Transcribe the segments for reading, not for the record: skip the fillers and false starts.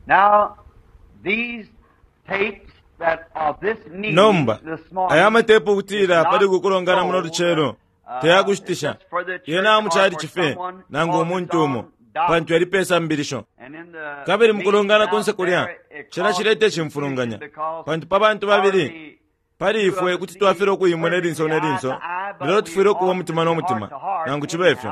Now, these tapes that of this meeting nomba this morning ayamatepo kutira is not pali kukulongana muno sold, luchero teyakuchitisha just for the church yena or amuchali for chife someone nango focused omuntu umo on doctrine. pantu yali pesa mbirisho And in the kabiri meeting mukulongana out konse kulya there, it chera caused chirete chimfulunganya confusion pantu pa bantu babiri hardly pali ifwe kuti twafere okuyimwa nelinso nelinso lero tufere okuwa omutima n'omutima nangu chibefe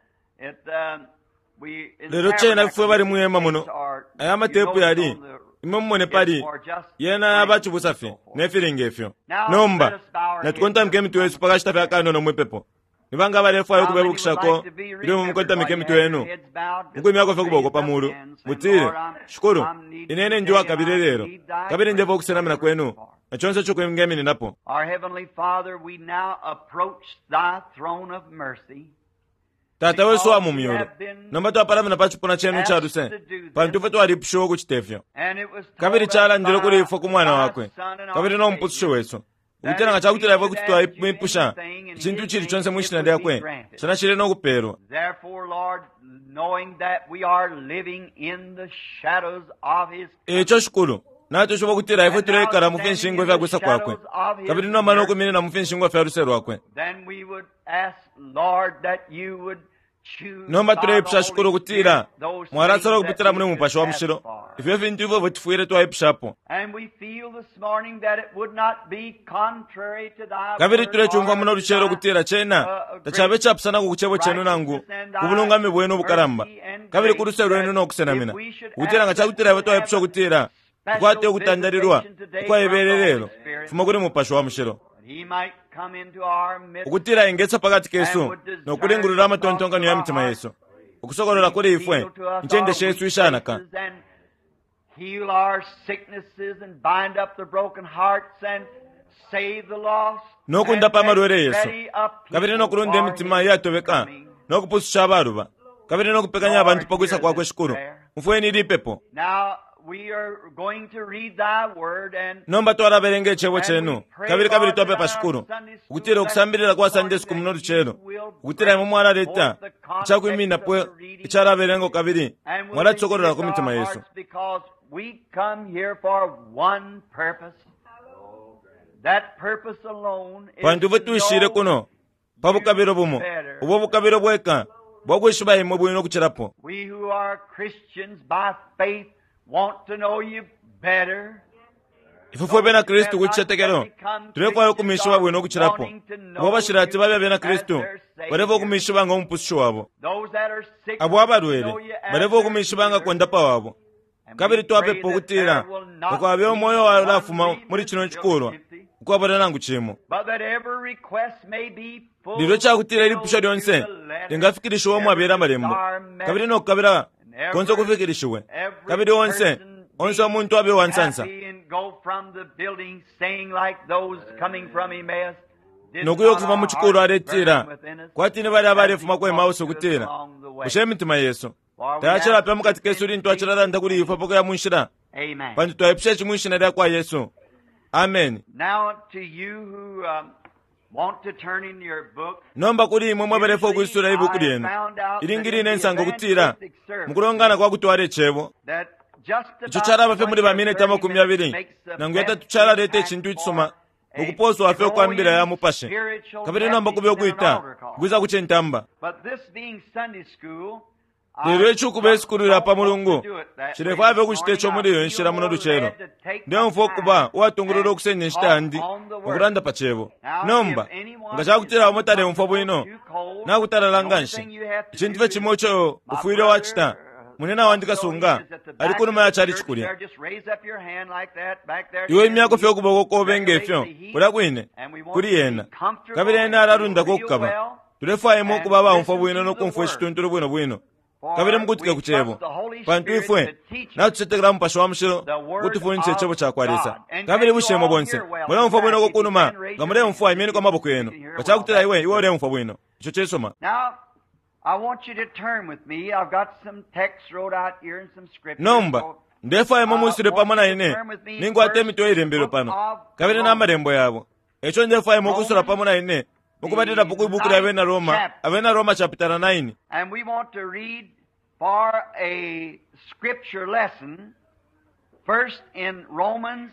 lero chena ifwe bali muyema muno ayamatepu yali imwe mmone pali yena abachibusafe nefiringa efyo nomba natukontamika emitwe yesu paka chitafe akano nomwepepo nibanga balefu ayo kubebukishako ili mumukontamika emitwe yenu mukwimyako fe kuboko pamulu mutire shukuru inene njuwa kabiri lero kabiri njevo okusenamina kwenu nachonse chokuyemgemini napo. Our Heavenly Father, we now approach Thy throne of mercy. Tata wesu wa mumiyoro nomba twapalamina pachipona chenu chaduse pantufe twalipushowo kuchitefyo kabiri chalandile kuli ifo kumwana wakwe kabiri nompusisho wesu ukutenanga chakutila ifwe kuti twamwipusha chintu chili chonse mwishina lyakwe chana chile nokuperwa. Therefore, Lord, knowing that we are living in the shadows of His echo shukulu nacho shobo kutira ifwe tulekala mufe nshingo ifwe akwisa kwakwe kabiri nomana okumine na mufe nshingo ifwe alusero wakwe then we would ask, Lord, that you would choose nomba tulepusha by shukulu the Holy kutira Spirit mwaratsala those kupitira things mune that mupasho we wa have mushiro asked for. ifyo vintu ivyo vitufuire twayipushapo. And we feel this morning that it would not be contrary to thy kabiri word tulechungwa or muno luchero thy, kutira chena tachabe chapusana kukuchebo chenu nangu kubulungami bwenu bukaramba kabiri kuruse lwenu nokusenamina kutira nga chakutira ifwe twayipusha kutira tukwate okutandarirwa tukwayebererero fuma kuli mupasho wa mushiro He might come into our midst okutira ingetsa pakati kesu nokulingulira amatontongano ya mitima yesu okusokolera kuli ifwe nchendeshe yesu ishanaka and heal our sicknesses and bind up the broken hearts and save the lost. nokundapa amalwere yesu Ready up kabiri people nokulonda for emitima his yatobeka coming. nokupusisha abaluba kabiri nokupekanya abantu pakwisa kwakwe shukuru mufweni lipepo Now we are going to read thy word and nomba twalaberenge echebo chenu kabiri kabiri twapepa shukuru ukutira okusambirira kwa Sunday school muno luchero ukutira imwe mwalaleta ichakwimina pwe ichalaberengo kabiri mwalatsokolera ku mitima yesu because we come here for one purpose. That purpose alone is pantu bwe to tuyishire know kuno pabukabiro bumo obwo bukabiro bweka bwakwishuba imwe bwino kuchirapo. we who are Christians by faith want to know you better. ifufwe bena kristu kuchichetekero tulekwayo kumishuba bwino kuchirapo obo bashirati babya bena kristu bareva okumishuba nga omupusisho wabo Those that are sick abo abalwere bareva okumishuba nga kwendapa wabo kabiri twapepa okutira okwabya omwoyo walafuma muri kino chikulwa ukwabona nangu chimo but that every request may be full liro chakutira ilipusha lyonse lingafikirishiwe omwe abeera malembo kabiri nokukabira konse okufikirishiwe kabiri onse omuntu abe wansansa nokuya okufuma mu kikulu aletira kwatini bali abalefuma kwa emauso kutira bushe emitima yesu tayachira pya mukati kesu lintu achiralanda kuli ifa poko ya munshira pantu twayipusha chimunshina lya kwa yesu amen. Now to you who want to turn in your book, nomba kuli imwe mwabalefu okwisula ibuku lyenu ilingiri nensango kutira mukulongana kwa kutwala echebo icho chala bafe muli bamineta 20 nangu yata tuchala lete chintu chisoma ukuposo wafe okwambira ya mupashe kabiri nomba kubi okwita gwiza kuchentamba lero echukuba esikulu lyapa mulungu chirefu ave okuchitecho muliyo nshira muno luchero ndiyo mfu okuba watungulula okusenya nshitandi okulanda pachebo nomba nga chakutira omotale mfu bwino nakutalala nshi ichintu fe chimo cho ufuire wachita munena wandikasunga ali kunuma yachali chikulya iwe imyako fe okuboko kobenga efyo kula kwine kuli yena kabiri yena alalunda kokukaba tulefu ayemu okuba bamfu bwino nokumfu echituntulu bwino bwino kabiri mukutika kuchebo pantu ifwe natuchetekera mupasho wa mushiro kutufunitse echebo chakwalisa kabiri bushemo bonse mule mfu bwino kokunuma nga mule mfu ayimeni kwa maboko yenu kachakutira iwe ule mfu bwino icho chesoma. nomba ndefu ayemo musire pamwe na ine ningwate emitwe ilembero pano kabiri n'amarembo yabo echo ndefu ayemo kusura pamwe na ine mukubatira puku ibuku lya abena Roma chapter 9 and we want to read for a scripture lesson First in Romans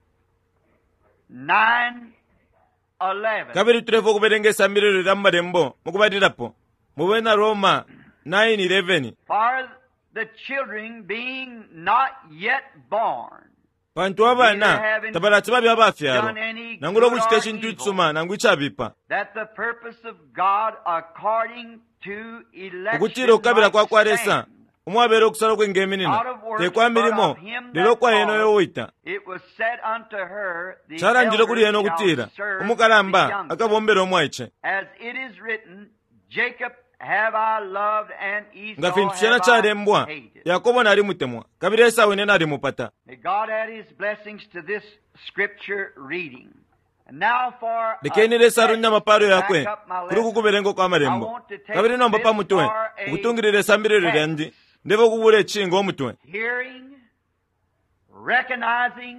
9:11. kabiri tuleva okuberengesa mbiriro lya mmalembo mukubatirapo mubena Roma 9:11. For the children being not yet born, bantu abaana tabalati babi abafyalo nangulo kuchita chintu itsuma nangu ichabipa that the purpose of God according to election ukutira okabira kwa might kwaresa stand. umwabera okusala kw'engeminina tekwa mirimo lero kwa eno yowoita It was said unto her, the chalanjire kuli eno elder okutira shall serve the omukalamba younger. akabombera omwaiche As it is written, Jacob have I loved and nga Esau fintu kyena have I kyalembwa hated. yakobo nali mutemwa kabiri esawu ine nali mupata. May God add his blessings to this scripture reading. And now for lekenile sarunya maparo yakwe back up my kuri lesson, kukuberengo kwa I malembo want to take kabiri nomba this pa mutwe for a okutungirira esambiriro lyandi ndeba okubula echingo omutwe hearing, recognizing,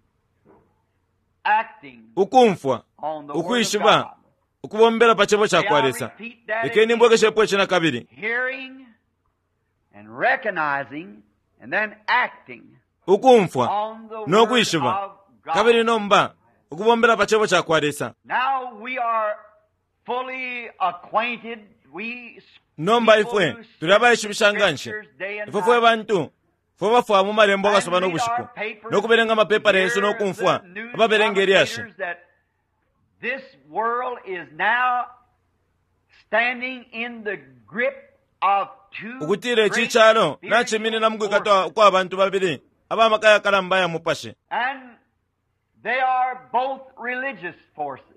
acting ukumfwa on the word of ukwishibwa God. okubombera pachebo kyakwaresa lekeni mbwegeshepo echina kabiri Hearing and recognizing and then acting ukumfwa on the word n'okwishibwa of God. kabiri nomba okubombera pachebo kyakwaresa Now we are fully acquainted. We nomba people ifwe who tuli abayishibishanga search nshe scriptures day and ifwe fwe night bantu fwe bafuha mu malembo and agasoba read n'obushiku our papers, n'okuberenga amapepa yesu hear n'okumfwa the news ababerenga eryashe commentators that this world is now standing in the grip of two okutira great ekikyalo nakimini spiritual namugwikata forces. kw'abantu babiri abamakaya kalamba yamupashe And they are both religious forces.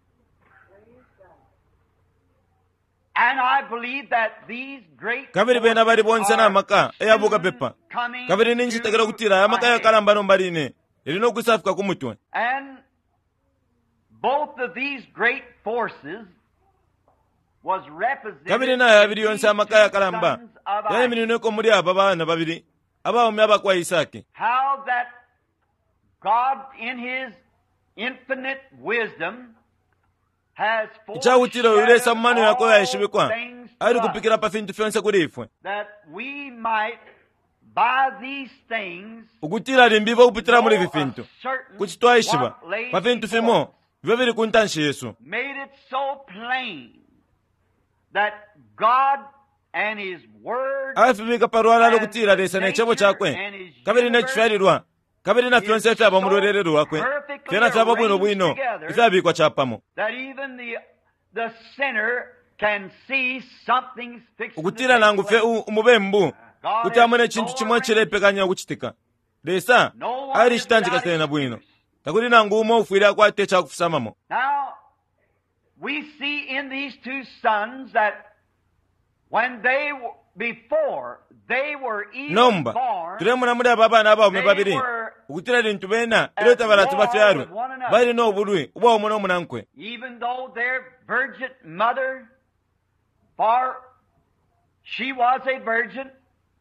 And I believe that these great kabiri bena bali bonse forces n'amaka are eyabuuka soon pepa coming kabiri ninjitegera to okutira amakaya a head. kalamba nombaline erina okwisafika ku mutwe And both of these great forces was represented kabiri nayo abiri in yonse these amakaya two kalamba sons of Isaac. yayiminireko muri abo abaana babiri abawomi abakwa Isaaki How that God in His infinite wisdom has ikyawutira oyulesa mu mano yako all yayishibikwa things ali to us, kupikira pa fintu fyonse kuli ifwe that we might by these things okutira limbiva okupitira muri know ivi fintu of certain kuti twayishiba what lay pa fintu before fimo us. biba biri ku ntanshi yesu Made it so plain that God and His Word abafibika parwala lokutira lesa n'ekyebo kyakwe kabiri n'ekifyarirwa kabiri na fyonse fyaba mu lwerere lwakwe fyona fyaba bwino bwino ifyabikwa kyapamo that even the sinner can see something's fixed to okutira take nangu fe place. umubembu kuti amone chintu chimwe chirepekanya okuchitika lesa ali chitanjikasene bwino takuli nangu umo ufwire akwate kyakufusamamo. Now we see in these two sons that when they before they were even nomba born, tulemuna muri abo abaana abawome they babiri were okutira lintu bena ileta baratu bafyaru with one another. balina obulwi ubwawomo n'omunankwe even though their virgin mother, for she was a virgin,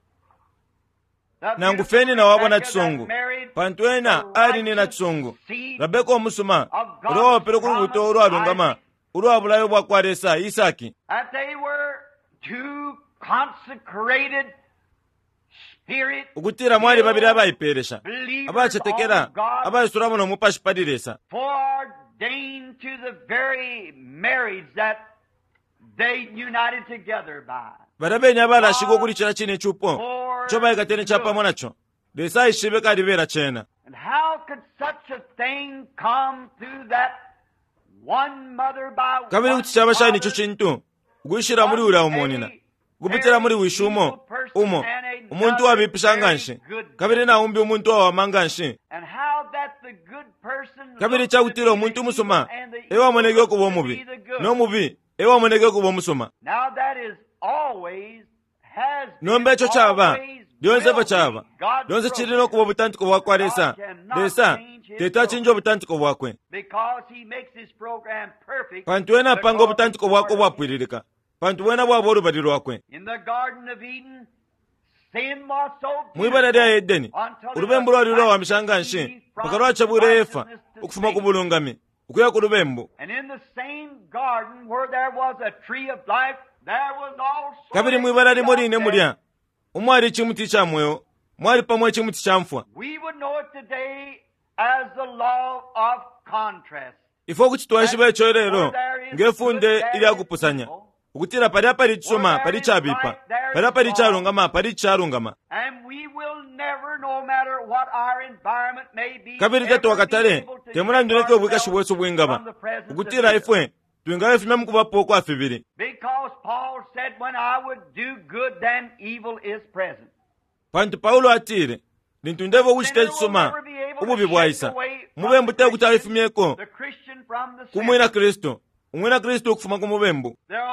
nangu feni na wabona chisungu pantu ena ali nina chisungu rabeka omusuma olwawapire ku lubuto olwalungama olwabulayo bwakwaresa Isaaki that they were two consecrated spirit okutira mwali babiri abayiperesha believers abachetekera on God, abayisura muno mupashipadiresa foreordained to the very marriage that they united together by. barabenya barashika okurikira chine chupo cho bayikatene chapamo nacho lesa ishibeka libera chena. And how could such a thing come through that one mother by kabiri one kuti chabashani father, icho chintu gushira muri ula umonina gupitira muri wishumo umo umuntu wabipishanganshe kabiri na umbi umuntu wawamanganshe and how that the good person kabiri looked to chakutira be omuntu the musoma evil and the ewa evil monege looked kuba to omubi be the good. n'omubi ewa monege kuba omusoma. Now that is always has been, nomba echo chaba always lyonse will vo be chaba God's lyonse program. chirina okuba obutandiko bwakwaresa lesa tetachinja obutandiko bwakwe Because He makes His program perfect. pantu wena apanga because obutandiko it's bwako ordered. bwapwiririka pantu wena bwaba olubali lwakwe. In the Garden of Eden, sin was so mwibala lya edeni until it olubembu lwali was lwawamishanganshe free from paka lwachabwire efa righteousness to okufuma ku sin. bulungami okuya ku lubembu. And in the same garden where there was a tree of life, there was also kabiri mwibala limo line mulya umwali chimuti chamweyo mwali pamwe chimutsi chamfwa. We would know it today as the law of contrast. Ifo kuti twaishiva icho lero ngefunde ili akupusanya ukutira pali apali chuma pali chabipa pali apali charungama pali charungama. And we will never, no matter what our environment may be, kabiri tetu wakatale temuna nduneke obwika shibweso bwingama ukutira ifwe tuingawe fime mkuva poko afibiri. Because Paul said, when I would do good, then evil is present. Pantu Paulo atire nintundevo kuchita chisoma ububi bwaisa mubembu te kuti alifumyeko kumwina Kristo umwina Kristo kufuma kumubembu.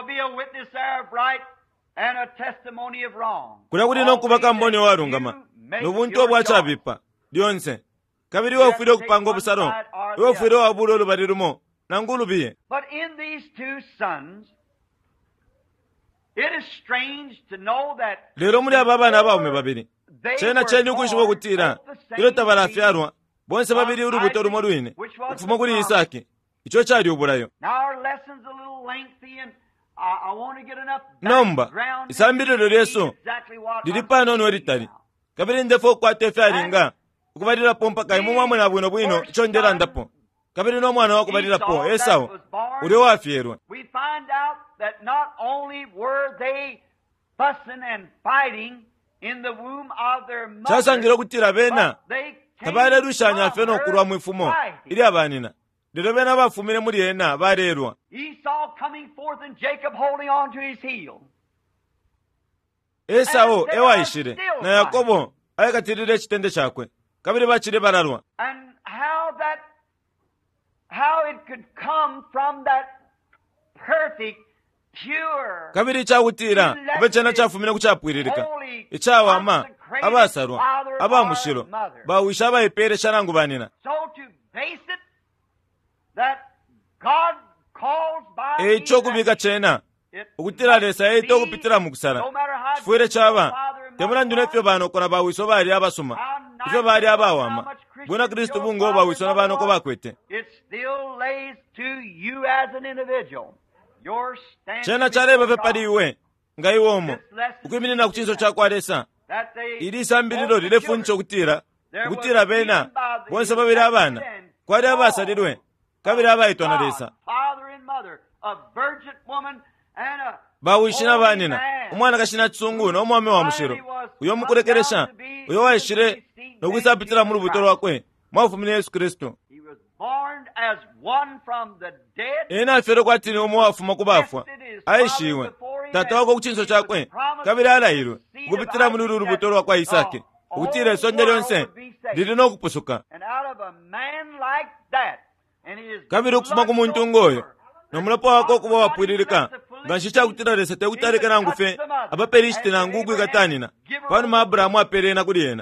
Kuna kuti nokubaka mboni warungama nubuntu obwachabipa lyonse kabiri wofire okupanga obusaro wofire wabulo olubalirumo nangulubiye. But in these two sons, it is strange to know that lero muri aba bana bawume babiri chena cheni kuishiwa kutira ilo tabarafyarwa bonse babiri urubuto rumo rwine okufuma kuri Isaki icho chali ubulayo. Nomba isambiriro lyeso lili pano no litali kabiri ndefo kwate fyalinga ukubalira pompa kaimu mwamwe na bwino bwino icho ndera ndapo kabiri no mwana wakubalira po Esau uli wafyerwa. We find out that not only were they fussing and fighting in the womb of their mother, chasangira kutira bena tabale rushanya feno kurwa mwifumo ili abanina lero bena bafumire muri yena barerwa. Esau coming forth and Jacob holding on to his heel. Esau ewaishire na Yakobo ayakatirire chitende chakwe kabiri bachire bararwa. And how it could come from that perfect, pure, kabiri chakutira abechana chafumire kuchapwiririka ichawama abasarwa abamushiro bawisha abayipere sharangu banina. So to base it that God calls by echo kubika chena ukutira lesa eto kupitira mukusara chifuire chava temuna ndunefyo bano kona bawiso bali abasuma ifyo bali abawama bwina Kristo bungo bawiso na bano ko bakwete. It still lays to you as an individual. Your stand chena chareba pepali iwe ngaiwomo ukwiminina kuchinso chako alesa ili sambiriro lile funcho kutira bena bonse babiri abana kwali abasalirwe kabiri abaitwa na lesa bawishina banina umwana kashina tsungu na umwame wa mushiro uyo mukurekeresha uyo waishire nokwisapitira mu rubuto rwakwe mwafumine Yesu Kristo. Ena fero kwatini umwe wafuma kubafwa aishiwe tata wako kuchinso chakwe kabiri alayirwe kupitira mu rubuto rwakwa Isaki ukutira isonja lyonse lilino kupusuka kabiri okufuma kumuntu ngoyo nomulapo wako kuba wapwiririka nganshicha kutira lesa tekutarika nangufe abaperishite nangugu ikatanina panu ma Abrahamu aperena kuli yena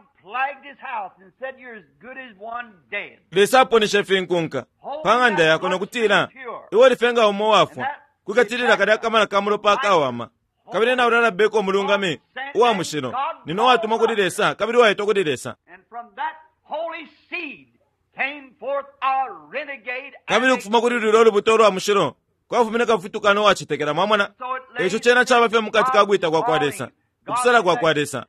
lesa aponesha finkunka panganda yako nokutira iwo lifenga umo wafwa kukatirira kadi akamana kamulo pakawama kabiri na urara beko mulungame uwa mushiro nino watuma kuli lesa kabiri waito kuli lesa. Kabiri kufuma kuri lilo lubuto rwa mushiro kwafumine kafutukano wachitekera mwamwana echo chena chabafya mukati kagwita kwa kwadesa ukusala kwa kwadesa.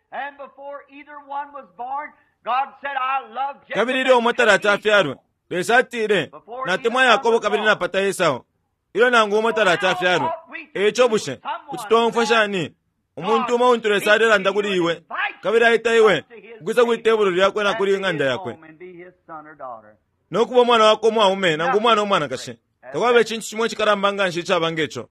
Kabiri ili omotara atafyarwe lesa atire na temwa Yakobo kabiri na pata Esau ilo nangu omotara atafyarwe echo bushe kutitoa mfashani umuntu umuntu lesa adelanda kuri iwe kabiri aita iwe kukwisa kuitebulu lyakwe na kuri nganda yakwe nokuba mwana wako mwaume nangu mwana umwana kashe takwabe chintu chimwe chikarambanga nchichabangecho.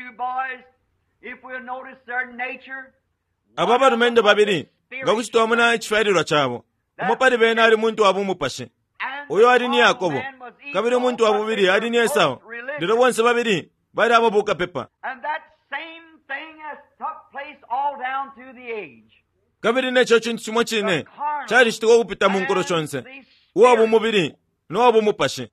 Ababa rumendo babiri ngakuchitoa muna chifayirirwa chabo umupali bena ali muntu wabumupashe uyo ali ni Yakobo kabiri muntu wabubiri ali ni Esau lero bonse babiri bali ababuka pepa. Kabiri necho chintu chimwe chine chali chitiko kupita mu nkolo chonse uwo bumubiri no bumupashe.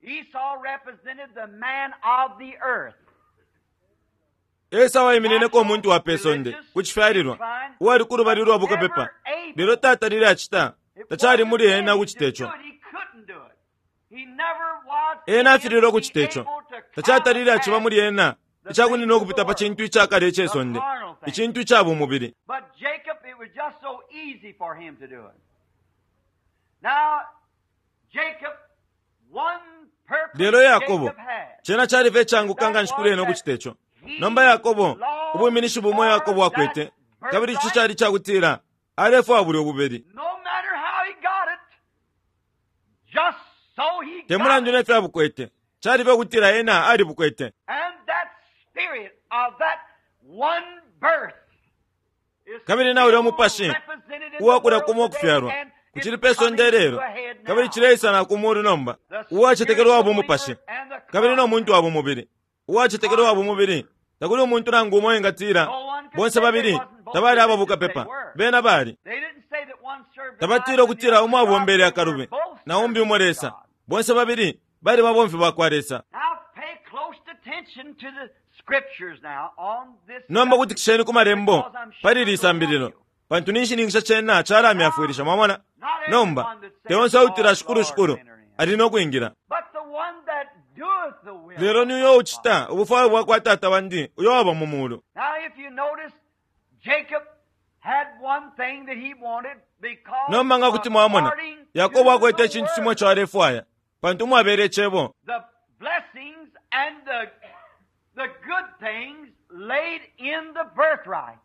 Esau iminene ko muntu wa pesonde kuchifayirirwa uwo ali kurubalirwa buka pepa lero tata lili achita tachali muri ena kuchitecho ena afiriro kuchitecho tachata lili achiba muri ena ichakunena okupita pa chintu ichakale ekyesonde echintu kyab'omubiri. But Jacob, it was just so easy for him to do it. Now, Jacob, one purpose Lero Yakobo Jacob had. chena kyaliva ekyangukanga nshikulu eno okukita ekyo. Nomba Yakobo obweminishi bumwe Yakobo akwete kabiri kyo kyali kyakutira alefu abuli obubiri. No matter how he got it, just so he got temulanjo it. nefe abukwete kyaliva okutira yena ali bukwete. And that spirit of that one birth is kabiri nawe uli omupashi represented in the uwakula world kumu today, okufyarwa and kuchili it's peso coming nderero to a head now. kabiri kireisana kumuru nomba uwachetekerwa wabo omupashi kabiri n'omuntu wabo omubiri uwachetekerwa wabo omubiri takuli omuntu nangu omwoyo ngatira bonse babiri tabaali ababuka pepa bena baali They didn't say that one served tabatira okutira omu abo ombere akarube naombi omulesa bonse babiri bali babomfi bakwaresa. Now pay close attention to the scriptures now on this. nomba kuti kisheni kumarembo palilisa mbiriro pantu ninshiningisha chena charami afuirisha mwamona nomba teonse autira shukuru alina okuyingira. But the one that doeth the will. lero niyo uchita obufawe bwakwa tata wandi uyo waba mumulu. Now if you notice, Jacob had one thing that he wanted because nomba nga kuti mwamona according Yakobo to akwete the ekintu word, kimwe kyalefuaya pantu mwabere chebo the blessings and the good things laid in the birthright.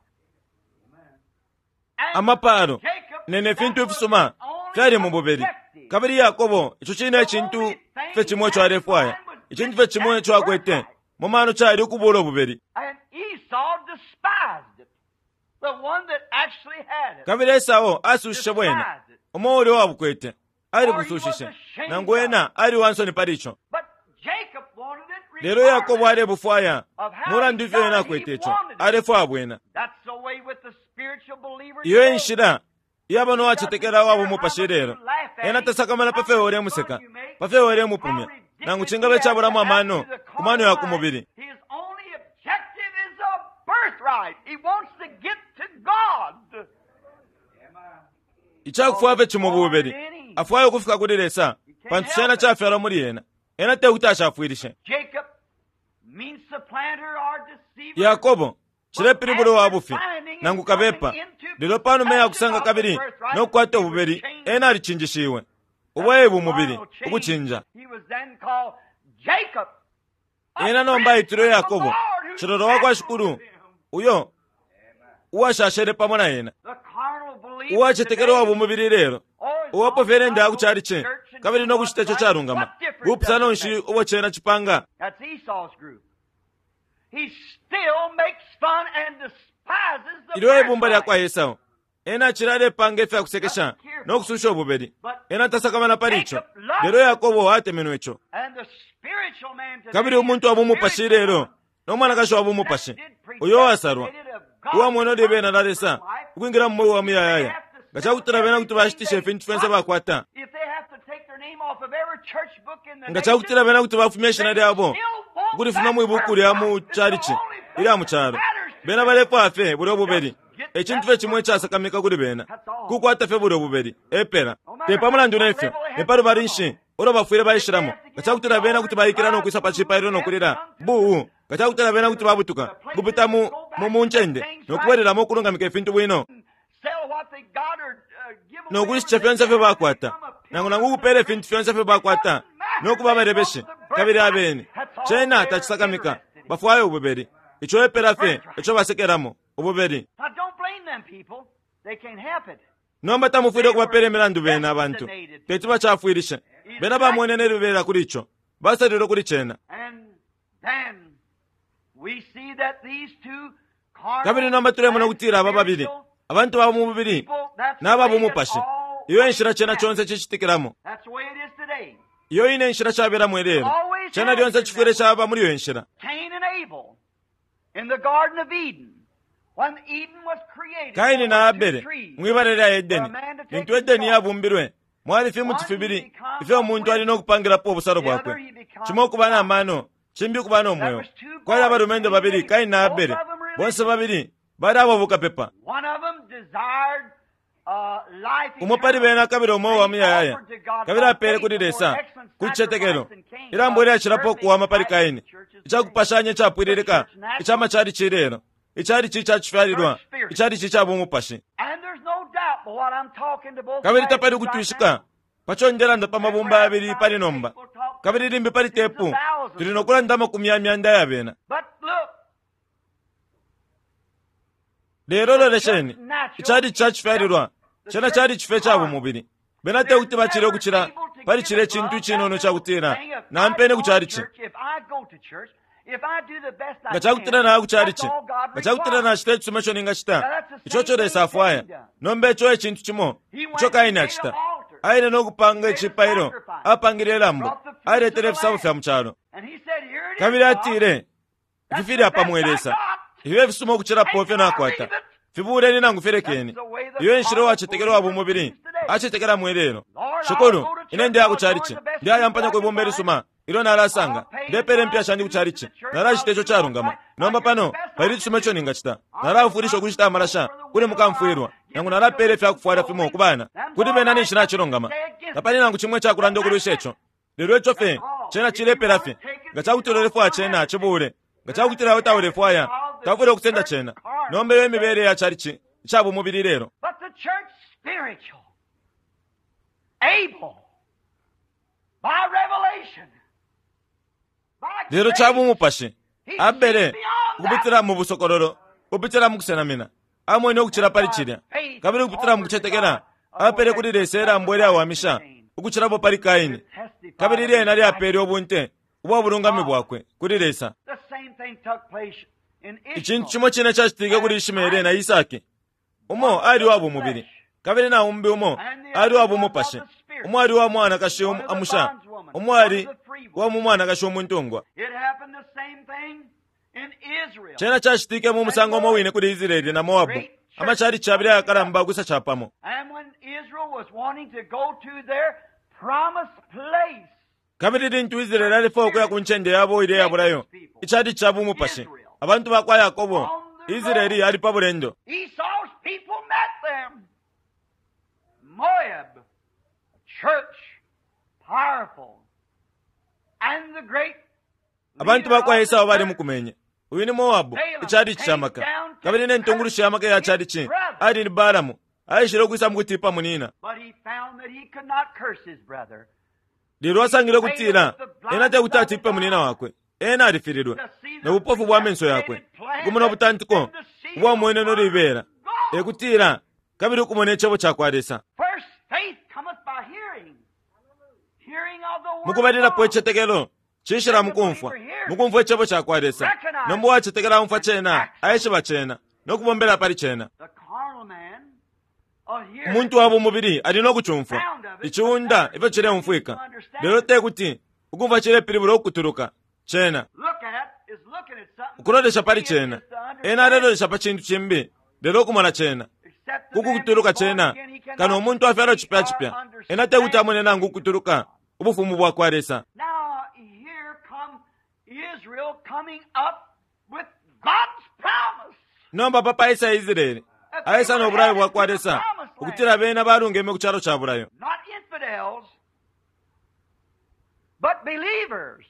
And amaparo Jacob, nene that fintu was ebisoma his only fyali mu bubiri objective. kabiri Yakobo ekyo kirina ekintu fe kimwe kyalefuaya ekintu fe kimwe kyakwete mumano kyali okubuula obubiri. And Esau despised it. The one that actually had it. kabiri Esawo asuushishe bwena Despised it. omwoli wabukwete ali busuushishe nangwena ali wansoni palicho. But Jacob wanted it lero Yakobo regardless ali bufaya of how mura he ndivyo got yena it, he akwete ekyo wanted it. alefu abwena. That's the way with the spiritual believer iyo today. enshira yaba nowachetekera wabo mupashi lero ena tasakamala pafewo museka pafewo mupumya nangu chingabe cyaburamu amano kumano ya kumubiri. His only objective is a birthright. He wants to get to God. ichakufuave chimu bubiri afuayo okufika kulilesa pantu chena chafyala muri ena tekuti ashafuirishe. Jacob means supplanter or deceiver. Yakobo chilepilibulo wabufi nangu kabepa lilo pano meya kusanga kabiri nokwata obubiri ena alichinjishiwe obwaye bumubiri okuchinja He was then called Jacob. ena nomba itiro Yakobo chiroro wakwa shukuru uyo uwashashere pamo na ena The carnal believer uwachetekera wabo today, mubiri lero uwapofere ndaku chali che kabiri nokuchita cho charungama gupsa nonshi obo chena chipanga. That's Esau's group. He still makes fun and despises the iliyo ebumba lyakwa birthright. Esau ena chilale panga efe akusekesha nokususha obubiri ena tasakamana palicho lero Yakobo atemenwa ekyo And the spiritual man today, kabiri omuntu abumupashi lero n'omwana kasho abumupashi oyo wasarwa uwa mwono libena lalesa ukwingira mmoyo wa muyayaya ngachakutira bena kuti bashitisha efe ntufense bakwata if they have to take their name off of every church book in the ngachakutira bena kuti bafumya eshina lyabo kulifuna mu ibuku lyamu chalichi ili amuchalo bena balefu afe buli obubiri ekintu fe kimwe kyasakamika kuli bena kukwata fe buli obubiri epera tepamulandu nefyo epalu balinshi olo bafuire bayishiramo ngachakutira bena kuti bayikira nokwisa pachipayiro nokulira buu ngachakutira bena kuti babutuka gupita munchende nokuwereramu okulungamika efintu bwino sell what they got or give away nokulishicha fyonse fe bakwata nangu kupera efintu fyonse fe bakwata nokuba barebeshe kabiri abeni chena tachisakamika bafuayo obubiri icho epera fe icho basekeramo obubiri. Now don't blame them people. They can't help it. nomba tamufuire kubapera emilandu bena abantu teti bachafuirishe bena bamwenene libera kuli icho basaliro kuli chena. And then we see that these two carnal kabiri nomba tulemo nokutira aba babiri abantu baba mu bubiri people, that's n'aba the way bumupashi it all iyo enshira chena happens. chonse chichitikiramo That's the way it is today. iyo ine enshira chaberamu erero chena lyonse chifuire chaba muri iyo enshira. Cain and Abel in the Garden of Eden. When Eden was created, kaini na there were abere two trees mwibare lya for a edeni man to take nintu his edeni choice. yabumbirwe mwali fimu tifibiri ife omuntu alina okupangirapo obusalo bwakwe kimwe okuba n'amaano kimbi okuba n'omwoyo kwali abalumendo babiri kaini na abere bonse babiri bali abo bukapepa One of them desired umwe pali bena kabiri omwe wamuyayaya kabiri apere kulilesa kuchichetekelo ilambo ili achirapo kuwama pali Kaini ichakupashanye chapwiririka ichama chali chilero ichali chichachifalirwa ichali chichabumupashi kabiri tapali kutwishika pachonjeranda pa mabumba abiri pali nomba kabiri limbi pali tepu tulinokula ndama kumyamyanda yabena lero lolesheni ichali chachifalirwa chena chali chife chabo mubiri benate kuti bachire kuchira pali chire chintu chinono chakutira nampene kucharichi ngachakutira na kucharichi ngachakutira na chite chuma ninga chita ichocho lesa afwaya nombe choe chintu chimo icho Kaini achita aine nokupanga chipairo apangire lambo aire terefisa bufya mchalo kabiri atire ififiri apamwelesa iwe visuma kuchira pofya nakwata fibure ni nangu ferekeni iyo nshiro wachitekero wabo mubiri achitekera mwelero shukuru ine ndi akucharichi ndi ayampanya kwa bomberi suma ilo nalasanga ndepere mpya shandi kucharichi narashitecho charungama nomba pano bali tusumecho ningachita narafurisho kuchita marasha kuli mukamfuirwa nangu narapere fya kufuara fimo kubana kuti benani nshira chirongama napani nangu chimwe chakulando kulishecho lero chofe chena chilepera fe ngachakutolerefu achena chibure ngachakutira wetaurefu aya tafure kusenda chena nombe we mibere ya charichi chabo mubiri lero but the church spiritual able by revelation lero chabo mupashi abere kubitira mu busokororo kubitira mu kusenamina amwe no kuchira pali chirya kabiri kubitira mu kuchetekera apere kuri resera mbwere awamisha ukuchira bo pali Kaini kabiri ri enali apere obunte ubo burungami bwakwe kuri resa ichintu chimwe chine chachitika kuri Ishimere na Isaki umo ali wabo mubiri kabiri na umbi umo ali wabo mupashe umo ali wa mwana kashi amusha umo ali wa mwana kashi omuntungwa chena chachitika mu musango mawine kuri Israeli na Moabu amachari chabiri akaramba gusa chapamo kabiri dintu Israeli alifo kwa kunchende yabo ile yaburayo ichadi chabu mupashe abantu bakwa Yakobo Israeli ali pabulendo Esau's people met them. Moab, church, powerful, and the great abantu bakwa Esau bali mukumenye uyu ni Moabu ichadi chamaka kabiri ne ntunguru shamaka ya chadi chi ali ni Balamu aishiro kwisa mukutipa munina but he found that he could not curse his brother. Lero asangire kutira enate kutatipa munina wakwe ena alifirirwe na upofu bwa menso yakwe kumuna butantiko bwa mwene no libera ekutira kabiri kumone chebo chakwaresa First faith cometh by hearing. Hearing of the word. mukubalira kwechetekelo chishira mukumfwe chebo chakwaresa nombo wachetekela mfa chena aishe bachena nokubombera pali chena The carnal man of hearing. umuntu wabo mubiri alino kuchumfwa ichunda ife chire mfwika lero tekuti ukumva chire piliburo kuturuka chena Look at is looking at something. kurodesha pali chena ena lero desha pa chintu chimbi lero kumana chena Except the kuku man kuturuka who's born chena again, he cannot kana omuntu afera see chipya or chipya understand. ena tekuti amwene nangu kuturuka ubufumu bwa kwaresa Now here come Israel coming up with God's promise. nomba papa Isa Israeli aisa no burayo bwa kwaresa ukutira bena barungeme kucharo cha burayo Not infidels, but believers.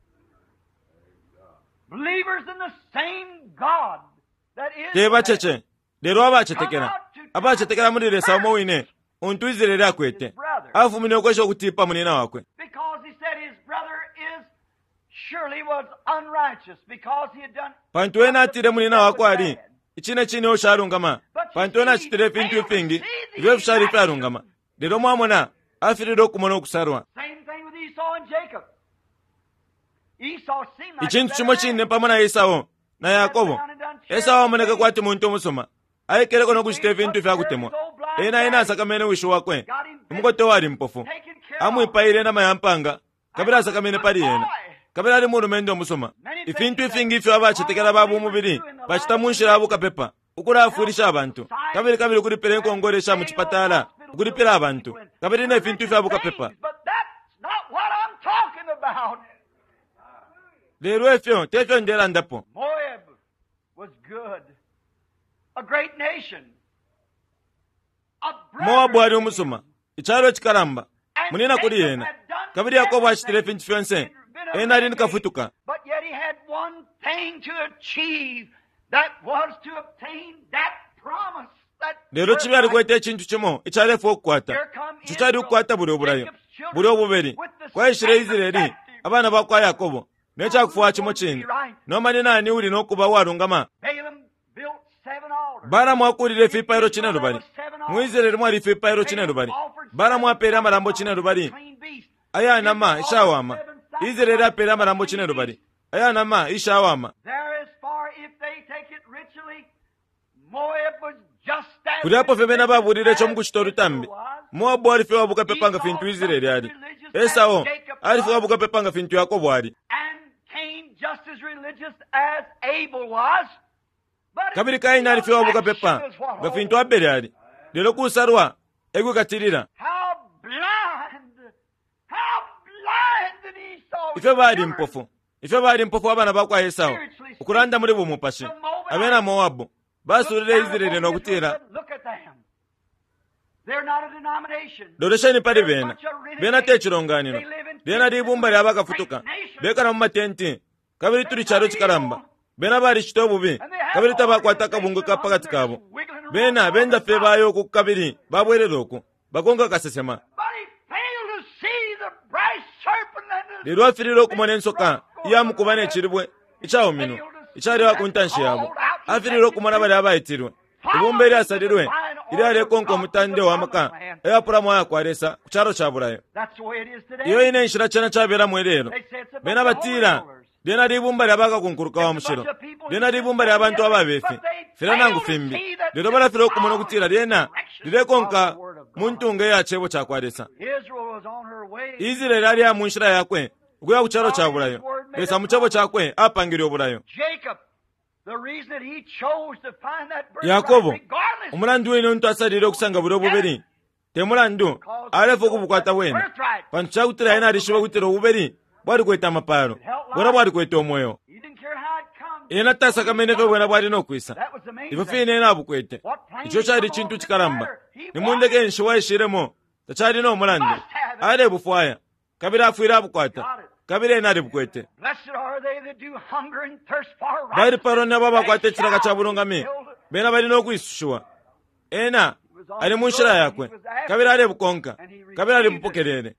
Believers in the same God that is. teba cheche lero abachetekera abachetekera muri resa mo wine untu Israeli akwete afumine kwesho kutipa munina wakwe Because he said his brother is surely was unrighteous because he had done. pantu ena atire munina wakwe ali ichine chine osharungama pantu ena chitire fintu fingi iwe fshari farungama lero mwamona afiriro kumona kusarwa Same thing with Esau and Jacob. Esau seemed like ichintu a chimwe better man. chine pamona Esau na Yakobo Esau amoneka kwati muntu musoma aikereko nokuchite vintu vyakutemwa ena asakamene wisho wakwe umukoto wali mpofu amwipaire na mayampanga kabira asakamene pali yena kabira ali munu mendo musoma ifintu ifingi ifyo abachetekera babu mubiri bachita munshira abo kapepa ukura afurisha abantu kabiri kuri perenko ngoresha mu chipatala kuri pera abantu kabiri na ifintu ifyo abo kapepa But that's not what I'm talking about. lero efyo tefyo ndera ndapo Moab was good. A great nation. mowabu ali omusuma ikyalo kikaramba munina kuli yena kabiri yakobo achitire fintu fyonse ena ali nikafutuka lero kibi ali kweta ekintu kimu ikyalefu okukwata ekyo kyali okukwata buli obulayo buli obuberi kwayishira Isirayiri abaana bakwa Yakobo nekyakufuwa kimu kindi nomanye nani uli n'okuba walungama Balamu akulira efipayiro kinene bali mu Isirayiri mwali efipayiro kinene bali Balamu apeera amalambo kinene bali ayanama ishawama Isirayiri apeera amalambo kinene bali ayanama ishawama kuli apo fe bena babulira ekyo mu kuchita olutambi Mowabu alife wabuka pepanga fintu Isirayiri ali Esau alife wabuka pepanga fintu Yakobo ali kabiri Kaini alife wabuka pepa nga fintu Abeli ali lero kusarwa egwekatirira ife bali mpofu abana bakwa Esau okulanda muri bumupashi abena Mowabu basurire Isirayiri n'okutira doresheni pali bena techironganiro bena libumba lyabakafutuka bekana mu matenti kabiri tuli kyalo kikaramba bena bali kito bubi kabiri tabakwata kabungu kapakati kabo bena benda fe bayo ku kabiri babwerera oku bagonga kasesema lero afiriro kumone nsoka yamukubana ekiribwe ikyawo mino ikyali wakuntanshi yabo afiriro kumona bali abayitirwe ibumba eri asalirwe iri alekonka omutande wamaka eyapulamu ayakwaresa ku kyalo kya bulayo iyo ine enshira kyana kyabeeramu erero bena batiira lyena libumba lyabakakunkuruka wa mushiro lyena libumba lyabantu ababefe fera nangu fimbi lero balafira okumona okutiira lyena lirekonka muntunga eyakyebo kyakwaresa Isirayiri ali amu nshira yakwe okuya ku kyalo kya bulayo besa mu kyebo kyakwe apangirya obulayo Yakobo omulandu wene ontu asalire okusanga buli obuberi temulandu alefu okubukwata bwena pantu kyakutira yena alishiba kutira obuberi bwali kweta amapaalo bwona bwali kweta omwoyo yena tasakamenefe bwena bwalina okwisa ife fiina yena abukwete ikyo kyali kintu kikaramba nimundeke enshiwa eshiremo takyalina omulandu ale bufwaya kabiri afuire abukwata kabiri ena ali bukwete bali paroni abo bakwata ekiraka kya bulungami bena balina okwisushuwa ena ali mu nshira yakwe kabiri ali bukonka kabiri ali bupokerere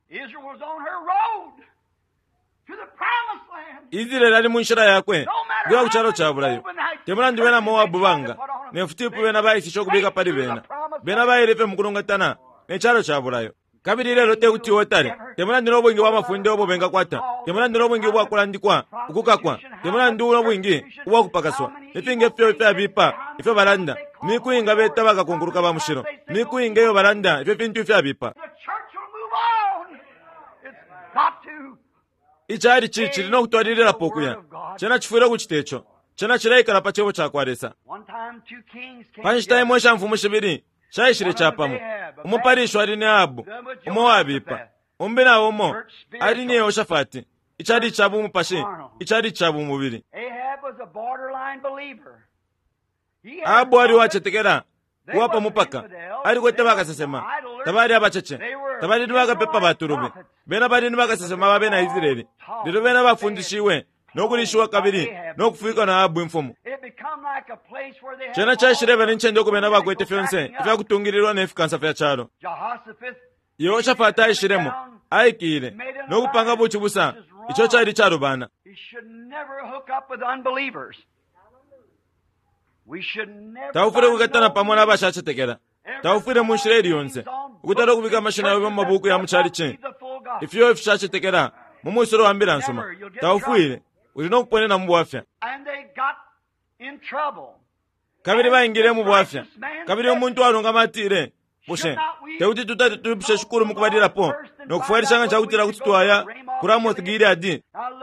Isirayiri ali mu nshira yakwe gwa ku kyalo kya bulayo temulandu bena Mowabu banga nefutipu bena bayisisha okubika pali bena bayirefe mu kulungatana n'ekyalo kya bulayo kabiri lero tekuti wotale temulandu n'obwingi bw'amafundi obwo bengakwata temulandu n'obwingi bwakulandikwa okukakwa temulandu n'obwingi bwakupakaswa epinga efe abipa ife balanda mikuyinga beta bakakunkuruka ba mushiro mikuyinga eyo balanda ife fintu ife abipa ikyali kirina okutwalirira pokuya kyena kifuire ku kiti ekyo kyena kirayikala pa kyebo kyakwaresa panshitayimu eshanfumu shibiri shayishire kyapamu omuparishi ali ne Ahabu omowabipa omubiri awo omo ali ne Yehoshafati ikyali kyabu omupashi ikyali kyabu omubiri Ahabu ali wachetekera kuwapa mupaka ali kwete bakasesema tabali abacece tabali nibakapepa baturubi bena bali nibakasesema babena Isirayiri lero bena bafundishiwe n'okulishiwa kabiri n'okufuika na Ahabu enfumu kyena kyashirebe n'enkyende okubena bakwete fyonse ifyakutungirirwa n'efikansa fya kyalo Yehoshafati ayishiremu ayikire n'okupanga buki busa ikyo kyali kyarubana tawufire kukatana pamwe n'abashachetekera tawufire mu nshira eri yonse okutala okubika amashina yawe mu mabuku ya mukyali kye ifyo ifishachetekera mu musoro wambira nsoma tawufire ulina okuponera mu bwafya kabiri bayingire mu bwafya kabiri omuntu alonga matire bushe teuti tutati tubishe shukuru mu kubalirapo n'okufuarishanga kyakutira kutitwaya ku Ramoth Gileadi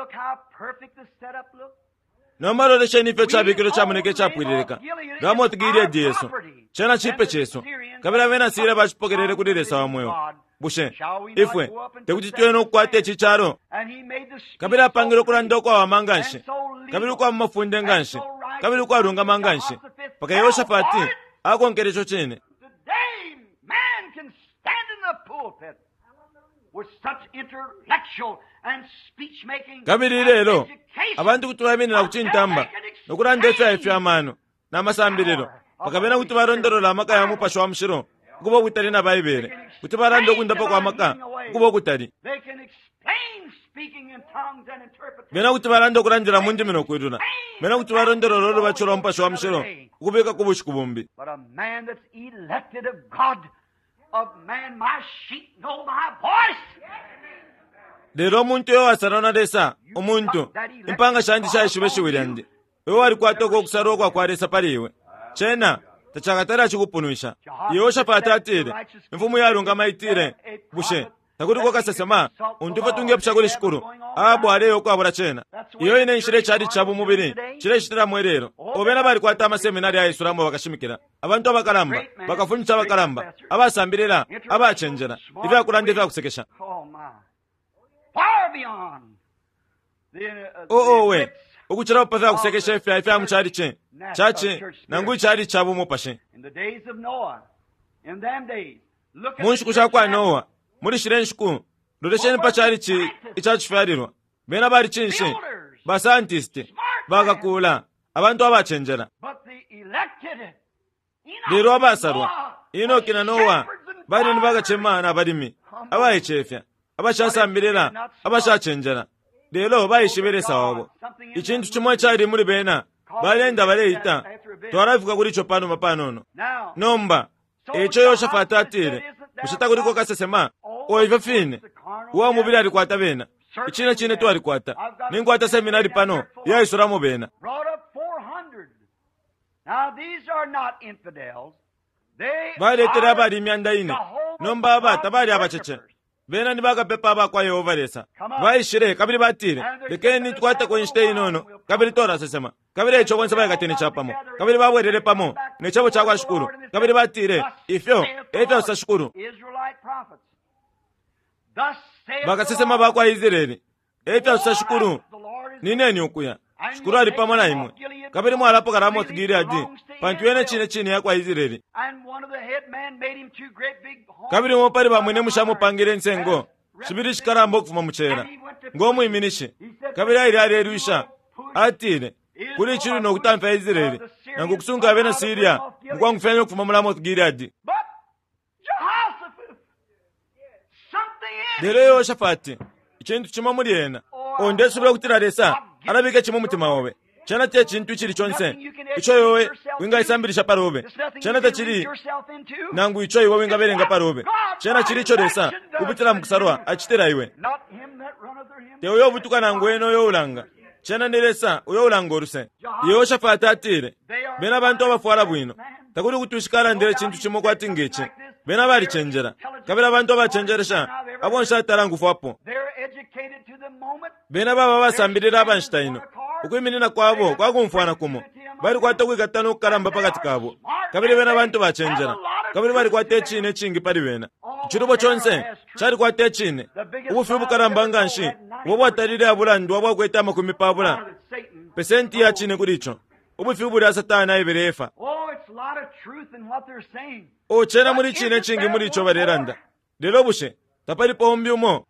nomaloleshe nife kyabikiro kyamuneke kyapwiririka Ramoth Gileadi yesu kyena chipe kyesu kabira bena sire bashipokerere kuliresa wamweyo bushe ifwe tekuti twena okukwata ekikyalo kabira apangire okulanda okwa wamanganshi kabiri kwa mafunde nganshi kabiri kwa lunga manganshi paka Yehoshafati akonkere ekyo kyene pulpit with such intellectual and speech making. Kabiri lero abantu kuti bamenera kuchintamba nokurandesa ife amano namasambiriro pakapena kuti varondorola amaka yamu pasho amshiro kubo kutari na Baibele kuti varando kundapa kwa amaka kubo kutari mena kuti varando kurandira mundi mino kwiduna mena kuti varondorola ro bachoro mpasho amshiro kubeka kubushikubumbi. But a man that's elected of God, of man, my sheep know my voice. Lero muntu yo asarona desa omuntu impanga shandi shayishibeshe wirandi wewe wari kwatoko kusarokwa kwaresa pariwe chena tachakatara chikupunuisha Yehoshafati atire mfumu yarunga maitire bushe takuti kokasesema untufa tunge pushakuri shikuru abo areyo kwabura chena iyo ine nshire chadi chabu mubiri chire shitira mwerero obena bari kwata amaseminari ya Isuramo bakashimikira abantu abakaramba bakafunitsa abakaramba abasambirira abachenjera ife akurandira kusekesha. Far beyond we ukuchira pasa kusekesha ife amuchari che chache nangu chari chabu mopashe in the days of Noah, in them days, look at munshi kushakwa Noah muri shirenshiku ndoresheni pachari chi ichachfarirwa bena bari chinshe ba scientist bagakula abantu abachenjera but the elected lero abasarwa Enoki na Noah bari nibagachemana abarimi abayechefya abashasambirira abashachenjera lero bayishiberesa wabo ikintu kimwe cyari muri bena barenda bareita twaravuga kuri cyo pano mapanono nomba echo Yehoshafati atire mushita kuri ko kasesema oive fine wa mubiri ari kwata bena ikina kine twari kwata ningwata seminari pano ya Isuramo bena. Now these are not infidels, they baretera bari myanda ine nomba abata bari abacheche bena nibaga pepa bakwa Yehova lesa bayishire kabiri batire lekeni twate ko instein nono kabiri tora sesema kabiri echo bonse bagatene chapamo kabiri babwerere pamo nechabo chakwa shukuru kabiri batire ifyo eto sashukuru bakasesema bakwa Israeli eto sashukuru nineni ukuya shukuru ali pamo na imwe kabiri mwalapo Ramoth Gileadi pantu yene chine yakwa Israeli kabiri mopari bamwene mushamu pangire nsengo shibiri shikarambo kufuma muchera ngomu iminishe kabiri ari erusha atire kuri chiri no kutamfa Israeli nangu kusunga bena Syria ngwangu fenyo kufuma mu Ramoth Gileadi. Lero Yehoshafati ikintu kimo muri yena ondesubira kutiraresa arabike kimo mutima wawe chana te chintu chiri chonse icho yowe winga isambirisha parobe chana te chiri nangu icho yowe winga berenga parobe chana chiri choresa kubitira mukusarwa achitera iwe te uyo butuka nangu eno yo ulanga chana neresa uyo ulanga oruse Yehoshafati atire bena abantu abafwara bwino takuri kutushikara ndere chintu chimo kwatingeche bena bari chenjera kabira abantu abachenjeresha abonsha tarangu fwapo bena baba basambirira abanshtaino ukwiminina kwabo kwakumfwana kumo bari kwata kwikatano karamba pakati kabo kabiri bena bantu bachenjera kabiri bari kwate chine chingi pari bena chirubo chonse chari kwate chine ubufi bukaramba nganshi wobo atarire abulandu wabo kweta makumi pabula pesenti ya chine kuricho ubufi buri Satana iberefa chena muri chine chingi muri cho bareranda lero bushe tapari pombi umo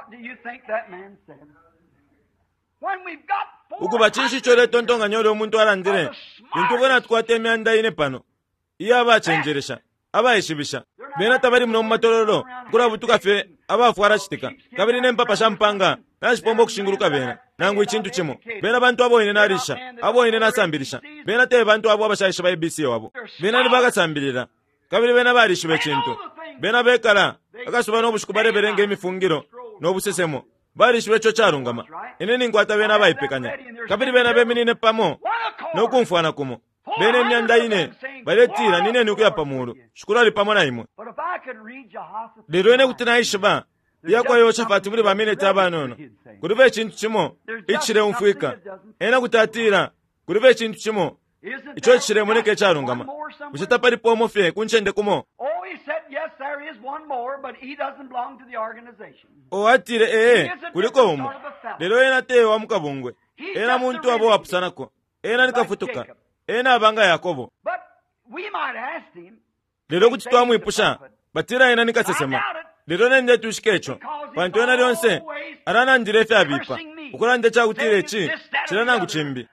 ukubachishi chore tontonga nyoro omuntu arandire intubona twate myanda ine pano iya bachenjeresha abayishibisha bena tabari muno matororo kura butuka fe abafwara chitika kabiri nempapa shampanga nashipombo kushinguruka bena nangu ikintu kimo bena bantu abo ine narisha abo ine nasambirisha bena te bantu abo abashayisha ba ABC wabo bena nibagasambirira kabiri bena barishibe kintu bena bekala akasuba no bushikubare berenge emifungiro no busesemo barishibe cyo charungama ine ningwata bena bayipekanya kabiri bena beminine pamo no kumfwana kumo bene myanda ine baretira nine nukuya pamuru shukurali pamo na imwe lero ene kutina ishiba yakwa Yehoshafati muri bamine tabanono kuribe kintu kimo ichire umfwika ena kutatira kuribe kintu kimo icho chire muneke charungama ushita pari pomo fe kunchende kumo he said yes there is one more but he doesn't belong to the organization atire kuliko umo lero ena te wa mukabungwe ena muntu abo wapusanako ena nikafutuka ena abanga Yakobo but we might ask him lero kuti twamwipusha batira ena nikasesema lero nende tushika ekyo bantu yona lyonse aranandira efe abipa okulanda ekyakutira eki kiranangu kimbi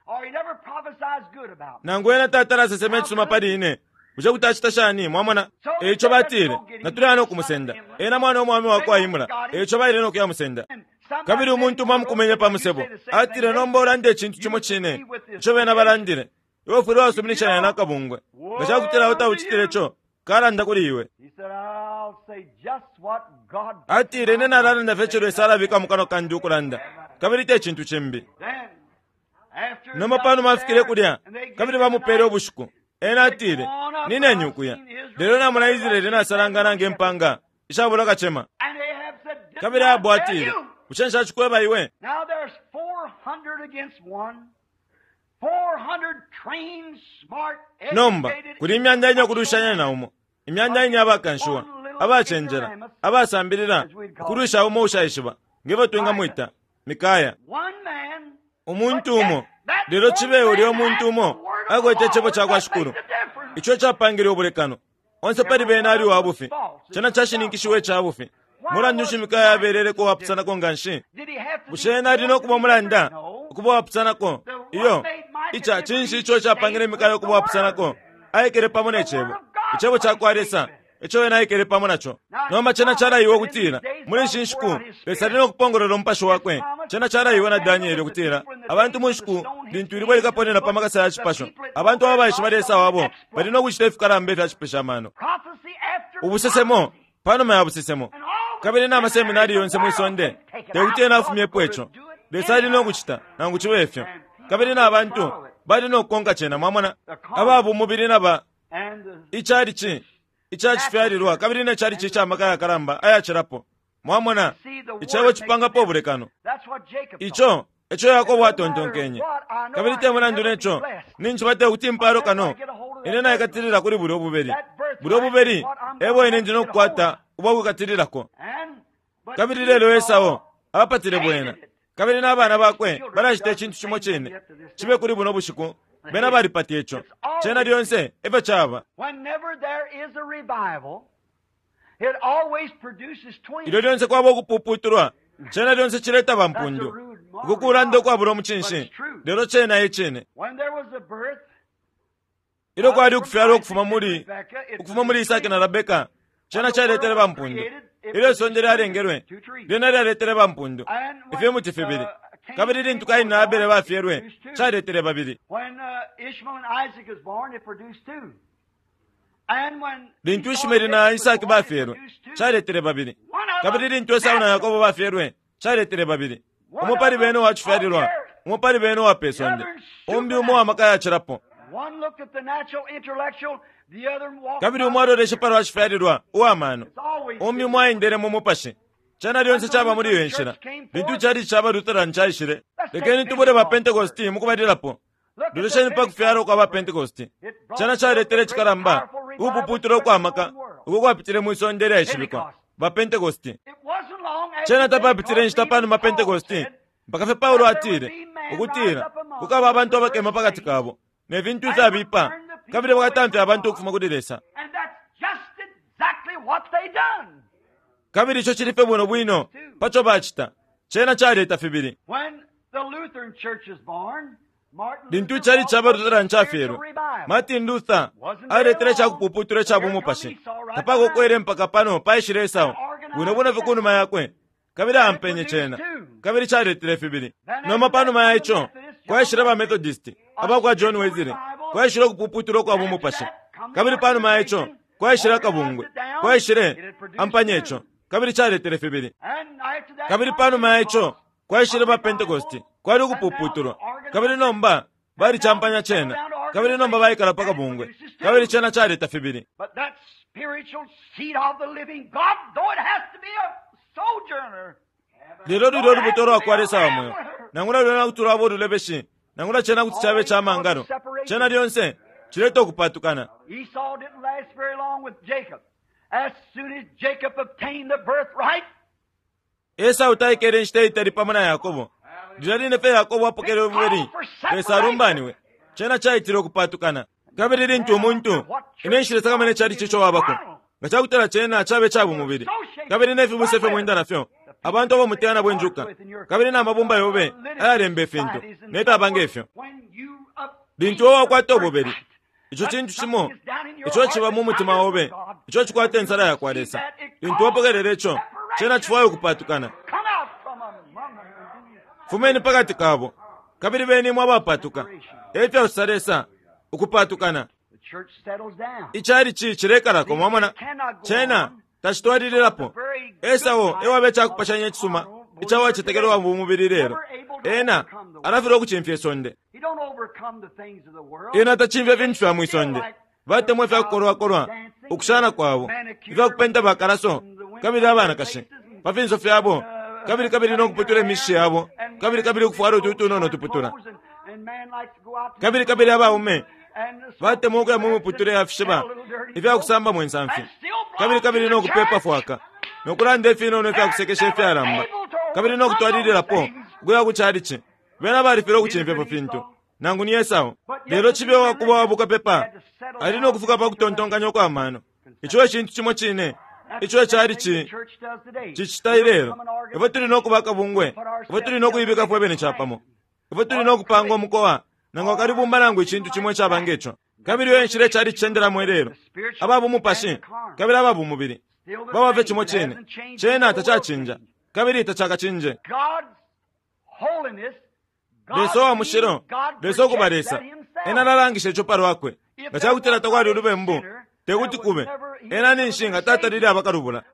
nangu yena taata asesema ekisuma paliine uje kutakita shani mwamwana ekyo batire natulana okumusenda ena mwana omwami wako ayimula ekyo bayire okuyamusenda kabiri omuntu mwamukumenya pamusebo atire nombola ndi ekintu kimu kine ekyo bena balandire iwe ofure wasuminisha nakabungwe nga kyakutirawo tawukitire ekyo kalanda kuli iwe atire nena alanda fekero esalabika mukano kandi okulanda kabiri te ekintu kimbi nomapano mafikire kulya kabiri bamupere obushuku ena atire nina enyukuya lero namuna Isiraeli nasalangana ng'empanga ishabula kachema kabiri abo atire uchensha chikweba iwe nomba kuri imyanda yinya kurushanya na umo imyanda yinya abakanshuwa abachenjera abasambirira kurusha umo ushayishiba ngebo twenga mwita Mikaya umuntu umo lero chibeho lyo omuntu umo agwete chebo chakwashukuru icho chapangire oburekano onse pali benali wabufi chana chashininkishiwe chabufi mulanyushi Mikaya aberere ko wapusana ko nganshi bushena lino kuba mulanda kuba wapusana ko iyo icha chinshi icho chapangire Mikaya kuba wapusana ko ayekere pamone ichebo chakwaresa echo ena ayekere pamona cho noma chana chara iwo kutira muli shinshiku lesalino kupongorera mpasho wakwe chana chara iwo na Daniel kutira abantu mushku bintu libwe likaponera pamakasa ya chipasho abantu aba bayishi wabo balino kuchita ifikara mbeta chipeshamano ubusesemo pano maya busesemo kabiri na maseminari yonse mwisonde tekutena afumye pwecho lesalino kuchita nangu chiwefyo kabiri na abantu balino konka chena mwamwana ababu mubiri naba ichari chi ichachi fyalirwa kabiri na chari chicha makaya karamba ayachirapo mwamwana ichawo chipanga po burekano icho Yakobo atontonkenye kabiri temuna ndunecho ninchi bate utimparo kano inena ikatirira kuri buri obuberi ebo ine ndino kwata uba ukatirirako kabiri lelo Esau abapatire bwena kabiri n'abana bakwe barashite ekintu kimo cyene kibe kuri buno bushiku bena bari pati echo cyena lyonse eva cyaba ilo lyonse kwabo kupuputurwa cyena lyonse kireta bampundu kukurando kwa buro mucinshi lero cyena yecene ilo kwari ukufyaro okufuma muri Isaki na Rebeka cyena cyaretere bampundu ilo sondere arengerwe lena aretere bampundu ifye mutifibiri kabiri lintu kai na abere bafyerwe cyaretere babiri lintu Ishmaeli na Isaki bafyerwe cyaretere babiri kabiri lintu Esau na Yakobo bafyerwe cyaretere babiri umupari beno wachufyarirwa umupari beno wapesonde umbi umo amakaya chirapo kabiri umwaro reshiparo wachufyarirwa uamano umbi umo aindere mumupashe chana lyonse chaba muri yenshira lintu chari chaba rutara nchayishire lekeni tubure ba Pentecosti mukubadirapo durusheni pa kufyaro kwa ba Pentecosti chana charetere chikaramba ubuputiro kwa maka ukwapitere muisondere yashibikwa ba Pentecosti chana tapapitire nchitapano ma Pentecosti mpakafe Paulo atire ukutira kukaba abantu abakema pakati kabo nevintu zabipa kabire bakatamfe abantu okufuma kudiresa kabiri icho chilife buno bwino pacho bachita chena chareta fibiri lintu chari chaba rutara nchafero Martin Luther aretere chakupuputure chabumupashe tapako kwere mpaka pano paishire Esau buno vikunu mayakwe kabiri ampenye chena kabiri charetere fibiri noma pano mayacho kwaishira ba Methodist abakwa John Wesley kwaishira kupuputure kwa bumupashe kabiri pano mayacho kwaishira kabungwe kwaishire ampanyecho kabiri charetere fibiri kabiri pano mayacho kwaishira ba Pentecosti kwari kupuputura kabiri nomba bari champanya chena kabiri nomba baikala paka bungwe kabiri chena chareta fibiri lero butoro akware sawa moyo nangula lona kutura bodu lebeshi nangula chena kutichabe chamangaro chena lyonse chireto kupatukana. Esau didn't last very long with Jacob. As soon as Jacob obtained the birthright, Esau taikere nshite itari pamana Yakobo dirarine fe Yakobo apokere uberi esarumbaniwe chena chaitiro kupatukana kabiri lintu omuntu inenshire sakamene chari chicho wabako nga kyakutera kyena kyabe kyabu mubiri kabiri n'efibuusa efe mwenda nafyo abantu ab'omutyana bw'enjuka kabiri n'amabumba yobe ayalemba efintu naye tabanga efyo bintu owakwata obubiri ekyo kintu kimu ekyo kibamu omutima wobe ekyo kikwata ensala yakwalesa bintu opogerera ekyo kyena kifaayo okupatukana fumeni pakati kaabo kabiri beenimu abapatuka ebyo osalesa okupatukana ikyali ki kireekalako mwamona kyena takitwalirirapo esawo ewabe ekyakupashanya ekisuma ekyawa kitegerwa mu mubiri leero ena arafira okukyimfya esonde ena takimfya bintu bya mwisonde batemu efya kukolwakolwa okushana kwabo efya kupenta bakaraso kabiri abaana kashe bafinso fyabo kabiri n'okuputula emishi yabo kabiri okufuara otutuno n'otuputula kabiri abawume batemu okuya mu muputula yafisheba efya kusamba mwensanfi kabiri n'okupepa fwaka n'okulanda efino n'efya kusekesha efyaramba kabiri n'okutwalirirapo gweya kukyali ki bena barifira okukyimfya bufintu nangu ni Esau leero kibe wakuba wabuka pepa alina okufuka pa kutontonganya okw'amaano ekyo ekintu kimu kine ekyo ekyali kikitayi leero efe tulina okuba akabungwe efe tulina okuyibika fwebe nekyapamo efe tulina okupanga omukowa nanga kalibumba nangu ekintu kimu ekyabanga ekyo kabiri enshira ekyali kikyenderamu leero ababumupashi kabiri ababumubiri babave kimu kine kyena takyakinja kabiri takyakakinje leso wa mushiro leso kubalesa ena nalangisha echopa lwakwe nga kyakutera takwali olube mbu tekuti kube ena ninshinga tatalire abakalubula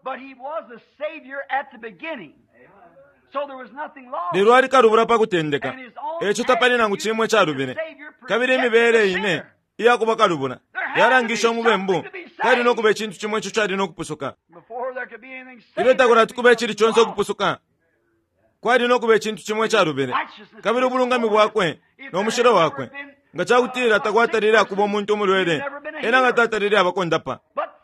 lero ali kalubula pakutendeka ekyo tapali nangu kimwe kyalubire kabiri emibeere ine iyakuba kalubula yalangisha omube mbu kalina okuba ekintu kimwe ekyo kyalina okupusuka ire takola tukuba ekiri kyonse okupusuka kwalina okuba ekintu kimwe ekyalubire kabiri obulungami bwakwe n'omushiro wakwe nga kyakutirira takwatalire akuba omuntu omulwere era nga tatalire abakondapa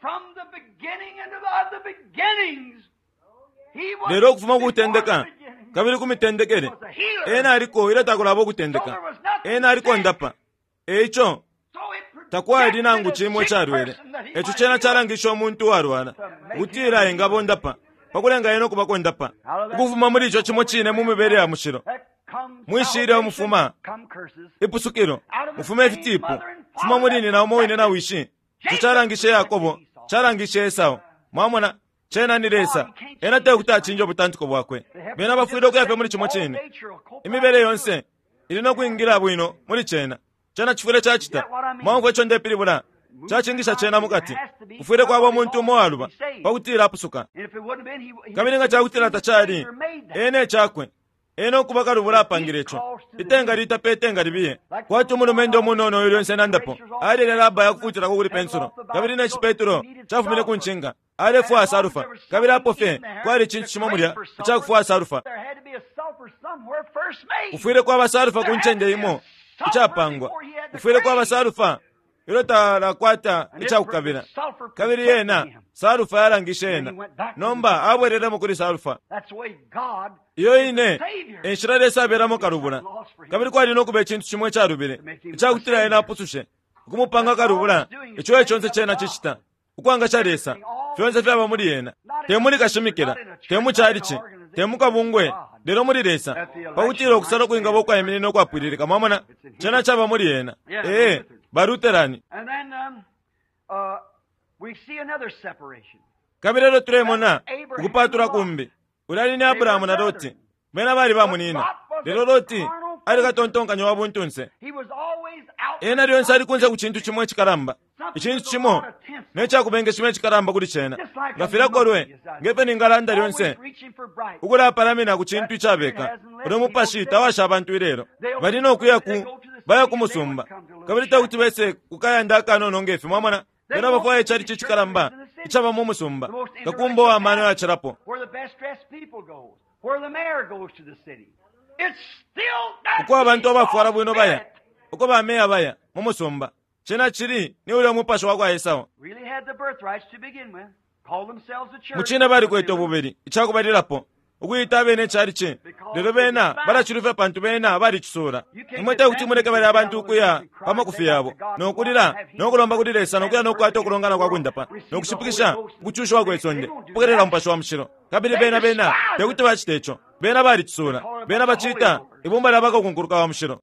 leero okufuma okutendeka kabiri ku mitendekere ena aliko ira takolaba okutendeka ena aliko ndapa ekyo takwali nangu kimwe ekyalwere ekyo kyena kyalangisha omuntu warwala kutira engabo ndapa pakulenga yeno kubako ndapa okufuma muri ekyo kimu kine mu mibeere ya mushiro mwishire omufuma ipusukiro mufuma efitipu fuma muri nina omoine na wishi kyalangisha Yakobo kyalangisha Esau mwamona kyena niresa ena tekutachinja obutandiko bwakwe bena bafuire okuyafe muri kimu kine imibeere yonse irina okuyingira bwino muri kyena kifure kyakita mwangu ekyo ndepiribula kyachingisha kyena mukati kufuire kwaba omuntu mowaluba pakutira apusuka kabiri nga kyakutira takyali ena ekyakwe ena okuba kalubula apangire ekyo itenga litape etenga libiye kwati omulumende omunono oyo lyonse nandapo ali lera aba yakufutirako kuli pensulo kabiri n'ekipeturo kyafumire ku nshinga ali efuasa alufa kabiri apofe kwali ekintu kimu mulya ekyakufuasa alufa kufuire kw'abasalufa ku nkyende imo ekyapangwa kufuire kw'abasalufa iro talakwata ekyakukabira kabiri yena salufa yalangisha yena nomba abwereremu kuli salufa iyo ine enshira lesa abeeramo kalubula kabiri kwalina okuba ekintu kimu ekyalubire ekyakutira yena apusushe okumupanga kalubula ekyo ekyonse kyena kikita okwanga kyalesa fyonse fyaba muri yena temuli kashimikira temukyali ki temukabungwe lero muri lesa pakutira okusala okuyingaba okwayimirira okwapwiririka mwamona kyena kyaba muri yena baluterani kabiri ero turemona okupatura kumbi ulali ni Aburahamu na Loti bena bali bamunina lero Loti ali katontonkanya wabuntunse ena lyonse ali kunze ku kintu kimu ekikaramba ekintu kimu nekyakubenga kimu ekikaramba kuli kyena ngafira kolwe ngepe ningalanda lyonse ukula palamina ku kintu kyabeka olwomupashi tawasha abantu irero balina okuyaku baya kumusumba kabiri takuti bese kukayanda akano nongefe mwamona bena bafuaye ekyali kikikaramba ekyaba omusumba kakumba ow'amaano yakirapo uko abantu abafuara bwino baya uko bameya baya mumusumba kyena kiri niwuli omupasha wakwa Esau mukine bali kweta obubiri ekyakubalirapo ukuyita bene charichi lero bena balachirufe pantu bena bali chisura imwete kuti muleke bali abantu kuya pamakufi yabo nokulira nokulomba kuliresa nokuya nokwata okulongana kwakundapa nokushipikisha kuchushwa kwetsonde pukerera mpasho wa mshiro kabiri bena tekuti bachitecho bena bali chisura bena bachita ibumba labako kunkuruka wa mshiro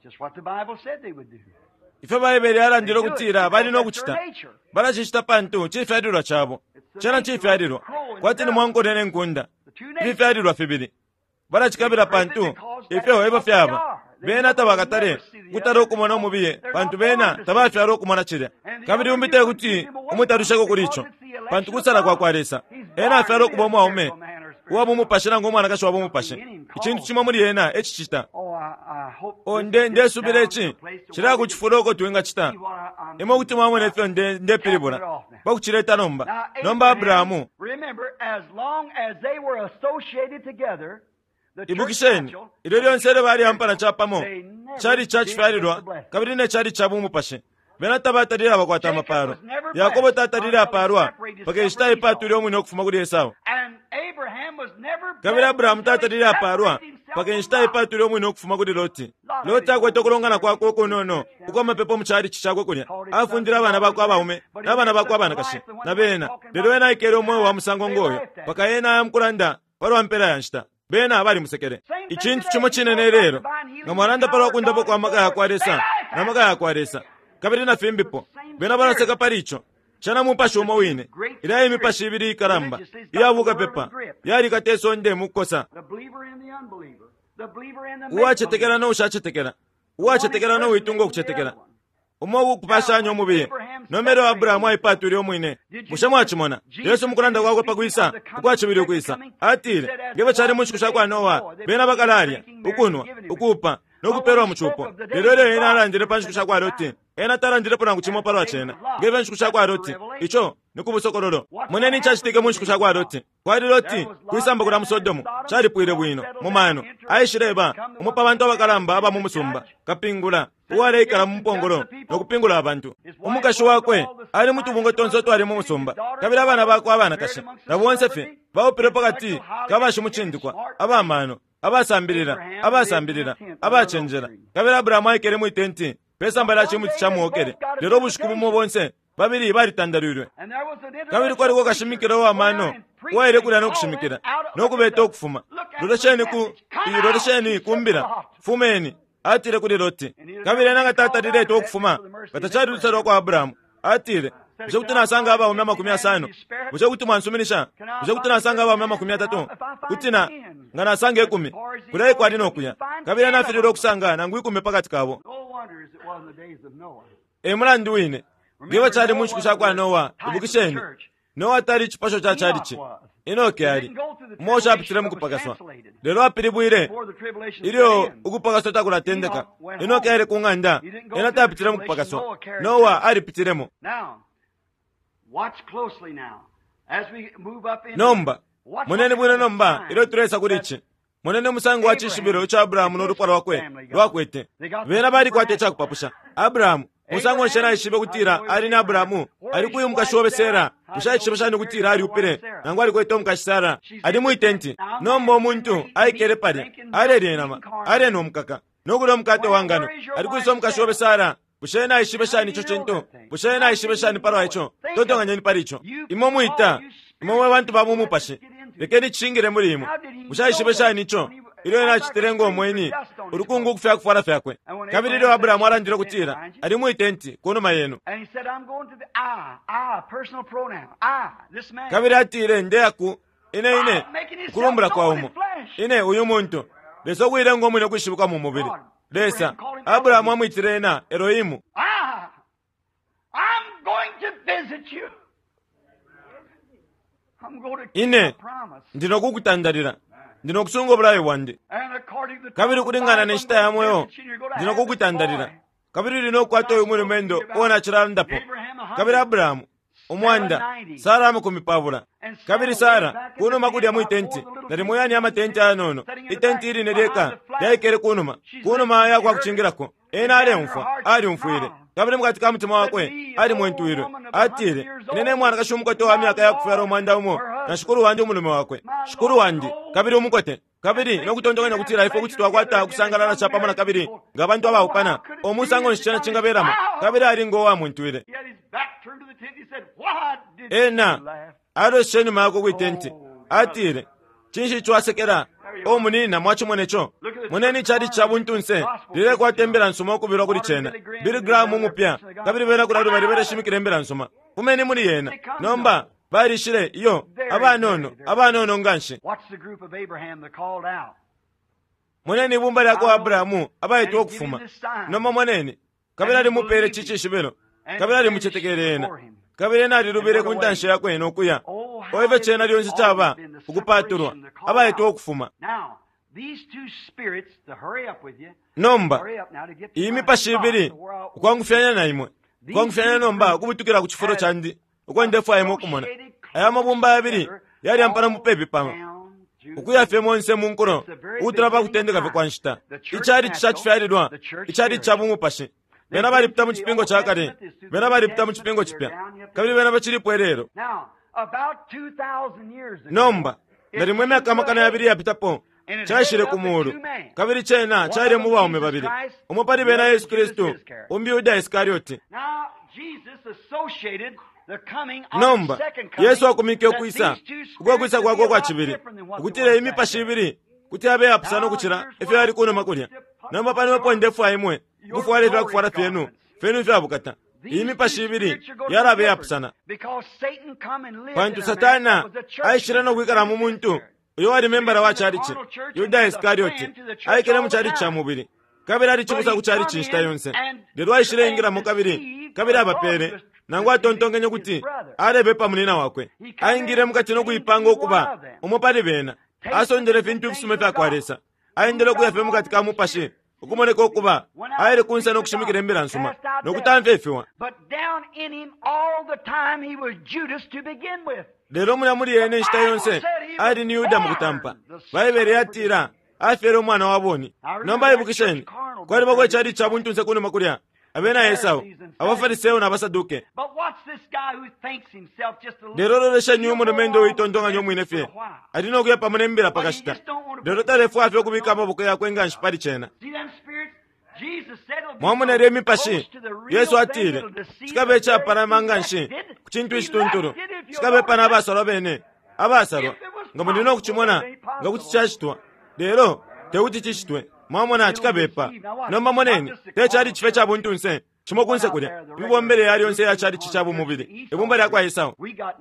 ife baibeli alandiro kutira bali nokuchita balachichita pantu chifyadirwa chabo chana chifyadirwa kwati ni mwankonene nkunda ifyadirwa fibiri balachikabira pantu ifeho ebo fyaba bena tabakatare kutara okumona omubiye pantu bena tabafyara okumona chirya kabiri umbite kuti umutarusheko kuricho pantu kusala kwakwaresa ena afyara okubomu aume uwabo mupashira ngomwana kasho wabo mupashe ikintu kimwe muri yena echichita onde ndesubire chi chira kuchifuroko tuwenga chita imo kuti mwamwe efyo nde piribura bakuchireta nomba Abrahamu ibukisheni ilo lyonsere bali ampana chapamo chari chachifyarirwa kabiri ne chari chabu mupashe bena tabatarira bakwata amaparo Yakobo tatarira aparwa pakeshita ipaturi omwe nokufuma kuri Esau kabiri Abrahamu tatarira aparwa pakeshita ipaturi omwe nokufuma kuri Loti akwete kulongana kwako kunono ukoma pepo muchari chichako kunya afundira abana bako abaume nabana bako abana kashi nabena lero ena ikero omwe wa musango ngoyo pakayena amkulanda paro ampera yanshita bena abali musekere ichintu chimo chinene lero ngamwaranda paro kundapo kwa maka yakwaresa kabiri na fimbipo bena baraseka paricho chana mupashi umwe wine ila imipashi ibiri ikaramba iyavuka pepa yari kateso nde mukosa uwachetekera no ushachetekera uwachetekera no witungo kuchetekera umogu kupashanya omubiye nomero Abrahamu aipaturi omwine mushamwachimona Yesu mukulanda kwako pakuisa ukwachibiri kuisa atire ngebe chari muchikusha kwa Nowa bena bakalaria ukunwa ukupa nokuperwa muchupo lero ena alandire panchikusha kwa Loti ena talandire pona kuchimo parwa chena ngebe nchikusha kwa Loti icho nikubusokororo muneni chachitike muchikusha kwa Loti kwali Loti kuisamba kula musodomu chari puire bwino mumano aishireba umupa abantu abakalamba aba mumusumba kapingula uwale ikala mumpongolo nokupingula abantu umukashi wakwe ali mutubungo tonso twali mumusumba kabira abana bako abana kashe nabonse fe baopire pakati kabashi muchindikwa abamano abasambirira abachenjera kabira Abrahamu ayikere mu itenti pesa mbala chimu chamuokere lero bushikubu mu bonse babiri bari tandarirwe kabiri kwari ko kashimikira wa mano waire kula no kushimikira no kubeta okufuma roresheni kumbira fumeni atire kuri Loti kabiri nanga tata direte okufuma batachari rusaro kwa Abrahamu atire uje kutina sanga aba 150 uje kutima nsuminisha uje kutina sanga aba 130 kutina ngana sanga 10 kurai kwa dino kuya kabiri na firiro kusanga na ngwi pakati kabo emulandi wine ngiba chari muchikusha kwa Nowa ibukisheni Nowa tari chipasho cha charichi inoke ari mosha apitire mukupakaswa lero apiribwire iliyo ukupakaswa takulatendeka inoke ari kunganda ena tapitire mukupakaswa Nowa ari pitiremo nomba munene bwire nomba ilo turesa kurichi munene musango wa chishibiro cha Abrahamu n'urukwaro rwakwete bena bari kwatecha kupapusha Abrahamu musango nshena ishibe kutira ari na Abrahamu ari kuyu mukashobe Sera ushaishibe shani kutira ari upire nangwa ari kwete mukashara ari muitenti nombo muntu aikere pari ari renama ari no mukaka nokulo mukate wangano ari kuiso mukashobe Sara bushena ishibe shani chochento bushena ishibe shani paro icho toto nganyeni paricho imomuita imowe bantu babumupashe lekeni chingire mulimo bushayishibe shani icho ilo ena chiterengo omweni urukungu kufya kufara fyakwe kabiri leo Abrahamu arandiro kutira ari mu itenti kono mayeno kabiri atire ndeyaku ine kurumbura kwa umo ine uyu muntu leso kwire ngo mwine kwishibuka mu mubiri lesa Abrahamu amwitirena Elohimu I'm going to visit you. ine ndinokukutandarira ndinokusunga obulayi bwande kabiri kulingana neshita ya moyo ndinokukutandarira kabiri linokwata oyo mulumendo ona chirandapo kabiri Abrahamu omwanda Sara amukumipabula kabiri Sara kunuma kudya muitenti nari muyani amatenti anono itenti ili nereka yaikere kunuma yakwa kuchingirako ena ali umfwire kabiri mukati ka mutima wakwe ali mwentuwiro atire inene mwana kashumukote wa myaka yakufera omwanda umo na shukuru wanje omulume wakwe shukuru wanje kabiri omukote kabiri nokutondoganya kutira ifo kuchitwa kwata kusangalana chapa na kabiri ngabantu abawupana omusango nshitana chingaberamo kabiri ali ngo wa mwentuwire ena aro shenu mako kwitenti atire chinshi chwasekera omunina mwachi mwenecho muneni chadi chabuntunse lile kwatembera nsoma okubirwa kuli chena bili gramu mupya kabiri bena kuradu bali bere shimikire mbera nsoma kumeni muli yena nomba bali shire iyo abanono nganshi muneni bumba lyako Abrahamu abayetu okufuma nomba muneni kabiri ali mupere chichi shibelo kabiri ali muchetekerena kabiri nali lubire kuntanshe yakwe nokuya oive chena lyonse chaba ukupaturwa abayetu okufuma nomba imipashibiri ukwangufyanya na imwe ukwangufyanya nomba kubutukira ku chifuro chandi ukwendefu ayemo kumona aya mabumba abiri yali ampana mupepi pama ukuyafye monse munkuro utrapa kutendeka vye kwanshita ichari chichachifyaridwa ichari chabumupashi bena balipita mu kipingo kya kale bena balipita mu kipingo kipya kabiri bena bachilipo erero nomba ndari mwe myaka makana yabiri yapitapo chashire kumuru kabiri chena chaire mu baume babiri umupari bena Yesu Kristo umbi Yuda Iskarioti nomba Yesu akumike okuisa kukwisa kwako kwa chibiri ukutire imipashi ibiri kuti abe apusano kuchira efe ali kuno makulya nomba pani wepo ndefu aimwe kufuwale vya kufuwala fenu vya bukata imipashi ibiri yarabe apusana pantu satana aishira no kwikara mu muntu uyo wali membara wa charichi Yuda Iskarioti aikere mu charichi mubiri kabiri ali chibusa ku charichi nshita yonse lero aishire ingira mu kabiri abapere nangwa tontongenye kuti arebe pamunina wakwe aingire mukati no kuipanga okuba umupari bena asondere vintu visumeta kwaresa aindele kuyafe mukati ka mupashi ukumoneka okuba aire kunsa nokushimikira embera nsuma nokutamfefewa lero muna muri yene nshita yonse ari ni Yuda mukutampa baibere yatira afere omwana waboni nomba ibukisheni kwali bakwe chari chabuntunse kuno makulya abena Esau abafariseo na abasaduke lero lesha nyumu rumendo witondonga nyomwine fye adino kuya pamene mbira pakashita lero tarefu afye kubika amaboko yakwe nganshi pali chena mwamune remi pashi Yesu atire chikabe cha parama nganshi kuchintu ishitunturu chikabe pana abasaro bene abasaro ngamundino kuchimona ngakuchichashitwa lero teuti chishitwe mwamona chikabepa nomba moneni techari chife chabuntunse chimokunse kulya ibibombere yali yonse yachari chichabu mubiri ibombere yakwa Esau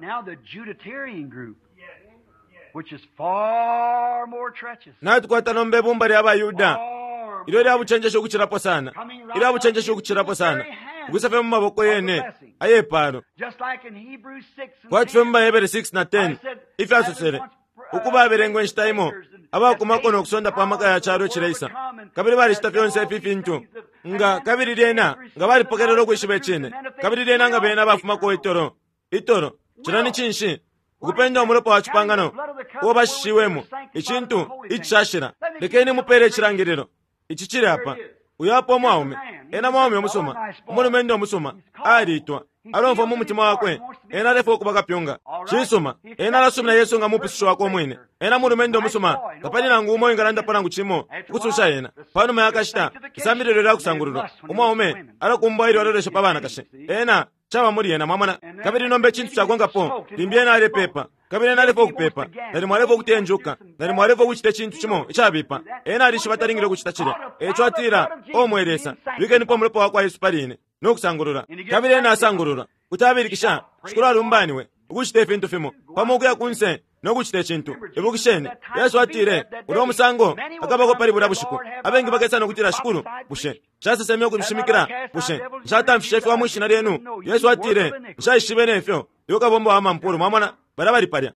na tukwata nombe bombare aba Yuda ilo lya buchenjesho kuchirapo sana ila buchenjesho kuchirapo sana ukusafe mu maboko yene ayeparo kwa tfemba Hebrew 6 na 10 ife asusere ukuba berengwe nshitaimo aba kumakono okusonda pamaka ya charo chireisa kabiri bali stafyonse fifintu nga kabiri lena nga bali pokerero kwishibe chine kabiri lena nga bena bafuma ko itoro chirani chinshi ukupenda umulopo wa chipangano uwo bashishiwemo ichintu ichashira lekeni mupere chirangiriro ichichire apa uyapo mwaume ena mwaume omusoma umulumendo omusoma alitwa alonfa mu mutima wakwe ena lefo kubaka pyonga chisoma ena lasumna Yesu nga mupisho wako mwene ena mulumendo omusoma kapani nangu umo ingalanda panangu chimo kutsusha ena pano mayakashita isambiliro lya kusangururo umwaume alakumbairi walolesha pabana kashe ena chaba muri ena mwamana kabiri nombe chintu chagonga po timbiena ale pepa kabiri na lefo kupepa nali mwalefo kutenjuka nali mwalefo kuchite chintu chimo ichabipa ena alishi bataringire kuchita chile echo atira omweresa wikeni po mulepo wakwa Yesu paline nokusangurura kabiri ena asangurura utabirikisha shukuru alumbani we ukuchite fintu fimo pamokuya kunse nokuchite chintu ibukishene Yesu atire ulo musango akabako pali bula bushiku abengi bakesa nokutira shukuru bushe chasa semyo kubishimikira bushe chata mfishefi wa mwishina lenu Yesu atire nshayishibene efyo yoka bombo ama mpuru mwamana barabari parya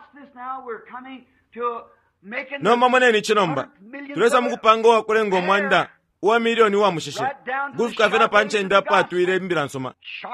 no mamane ni chinomba tuleza mukupango wa kulengo mwanda uwa milioni wa mushishe gufuka vena panche nda patu ile mbira nsoma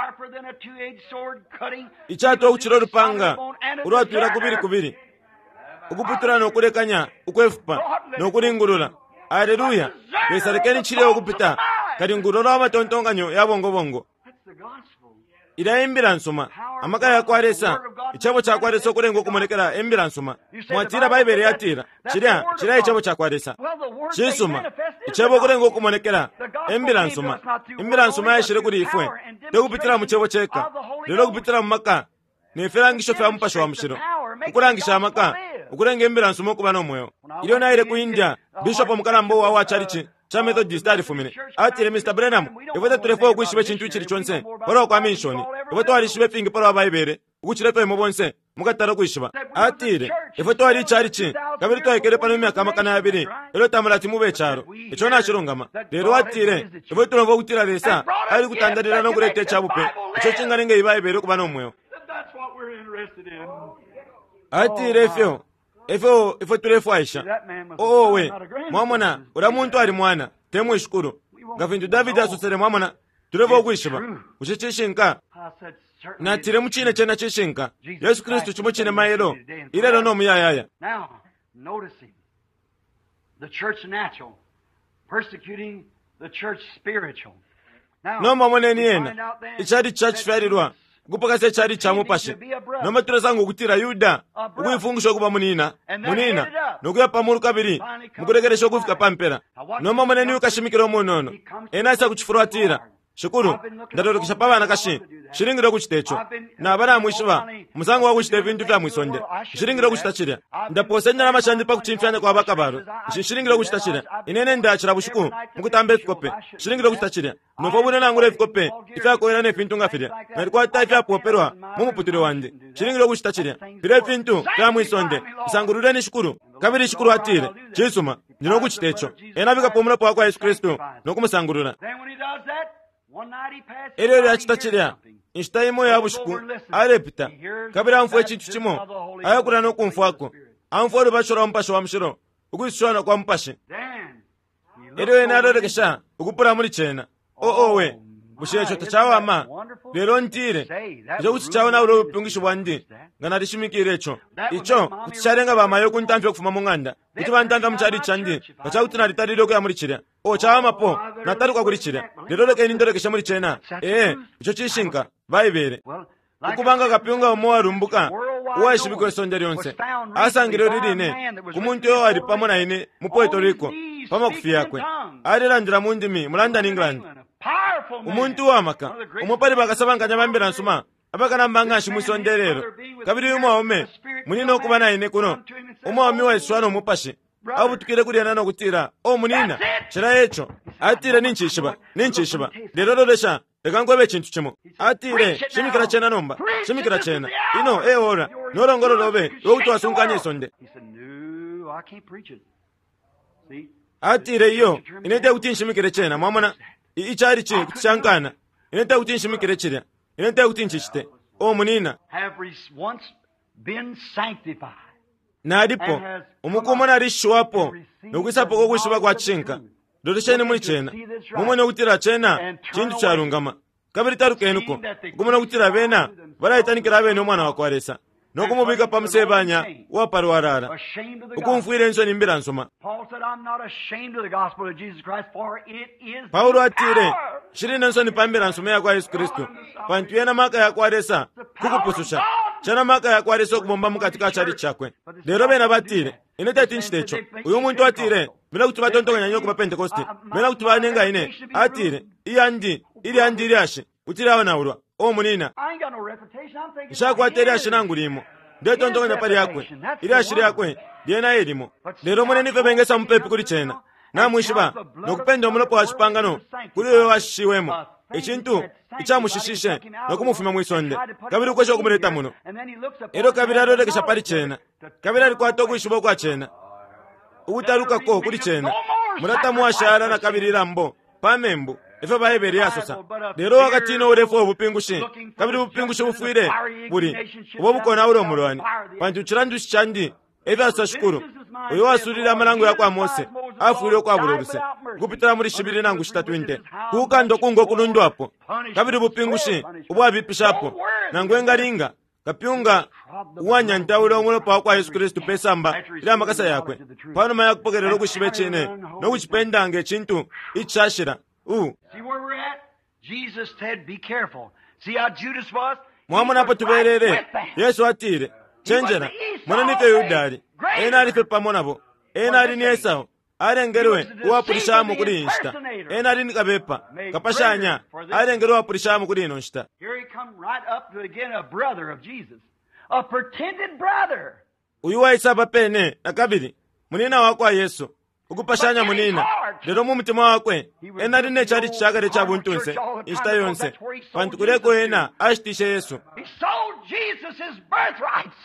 ichato kuchiro rupanga urwatwira kubiri ukuputura no kurekanya ukwefupa no kuringurura haleluya yesarekeni chile okupita kati ngulolo amatontonganyo yabongobongo idayimbira nsoma amaka yakwalesa ichabo chakwalesa okulenga okumulekera embira nsoma mwatira bayibuli yatira chira ichabo chakwalesa chisuma ichabo okulenga okumulekera embira nsoma yashire kuli ifwe tekupitira mu chebo cheka lero kupitira mu maka neferangisho fya mpasho wa mushiro okulangisha amaka okulenga embira nsoma okuba n'omwoyo iliyo naire ku India bishop omukalambo wa charichi cha Methodist alifumine atire Mr. Branham ifwe tulefo okwishibe chintu chiri chonse paro kwa mission ifwe twalishibe fingi paro abayibere ukuchire to mubonse mukatara kwishiba atire ifwe twali charichi kabiri twekere pano myaka makana yabiri ero tamala timube charo icho na chirungama rero atire ifwe tulomba kutira lesa ali kutandarira no kurete chabupe icho chinganenge ibayibere kuba n'omwoyo atire ifwe tulefu Aisha we mwamona ura muntu ali mwana temwe shukuru ngavindu David asusere mwamona tulefu okwishiba uchichishinka natire muchine chena chishinka Yesu Kristo chumuchine mayelo ilelo no muyayaya. Now noticing the church natural persecuting the church spiritual. No mamoneni yena ichari church failirwa kupakase chari chamupashe nomatira sangu kutira Yuda ukuifungisha kuba munina nokuya pamuru kabiri mukurekeresha kufika pampera nomamoneni ukashimikira omunono enasa kuchifuratira shukuru ndatolekesha pabana kashi shiringira kuchitecho na bana mwishiba musango wa kuchite vintu vya mwisonde shiringira kuchitachira ndaposenya na mashandi pa kuchimfyanya kwa bakabaro shiringira kuchitachira inene ndachira bushuku mukutambe fikope shiringira kuchitachira nofobune nangure fikope ifya koera ne vintu ngafire nalikuwa taifya poperwa mumuputire wanje shiringira kuchitachira fire vintu vya mwisonde isangurure ni shukuru kabiri shukuru atire chisuma ndino kuchitecho enabika pomula kwa Yesu Kristo nokumusangurura ero yachitachira inshitaimo ya bushuku arepita kabira amfwe chintu chimo ayakura no kumfwako amfwe bashora mpasho wa mshiro ukwiswana kwa mpashe ero enarorekesha ukupura muri chena we bushecho tachawa ama lero ntire jo kuchichawa na uro pungisho bwandi ngana rishimikirecho icho kucharenga bamayo kuntamfye kufuma munganda kuti bantanga mchari chandi bachakutina ritariro kwa muri chira chawa mapo nataruka kuri chira lero reke nindorekesha muri chena icho chishinka bayibere ukubanga kapyunga omowa rumbuka uwashibiko sonderi yonse asangiro ririne kumuntu yo ari pamo na ine mu Puerto Rico pamo kufiyakwe ari landira mu ndimi mu London England umuntu wamaka umupari bakasabanganya bambira nsuma abakana mbanga shimusonderero kabiri umwome munino kuba na ine kuno umwome weswana umupashe abutukire kuri nano kutira munina chira echo atire ninchishaba lero lolesha ekangwebe chintu chimo atire shimikira chena nomba shimikira chena ino ora norongoro lobe okutwasunkanye sonde atire iyo inete kutinshimikire chena mwamona ichari chi kuchankana inete kutinshimikire chira inete kutinchishite munina have once been sanctified nadipo umukomo narishwapo nokwisapo kokwishiba kwa chinka ndoteshene muri chena mumwe nokutira chena chintu charungama kabiri tarukenuko kumona kutira bena barayitanikira bene omwana wakwalesa nokumubika pamusebanya waparwarara ukumfwire nsoni mbira nsoma Paulo atire shirina nsoni pambira nsoma ya kwa Yesu Kristo pantu yena maka ya kwalesa kukupususha chana maka ya kwalesa kumomba mukatika chari chakwe lero bena batire inete tinchitecho uyu muntu atire mena kuti batontonya nyoko pa Pentecost mena kuti banenga ine atire ili andi ashe utira wana urwa munina ishakwateri ashinangulimo ndetontonya pali yakwe ili ashiri yakwe diena elimo lero munene ife bengesa mupepi kuli chena namwishiba nokupenda omulopo wa chipangano kuli oyo washiwemo echintu ichamushishishe nokumufuma mwisonde kabiri kwesha okumuleta muno ero kabiri alolekesha pali chena kabiri alikwata okwishiba kwa chena ubutaluka ko kuli chena mulata muwashara na kabiri lambo pamembu ife bayibeli yasosa lero wakati ino urefu obupingushi kabiri bupingushi bufwire buri ubo bukona uro mulwani pantu chirandushi chandi ife asashukuru uyo wasulira amalango yakwa Mose afwire kwa buloruse kupitira muri shibiri nangu shitatwinte kukando kungo kulundwapo kabiri bupingushi ubwa bipishapo nangwengaringa kapyunga uwanya ntawulo omulopa kwa Yesu Kristo pesamba ila makasa yakwe pano maya kupokerero kushibe chene no kuchipendange chintu ichashira See where we're at? Jesus said, be careful. See how Judas was? Mwamuna apo tuberere. Yesu atire. Chenjera. Mwana nife Yudari. Ena alife pamonabo. Ena ali ni Esau. Arengerwe uwapulishamu kuri inshita. Ena ali nikabepa. Kapashanya. Arengerwe uwapulishamu kuri inonshita. Here he come right up to again a brother of Jesus. A pretended brother. Uyu wa Isaba pene. Nakabiri. Munina wakwa Yesu. Ukupashanya munina. Lero mu mutima wakwe. Ena ali nechari chagare chabuntunse. Inshita yonse. Pantukureko ena. Ashtishe Yesu. He sold Jesus his birthrights.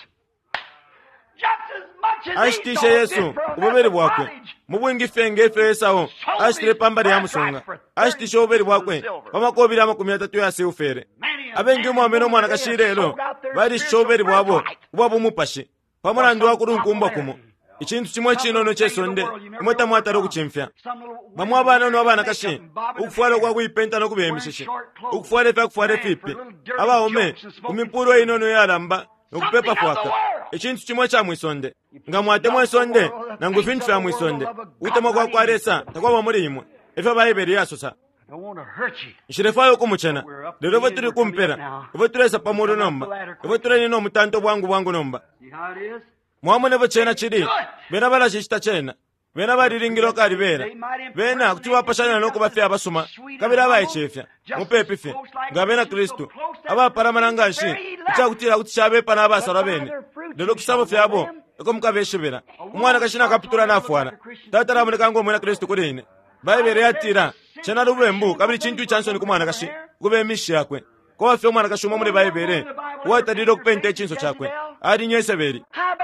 Ashtishe Yesu ububeri bwakwe mubwingi fenge efesaho ashitire pambari ya musonga ashtishe ububeri bwakwe bamakobiri 30 yase ufere abengi umwameno mwana kashirero bari shoberi bwabo umupashe pamurandu wakurunkumba kumo ikintu kimwe kinono cyesonde umota mwataro kuchimfya bamwe abana no abana kashi ukufwara kwa kuipenta no kubemishishe ukufwara fa kufwara fipi abahome kumipuro inono yaramba nokupepa kwaka ikintu kimwe kya mwisonde ngamwate mwisonde nangufintu fya mwisonde utema kwa kwaresa takwaba muri imwe efa bayiberi yasosa Shirefayo kumuchena lero baturi kumpera baturesa pamuro nomba batureni no mutanto bwangu nomba mwamune bachena chiri bena barashishita chena bena bariringiro kari bena kutuba pashana no kubafya basuma kabira bayechefya mupepife ngabena Kristo aba paramarangashi cyakutira kutishabe pana abasara bene lero kisabo fyabo ko mukabeshebera umwana kashina kapitura nafwana tatara muleka ngo mwana Kristo kurine bayibere yatira chena rubembu kabiri chintu chansoni kumwana kashi kubemisha yakwe ko afye umwana kashuma muri bayibere watadiro kupente chinso chakwe ari nyeseberi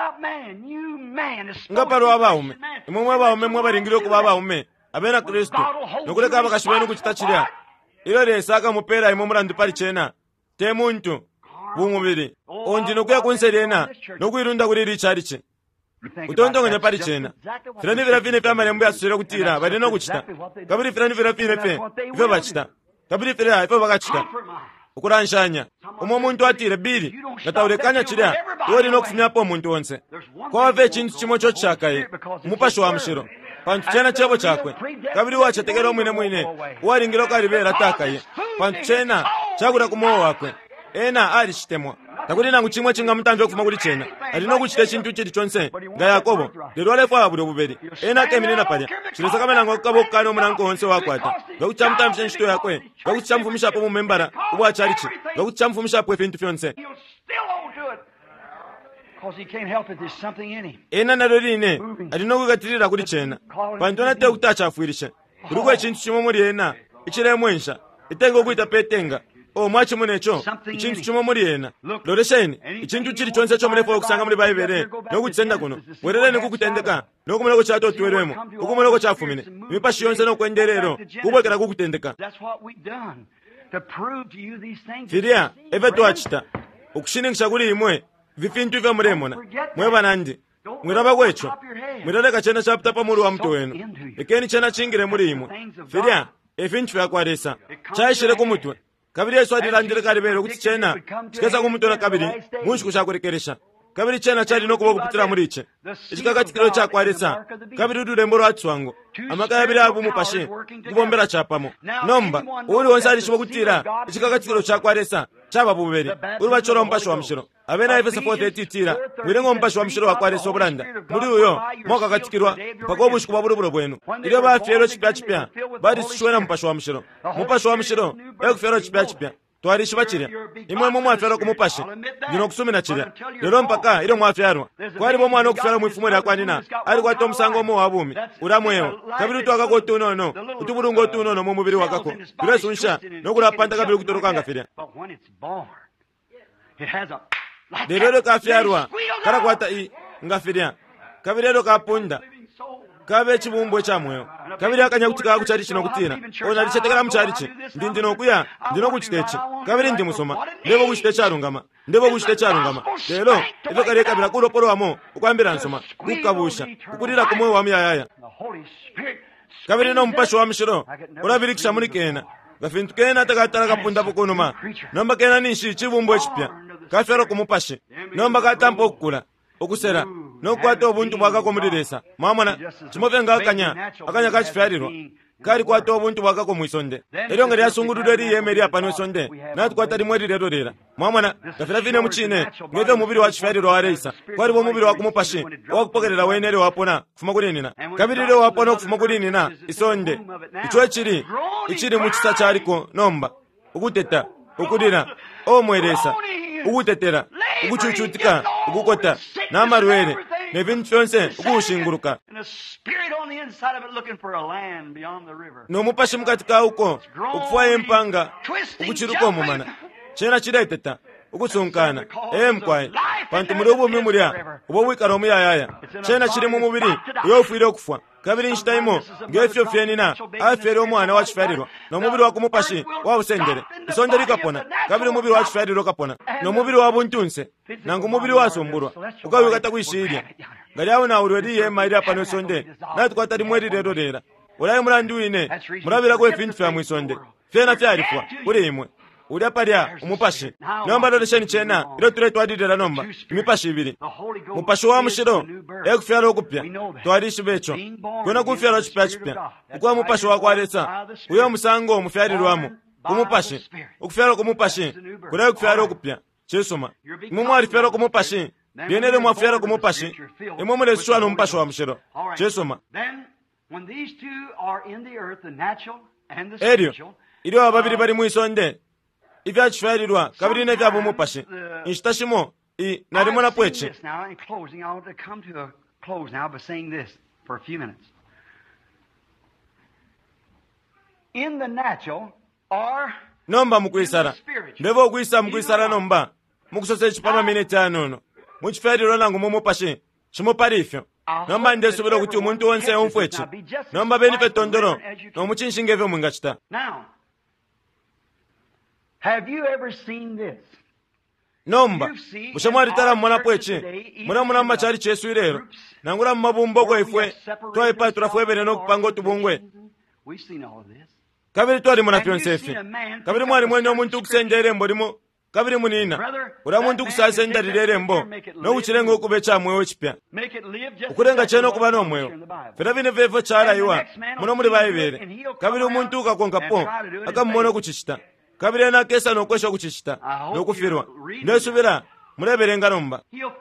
ngaparo abaume imwe abaume mwe baringiro kuba abaume abena Kristo nokuleka abakashibenu kuchitachira iyo resaka mupera imwe murandu pari chena temuntu bumubiri onji nokuya kunserena nokwirunda kuri richariche utondonganya pari chena firani virafine fya marembo yasura kutira bari no kuchita kabiri firani virafine fe ife bachita kabiri fira ife bakachita ukuranshanya umuntu atire biri gataurekanya chira yori no kufumya po muntu wonse kwa ve chintu chimo cyo chakaye umupasho wa mshiro pantu chena chebo chakwe kabiri wacha tegero mwine waringiro karibera takaye pantu chena chakura kumowa wakwe ena ali chitemwa takuri nangu chimwe chinga mutamve kufuma kuri chena ali no kuchite chintu chiti chonse nga Yakobo lero alefa aburo buberi ena keminena palya chiresa kamena ngo kabokano munango wonse wakwata ngakuchamtamve chintu yakwe ngakuchamvumisha po mumembara ubwa charichi ngakuchamvumisha po efintu fyonse ena narorine ali no kugatirira kuri chena pantona te kutacha afuirisha kurugwe chintu chimo muri ena ichiremwensha itengo kuita petenga mwachi munecho ikintu chimo muri ena loresheni ikintu chiri chonse cyo murepo kusanga muri bayibere no kutsenda kuno wererene kukutendeka no kumuleko chato tweremo ukumuleko chafumine mipashi yonse no kwenderero kubwekera kukutendeka firia eve twachita ukushiningisha kuri imwe vifintu vya muremona mwe banandi mwiraba kwecho mwirareka chena chapta pamuru wa mtu wenu ekeni chena chingire muri imwe firia efintu vya kwaresa chaishire kumutwe kabiri Yesu adirandire karibero kuti chena chikeza kumutora kabiri munshi kushakurekeresha kabiri chena chali no kubokuputira muri iche ichikakatikiro cha kwaresa kabiri ururembo rwatswango amaka yabiri abu mupashe kubombera chapamo nomba uri wonsari chibokutira ichikakatikiro cha kwaresa chaba buberi uri bachoro mpasho wa mshiro abena Efeso 4:8 mwirengo mpasho wa mshiro wa kwaresa obranda muri uyo moka katikirwa pako mushi kubaburuburo bwenu iyo bafyero chipya bari sishwena mpasho wa mshiro ekufyero chipya twarishi bachire imwe mu mwafyero kumupashe ndino kusumina chire lero mpaka iro mwafyarwa kwari bo mwana okufyara mwifumura kwanina ari kwa tomsango mu wabumi uramweyo kabiri twaka tunono utuburungo tunono mu mubiri wakako Yesu unsha no kurapanda kabiri kutorokanga firia lero kafyarwa kara kwata ngafiria kabiri ro kapunda kabe chibumbwe chamweyo kabiri akanya kutika kuchari chino kutina ona richetekera mucharichi ndino kuya ndino kuchitechi kabiri ndi musoma ndebo kuchitecha rungama lero ife kare kabira kuroporo wamo ukwambira nsoma kukabusha kukurira kumwe wa myayaya kabiri no mpasho wa mshiro urabirikisha muri kena gafintu kena takatara kapunda pokonoma nomba kena nishi chibumbwe chipya kafero kumupashe nomba katampo kukula okusera nokwata obuntu bwakakomuliresa mwamona chimovenga akanya kachifyarirwa kali kwata obuntu bwakakomwisonde eryo nga lyasunguludwa eriyema eryapano esonde natukwata limwe lirerorera mwamona gafera vine muchine ngeve omubiri wachifyarirwa wareisa kwaliwo omubiri wakumupashi owakupokerera wenere wapona kufuma kulinina kabirire wapona okufuma kulinina isonde icho ichiri muchisa chaliko nomba ukuteta ukulira omweresa ukutetera ukuchuchutika ukukota n'amarwere n'ebintu byonse ukushinguluka n'omupashi mukati kauko okufuayo empanga ukuchiruka omumana chena chireteta ukusunkana mkwaye pantu muri obumi mulya obo bwikara omuyayaya chena chiri mu mubiri yofuire okufwa kabiri nshitaimo ngefyo fyenina afere omwana wachifyarirwa n'omubiri wakumupashi wawusendere isonde likapona kabiri omubiri wachifyarirwa kapona n'omubiri wabuntunse nangu omubiri wasumburwa ukawikata kwishirya ngali awo nawulwe liyema ili apano esonde natukwata limwe lirerorera ulayi mulandi wine mulabirako ebintu fya mwisonde fyena fyalifwa kuli imwe ulya palya umupashi nomba lolesheni chena ilo tule twadidela nomba imipashi ibiri mupashi wa mushiro ekufyala okupya twalishi becho kwena kufyala chipya ukuwa mupashi wakwalesa uyo musango omufyalirwamo kumupashi okufyala kumupashi kule kufyala okupya chesoma imwe alifyala kumupashi bienele mwafyala kumupashi imwe mulesishwa n'omupashi wa mushiro chesoma eryo iliyo ababiri bali mwisonde ivyachifyarirwa kabiri nevyabo mupashi inshitashimo narimo na pweche nomba mukwisara mbeva okwisa mukwisara nomba mukusose chipama mineti anono muchifyarirwa nangu mumupashi chimopalifyo nomba ndesubira kuti umuntu wonse umfweche nomba benife tondoro nomuchinshingeve mwingachita. Have you ever seen this? Nomba mushamwalitala mmona pweche muna machali chesu ilero nangula mmabumbo kwa ifwe twaipa tulafwebene nokupanga otubungwe kabiri twali muna fyonsefi kabiri mwali mwene omuntu kusenda erembo limo kabiri munina ula muntu kusasenda lirerembo nokuchilenga okube chamwewo chipya ukulenga cheno kuba nomwewo fera bine vefo chalayiwa muno muli bayibere kabiri omuntu ukakonka po akammona okuchichita kabiri ena kesa nokwesha kuchichita nokufirwa nesubira muleberenga nomba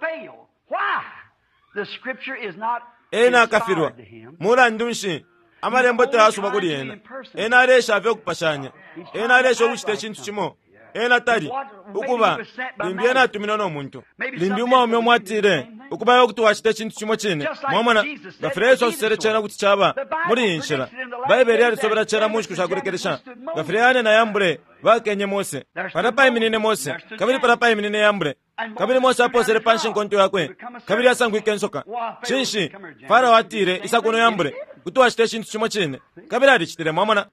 ena akafirwa mula ndunshi amalembo teasuba kuli ena alesha ave okupashanya ena alesha okuchita ekintu kimo ena tali ukuba limbi ena atumina n'omuntu limbi umwe mwatire ukuba yokuti wachita ekintu kimo chine mwamwana gafira yesu asusere chena kuti chaba muri yinshira bayibeli alisobera chena munshi kushakurekeresha gafira yane na yambure bakenye Mose parapa iminine Mose kabiri parapa iminine yambure kabiri Mose aposere panshi nkonto yakwe kabiri asangwike nsoka chinshi fara watire isakono yambure kuti wachita ekintu kimo chine kabiri alichitire mwamwana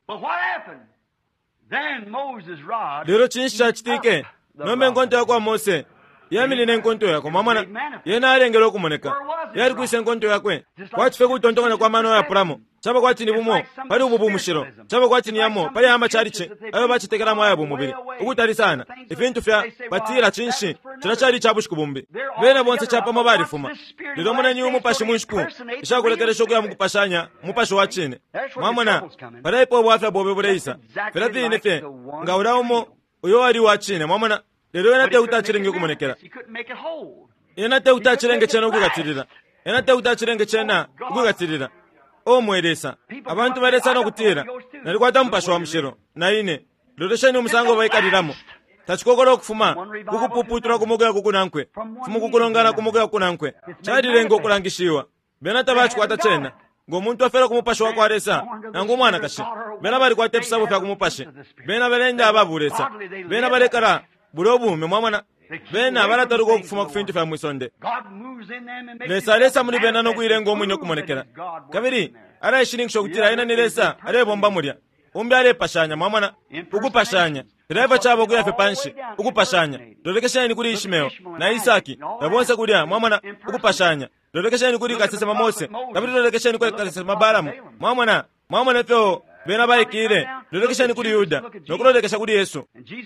lero chinshi chachitike nombe nkonto yakwa Mose yaminine nkonto yako mwamwana yena alengera okumoneka yali kwise nkonto yakwe kwachife kutontongana kwa mano ya Puramo chaba kwati ni bumo pali ububu mushiro chaba kwati ni yamo pali ama chariche ayo bachitekera mwaya bumubiri ukutali sana ifintu fya batira chinshi chirachari chabushikubumbi bene bonse chapa mabari fuma lero muna ni umupashi munshku ishakulekere shoko ya mukupashanya mupashi wa chine mwamwana pali ipo bwafya bobe buleisa ferathi inefe ngauraumo uyo wali wa chine mwamwana lero ena te utachirenge kumonekera ena te utachirenge chena ukugatirira ena te utachirenge chena ukugatirira omweresa abantu baresa nokutira nalikwata mupashi wa mushiro naine loreshani omusango baikadiramo tachikokora okufuma kukupuputura kumugoya kukunankwe fumu kukulongana kumugoya kunankwe chadirengo okulangishiwa bena tabachikwata chena ngomuntu afera kumupashi wako aresa nangu mwana kashi bena bali kwata ebisabo fya kumupashi bena balenda ababulesa bena balekara bulobume mwamwana bena balataruka okufuma kufintu fya mwisonde lesa muli bena nokwirenga omwinyo okumonekera kabiri arayishiringisha kutira ena nilesa arebomba mulya umbi arepashanya mwamwana ukupashanya direva chabo kuyafe panshi ukupashanya lolekesheni kuli Ishimeo na Isaki nabonse kulya mwamwana ukupashanya lolekesheni kuli kasesema Mose kabiri lolekesheni kuli kasesema Balamu mwamwana fyo bena baikire lolekeshani kuli yuda nokulolekesha kuli yesu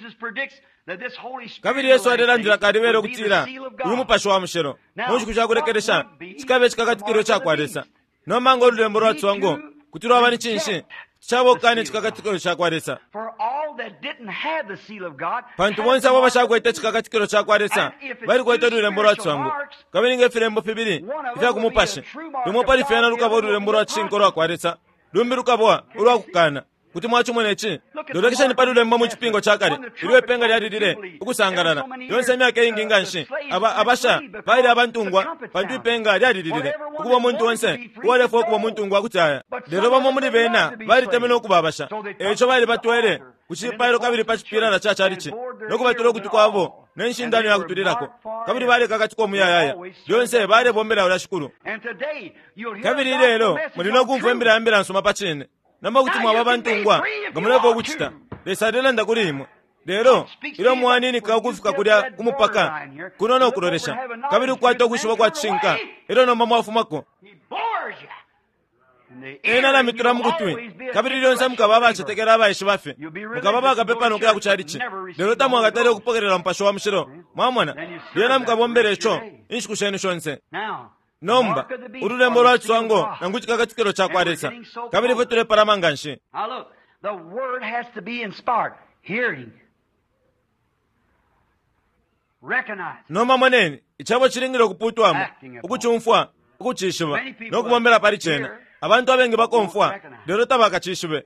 kabiri yesu alelandira kalivero kutira uyu mupasho wa mushero muchiku chakulekeresha chikave chikakatikiro chakwalesa nomanga olulembo lwatsongo kuti lwava ni chinshi chavokane chikakatikiro chakwalesa pantu bonse avo vachakuita chikakatikiro chakwalesa vari kuita lulembo lwatsongo kabiri ngefilembo pibiri ifya kumupashe lumwe palifena lukava lulembo lwachinko lwakwalesa lumbi lukavwa ulwakukana kuti mwacho mwenechi lolekeshani pali ulembo muchipingo chakale iliwe penga lyadidire ukusangalala yonse myaka inginga nshi abasha vaili abantungwa pantu ipenga lyadidire ukuva muntu wonse uwalefu okuva muntungwa kutaya lero vamwe muli bena valitemene okuva abasha echo vaili batwele kuchipailo kabili pachipirana chachalichi nokuvatula kuti kwavo nenshindano yakutulirako kabili vali kakati komuyayaya lyonse vali bombela ulashukulu kabili lero mulino kumva embela yambela nsoma pachine namba kuti mwaba bantungwa ngamulevo okuchita lesadela kuli imwe lero ilo mwanini kakufika kulya kumupaka kunono okulolesha kabili kukwata okushiba kwa chinka ilo nomba mwafumako ena la mitula mukutwi kabili lyonse mukaba bachetekera abayishi bafe mukaba bakapepano kuya kuchalichi lero tamu akatali okupokerera mpasho wa mushiro mwamwana lyena mukabombera echo inshikusheni shonse nomba ululembo lwatswango nanguchi kakatikiro chakwalesa kabili vetule palamanga nshi noma mweneni ichavo chilingiro kuputwamo ukuchumfwa ukuchishiva nokubombera pali chena abantu abengi bakomfwa lero tabakachishive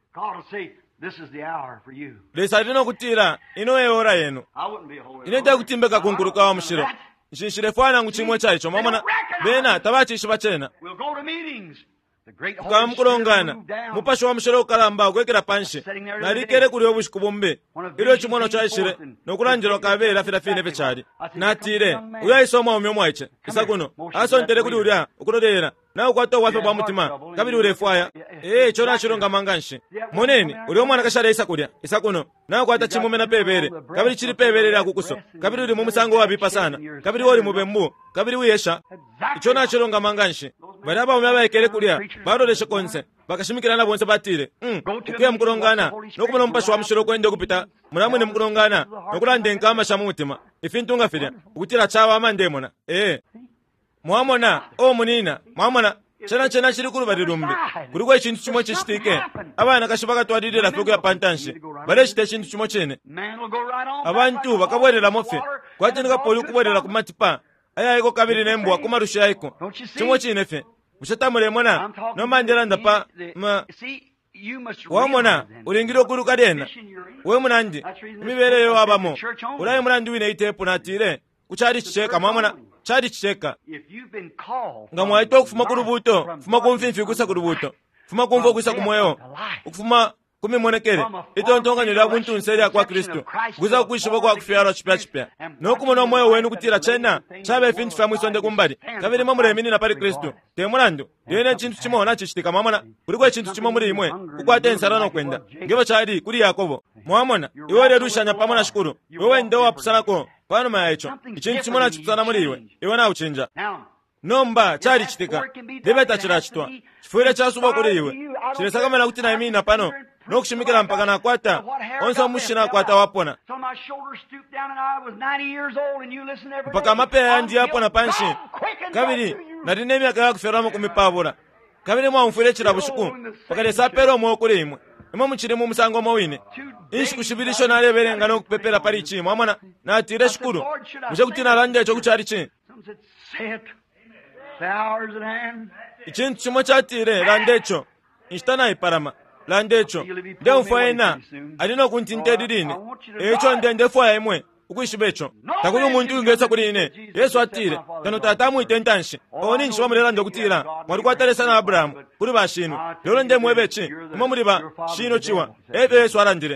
lesa lino kutira ino eora yenu ineta kutimbeka kunkuluka wa mushiro nshinshirefwana nguchimwe chaicho mamona bena tabachishiva chena kukaba mukulongana mupasho wa mushiro ukalamba ukwekera panshi nalikere kuli obushiku bumbi ilo chimono chaishire nokulanjira kabela filafine pechali natire uyayisoma umyomo aiche isa kuno asontere kuli ulya ukulodera na ukwata wafe bwa mutima kabili ulefwaya chona chilonga manganshi moneni uli omwana kashale isa kulya isa kuno na ukwata chimumena pebere kabili chili pebere lya kukuso kabili uli mumusango wabipa sana kabili woli mubembu kabili uyesha chona chilonga manganshi balaba umyabaekere kulya baloleshe konse bakashimikirana bonse batire ukuya mukulongana nokumona mupasho wa mushiro kwende kupita mulamwene mukulongana nokulanda enkama sha mumutima ifintunga filya ukutira chawa amandemona mwamona munina mwamona chena chili kulubali lumbi kuliko echintu chimwe chishitike abana kashiba katwadilira fekuya pantanshi bale chite chintu chimwe chene abantu bakabwerera mofe kwatendeka poli kubwerera kumatipa ayayiko kabili nembwa kumarusha yayiko chimwe chine fe mushatamulemona nomandela ndapa wamona ulingiro kuluka dena we munandi imibereyo abamo ulaye munandi wine itepu natire kuchali chicheka mwamona chali chicheka nga mwaito okufuma kulubuto fuma kumfimfi kusa kulubuto fuma kumvo kusa kumweyo okufuma kumimonekere itontonganira buntu nseri akwa Kristo guza kwishiba kwa kufyara chipya nokumona omweyo wenu kutira chena chabe fintu famwe sonde kumbali kabiri mamuremini na pali Kristo temulando yene chintu chimona chichitika mwamona kuliko chintu chimwe muri imwe kukwata ensarano kwenda ngeba chali kuli Yakobo mwamona iwe rerushanya pamona shukuru wewe ndo wapusanako pano mayecho ichintu chimona chipusana muri iwe na uchinja nomba chali chitika debeta chirachitwa chifuire chasuba kuli iwe chiresakamena kuti na imina pano nokushimikira mpaka nakwata onse omushina akwata wapona mpaka mapeya yandi yapona panshi kabiri natine emyaka yakuferamu kumipavula kabiri mwamufwire chirabushiku pakati sapera omwe okuli imwe imwe muchirimu musango mowine inshikushibisho naleberenga nokupepera pali chi mwamona natire shukuru mushe kuti nalanja echo kuchali chi ichintu chimwe chatire landecho inshitana iparama landecho nde mfwaena alino kuntintedidine echo ndende fwaya imwe ukwishibecho takuli umuntu ungesa kuli ine Yesu atire kano tatamu itentanshi oni nshwa mulera ndokutira mwali kwatalesa na Abrahamu kuli bashinu lero nde mwebechi imwe muri ba shino chiwa Yesu alandire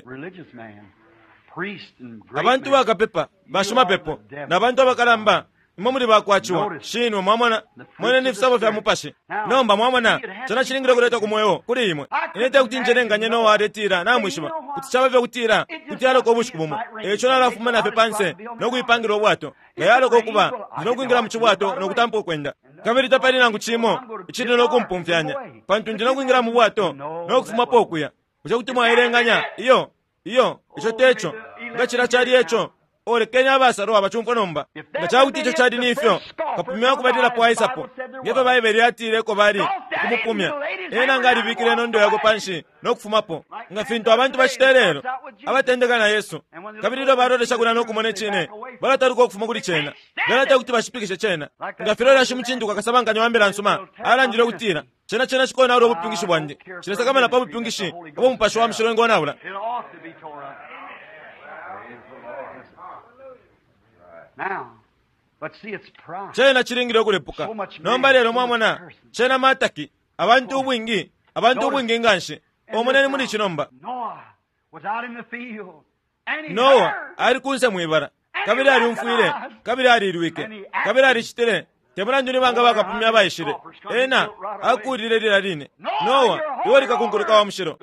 abantu bakapepa bashuma pepo nabantu abakalamba imwe muri bakwachiwa shino mwamona mwene nifisabo vya mupashi nomba mwamona chana chilingire kuleta kumweyo kuli imwe inete kuti njenenganye no waretira na mwishima kuti chaba vya kutira kuti yalo kobushikubumo echo nalafuma na pepanse nokuipangira obwato ngayalo kokuba ndinokuingira muchibwato nokutampo kwenda kabiri tapali nangu chimo ichiti nokumpumfyanya pantu ndinokuingira mu bwato nokufuma pokuya buchakuti mwairenganya iyo icho techo ngachira chali echo ore kenya basaro abachumpo nomba ngachakuti icho chali nifyo kapumya kubatira pwaisapo ngepe baiberi atireko bali kumupumya ena ngari bikire nondo yako panshi nokufumapo ngafinto abantu bashiterero abatendeka na Yesu kabiriro barodesha kuna nokumone chine balataruko kufuma kuli chena balata kuti bashipikishe chena ngafirora shimuchindu kakasabanga nyawambira nsuma alanjire kutira chena chikona uro bupingishi bwandi chiresa kama na pabu pingishi obo mpasho wa mshiro ngona ula chena chiringiro kulepuka nomba lero mwamona chena mataki abantu ubwingi nganshi omonene muri chinomba Noah ari kunse mwibara kabiri ari umfuire kabiri ari irwike kabiri ari chitere temuranjuni banga bakapumya bayishire ena akurire lirarine Noah yori kakunkuruka wa mshiro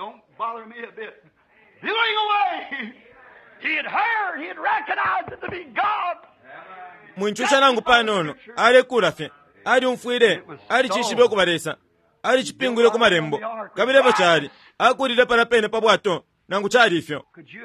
mwinchusha nangu panono ari kurafe ari umfuire ari chishibe kubaresa ari chipingure kumarembo kabire bachari akurire parapene pabwato nangu chari ifyo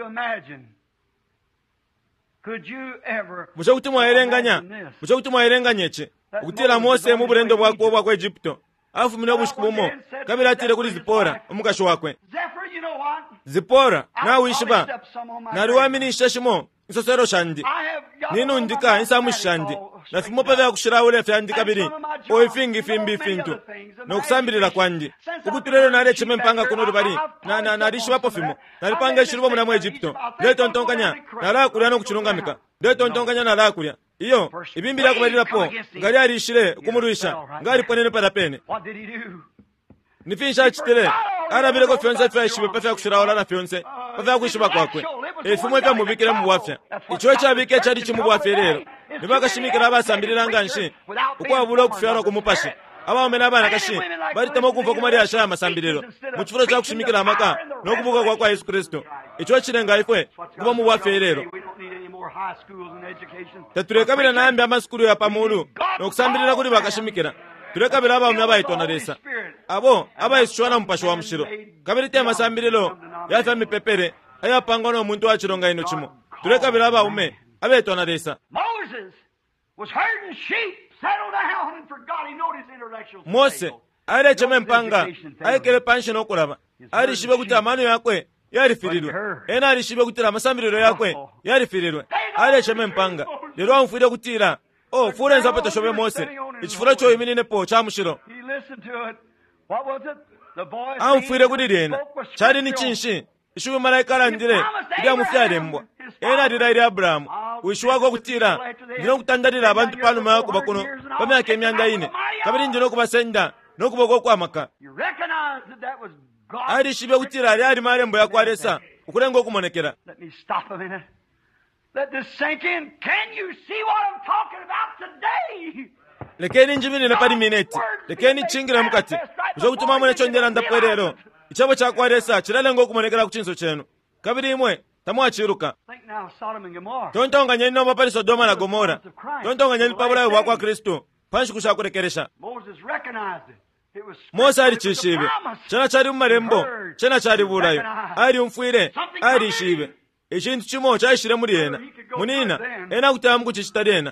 buchakuti mwairenganya che ukutira Mose mu burendo bwako bwa Egypto afumira obushikumo kabira atire kuri Zipora omugasho wakwe Zipora na wishiba nariwaminisha shimo nsosero shandi ninu ndika insamushandi nafimo pavya kushiraule fyandi kabiri oifingi fimbi fintu nokusambirira kwandi ukutirero nare chime mpanga kuno bari na rishibapo fimo naripanga shiribo muna mu Egypto leto ntonkanya nara kulya no kuchirungamika leto ntonkanya nara kulya iyo ibimbira kubarira po ngari arishire kumuruisha ngari ponene parapene nifisha chitere arabire ko fyonse fyashibe pafya kushiraula na fyonse pafya kushiba kwakwe efumwe pya mubikira mu bwafya icho cyabike cyari kimu bwafya rero nibakashimikira abasambirira nganshi uko aburo kufyana kumupashe abamena abana kashi baritamo kumva kumari asha amasambiriro mu kifuro cyo kushimikira amaka no kuvuga kwa Yesu Kristo icho kirenga ifwe kuba mu bwafya rero tatureka nambe amaskuru ya pamulu no kusambirira kuri bakashimikira tureka biraba mu abayitona resa abo abayishwana mpasho wa mshiro kabirite amasambiriro yafa mipepere aya pangono muntu wachironga ino chimo tureka biraba ume abayitona resa Mose ari cheme mpanga ayekele panshe no kuraba ari shibe kuti amano yakwe yarifirirwe ena ari shibe kuti amasambiriro yakwe yarifirirwe ari cheme mpanga lero amfire kutira furenza pato shobe Mose ichifura cho iminine po cha mushiro amfire kudirena chari ni chinshi ishuwe malaika arandire iriya mufyarembwa ena riraire Abrahamu wishuwako kutira ndino kutandalira abantu pano mayako bakuno pamyaka emyanda ine kabiri ndino kubasenda no kuboko kwamaka ari shibe kutira ari marembo yakwaresa ukurengo kumonekera Let this sink in. Can you see what I'm talking about today? Lekeni njimini na pari mineti. Lekeni chingira mukati. Ujo kutuma mwene chondera ndaperero. Ichabo chakwaresa chiralengo kumonekera kuchinso chenu. Kabiri imwe tamwa chiruka. Tontonga nyeni no mapari Sodoma na Gomora. Tontonga nyeni pabula wa kwa Kristo. Panshi kushakurekeresha. Mose ari chishibe. Chana chari marembo. Chana chari burayo. Ari umfuire. Ari shibe. Echintu chimo chashire muri ena munina ena kutamu kuchichitarena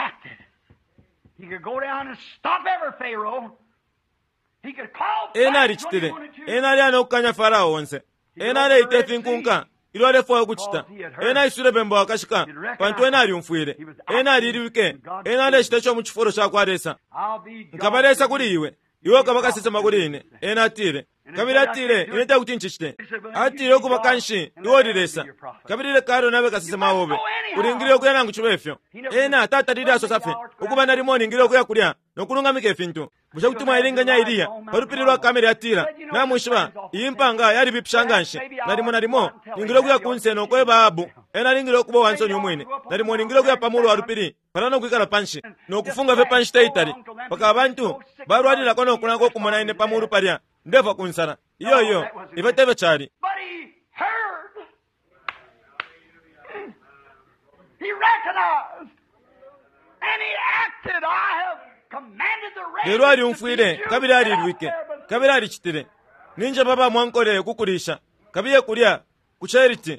ena ari chitere ena ari anokanya Farao onse ena ari itefinkunka ilore fo kuchita ena isure bembo akashika pantu ena ari umfuire ena ari riwike ena ari chitecho muchiforo chakwaresa nkabaresa kuri iwe kabakasese makurine ena atire kabiri atire ineta kuti nchichite atire kuba kanshi iworiresa kabiri karo nawe kasise maobe uringire kuyana nguchubefyo ena tata diraso safe ukuba nari moni ngire kuya kulya nokulunga mikefintu busha kutumwa irenganya iriya parupirirwa kamera atira namushba yimpanga yari bipshanganshi narimo ngire kuya kunseno kwe babu ena ngire kuba wansoni umwene narimo ngire kuya pamulu warupiri parano kwikala panshi no kufunga ve panshi taitari paka abantu barwadira kono kunako kumona ine pamulu paria ndeva kunsana iyo iveteve chari lero ari umfuire kabiri ari rwike kabiri ari chitire ninje baba mwankore kukurisha kabiye kulya kucheriti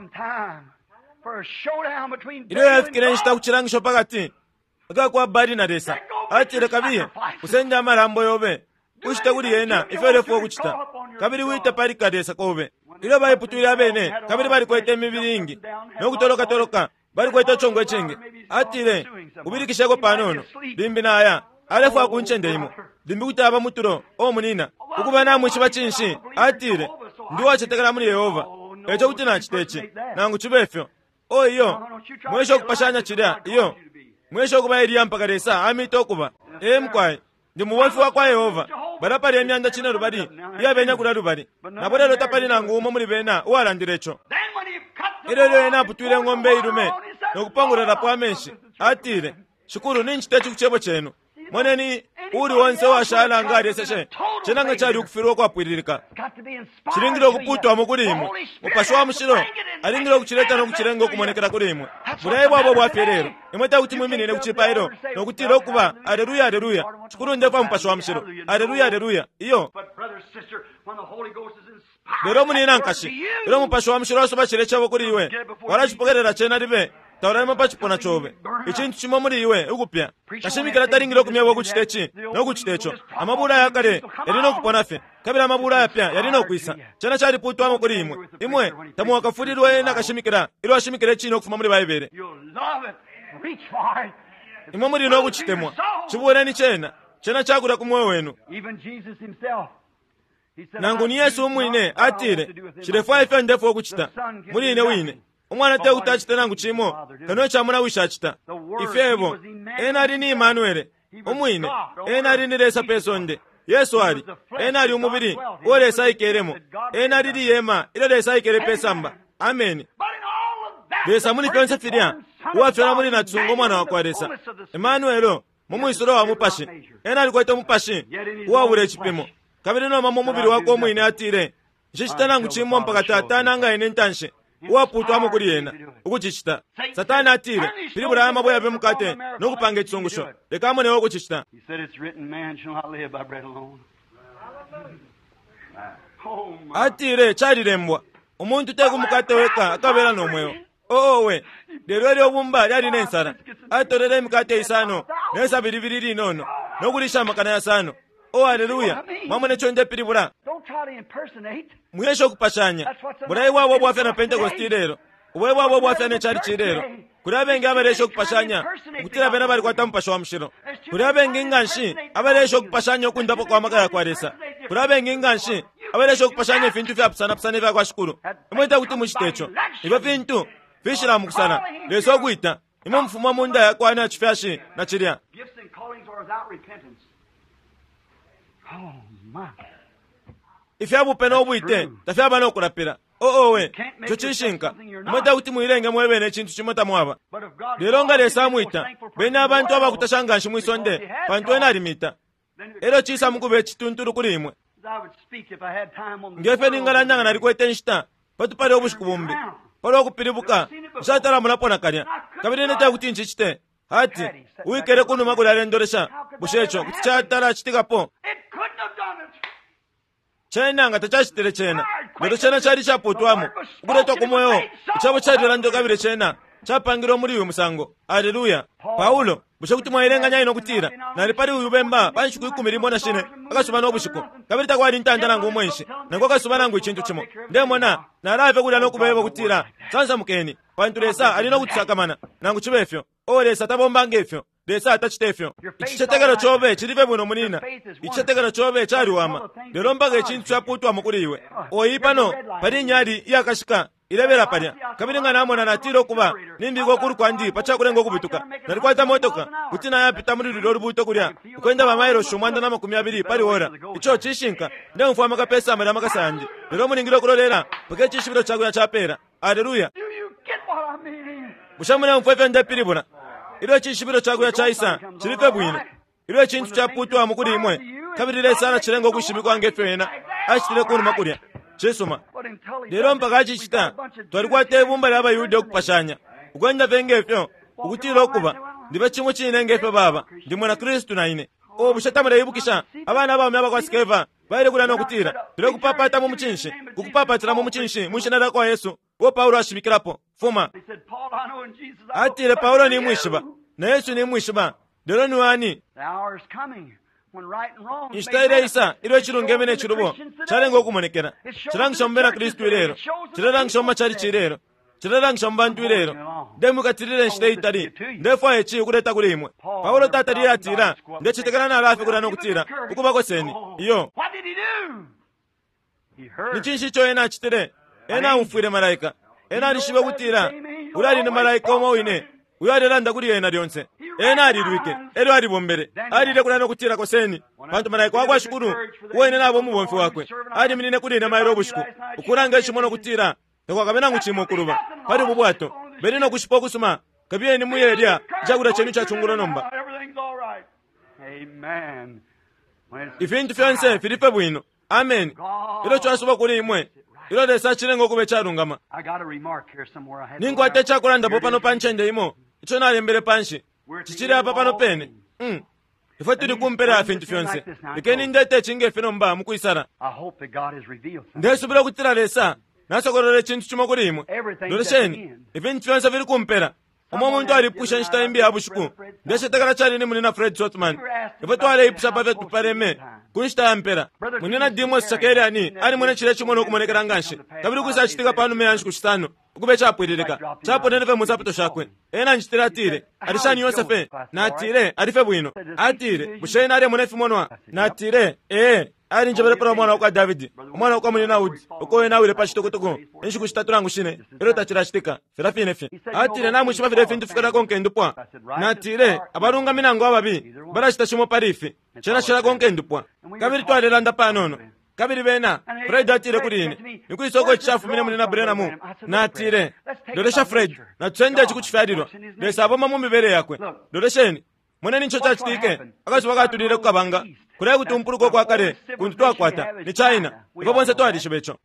ilo yafikire nshita kuchirangisho pakati akakwa badi na desa atire kabiye kusenja marambo yobe kuchita kuli yena iferefo kuchita kabiri wita pali kadesa kobe ilo bayi putuira bene kabiri bali kwete mibiringi nokutoloka toloka bali kwete chongwe chenge atire kubirikishako panono limbi naya alefu akuncende imo limbi kutaba muturo omunina ukuba namwe chiba chinshi atire ndiwa chetekala muri Yehova echo kuti nachitechi nangu chibefyo iyo mwesho kupashanya chida iyo mwesho kuba iriya mpaka desa amito kuba mkwai ndi muwafi wa kwa Yehova barapari emyanda china rubari iya benya kula rubari nabore lota pali nangu umo muri bena uwalandirecho ilo yena putuire ng'ombe irume nokupangura rapo amenshi atire shukuru ninchitechi kuchebo chenu moneni uri wonse washala ngari seshe chenanga chari ukufirwa kwa pwiririka chiringiro kuputwa mukulimo upashwa mushiro aringiro kuchireta no kuchirengo kumonekera kulimo burayi bwabo bwafyerero imweta kuti mwiminire kuchipairo nokutiro kuba haleluya haleluya chikuru ndefa mpashwa mushiro haleluya haleluya iyo lero munina nkashi lero mupashwa mushiro soba chirechabo kuri iwe warachipokerera chena ribe taurama pachipona chobe ichintu chimo muri iwe ukupya kashimikira taringiro kumyabo kuchitechi no kuchitecho amabura yakare yarino kuponafe kabira amabura yapya yarino kuisa chana chari putwa mukuri imwe tamu wakafurirwa yena kashimikira ilo ashimikire chino kufuma muri bayibere imwe muri no kuchitemwa chibura ni chena chakura kumwoyo wenu nangu ni Yesu umwine atire chirefa ife ndefo kuchita muri ine wine umwana te utachita nangu chimo kano chamuna wishachita ifebo enari ni Emmanuel umwine enari ni resa pesonde Yesu ari enari umubiri ore saikeremo enari ri yema ire resa ikere pesamba amen resa muri pense firia wafera muri na tsungo mwana wa kwaresa Emmanuel mumwisoro wa mupashi enari kwaito mupashi wabure chipimo kabiri no mama mubiri wako umwine atire nshishita nangu chimo mpaka tata nanga ine ntanshe waputwa mukuri yena ukuchichita satani atire pilibula amaboya bemukate nokupanga etsungusho leka mone wokuchichita atire charirembwa umuntu teka umukate weka akabera nomweyo owe lero lyo bumba lyali nensara atorere mukate isano nesa biribiriri nono nokulisha makana yasano haleluya mamone chonde pilibula muyesho kupashanya burayi wabo bwafya na Pentecost lero ubwe bwabo bwafya ne chari chirero kurabenge abaresho kupashanya kutira bena bali kwata mpasho wa mshiro kurabenge nganshi abaresho kupashanya okundapo kwa makaya kwaresa kurabenge nganshi abaresho kupashanya fintu vya pisana vya kwa shukuru imweta kuti muchitecho ibo fintu fishira mukusana leso kuita imo mfuma munda yakwa na chifyashi na chiria ifyabu pena obuite tafyaba no kurapira owe chochishinka mweta kuti muirenge mwebene chintu chimota mwaba leronga lesa muita bena abantu abakutashanga nshimwisonde bantu ena limita ero chisa mukube chitunturu kuri imwe ngefe ningalanyanga nari kwete nshita patu pale obushikubumbi pale okupiribuka nshatara mulapona kalya kabiri neta kuti nchichite hati uikere kunu magula alendoresha bushecho kuti chatara chitikapo chena nga tachachitere chena lero chena chali chapotwamo ukuletwa kumoyo chabo chadira ndo kabire chena chapangiro muri uyu musango haleluya Paulo bushe kuti mwairenganya ino kutira nali pali uyu bemba banshikuyi kumirimo na shine akasuma no bushiko kabiri takwali ntanda nangu mwenshi nango kasuma nangu ichintu chimo ndemona narave kula no kubeba kutira sanza mukeni pantulesa alino kutsakamana nangu chibefyo olesa tabomba ngefyo lesa atachitefyo ichichetekero chobe chilive buno munina ichichetekero chobe chali wama lero mbaga ichintu chaputwa mukuriwe oyipano pali nyali yakashika ilebera palya kabiri nga namona natiro kuba nimbiko kuri kwandi pachakulengo kubituka nalikwata motoka kuti naye apita muri lilo rubuto kulya ukwenda bamairo shumwanda na 20 pali ora icho chishinka nde mfama kapesa amara makasanje lero muningiro kulolera pake chishibiro chakuya chapera haleluya bushamuna mfefe ndepilibuna ilo chishibiro chakuya chaisa chilife bwino ilo chintu chaputwa mukuri imwe kabiri lesana chilengo kushimikwa ngefena achitire kunu makulya chesoma lero mpaka chichita twalikwate bumba laba yude okupashanya ukwenda vengefyo ukutiro kuba ndiba chimwe chinengefyo baba ndimwe na Kristo naine obushatamira yibukisha abana babo myaba kwasikeva vaire kulano kutira tire kupapata mu muchinshi kukupapatira mu muchinshi mushinada kwa Yesu wo Paulo ashimikirapo fuma atire Paulo ni mwishiba na Yesu ni mwishiba lero ni wani ishtaire isa iro chirungeme ne chirubo charengo okumonekera chirangishombera Kristu irero chirangishomba chari chirero chirangishomba ntu irero demukatirire nshiteitari ndefa echi ukureta kulimwe Paulo tatari atira ndechitekana na alafi kurano kutira ukuba koseni iyo nichinshi cho ena chitire ena umfuire malaika ena alishibe kutira urali ne malaika omowine uyali randa kuri ena lyonse ena alirwike ero alibombere alire kulano kutira koseni bantu malaika wako ashukuru wene nabo mubomfi wakwe ali minine kuri ne mayiro bushiku ukuranga ishimono kutira tekwakabena nguchimo kuluba pali mubwato benino kushipo kusuma kabieni muyerya jagura chenu cha chungulo nomba Amen. ifintu fyonse filipe bwino amen ilo chwasuba kuli imwe ilo lesa chilengo kube charungama I got a remark here somewhere. I had ningo ate chakulanda popano panchende imo icho nalembere panshi chichiri apa pano pene ifo tuli kumpera afintu fyonse ikeni ndete chinge fino mba mukuisara I hope that God has revealed something. ndesubira kutira lesa nasokorere chintu chimo kuli imwe Everything lolesheni that's in. ifintu fyonse fili kumpera omo muntu alipusha nshitaimbi abushiku ndeshetekala chali ni munina Fred Trotman ifo twale ipusha pave tupareme kunshitayampera munina Dimos Shakeriani ali mwene chile chimono okumonekera nganshi kabiri kusa chitika panu meyanshi kuchitano ukube chapwiririka chaponeneve musaputo shakwe ena nchitira atire alishani Yosefe na atire alife bwino atire busheni ali munefi monwa na atire ali njebere para mwana kwa David mwana kwa munina Udi uko ena wile pachitokotoko enshi kuchitaturangu shine ero tachira chitika firafinefi atire na mwishipa vile fintu fikara konke ndupwa na atire abarunga minango ababi barashita shimo parifi chena shira konke ndupwa kabiri twalelanda panono kabiri bena Fred atire kulini nikuisoko chafu mine munina Brena mu na atire doresha Fred na tsende chikuchifadiro lesabo mamu mibere yakwe doresheni mwene nincho chachitike akasubaka tulire kukabanga kule kutumpuluko kwa kale kuntu twakwata ni China ipo bonse twalishibecho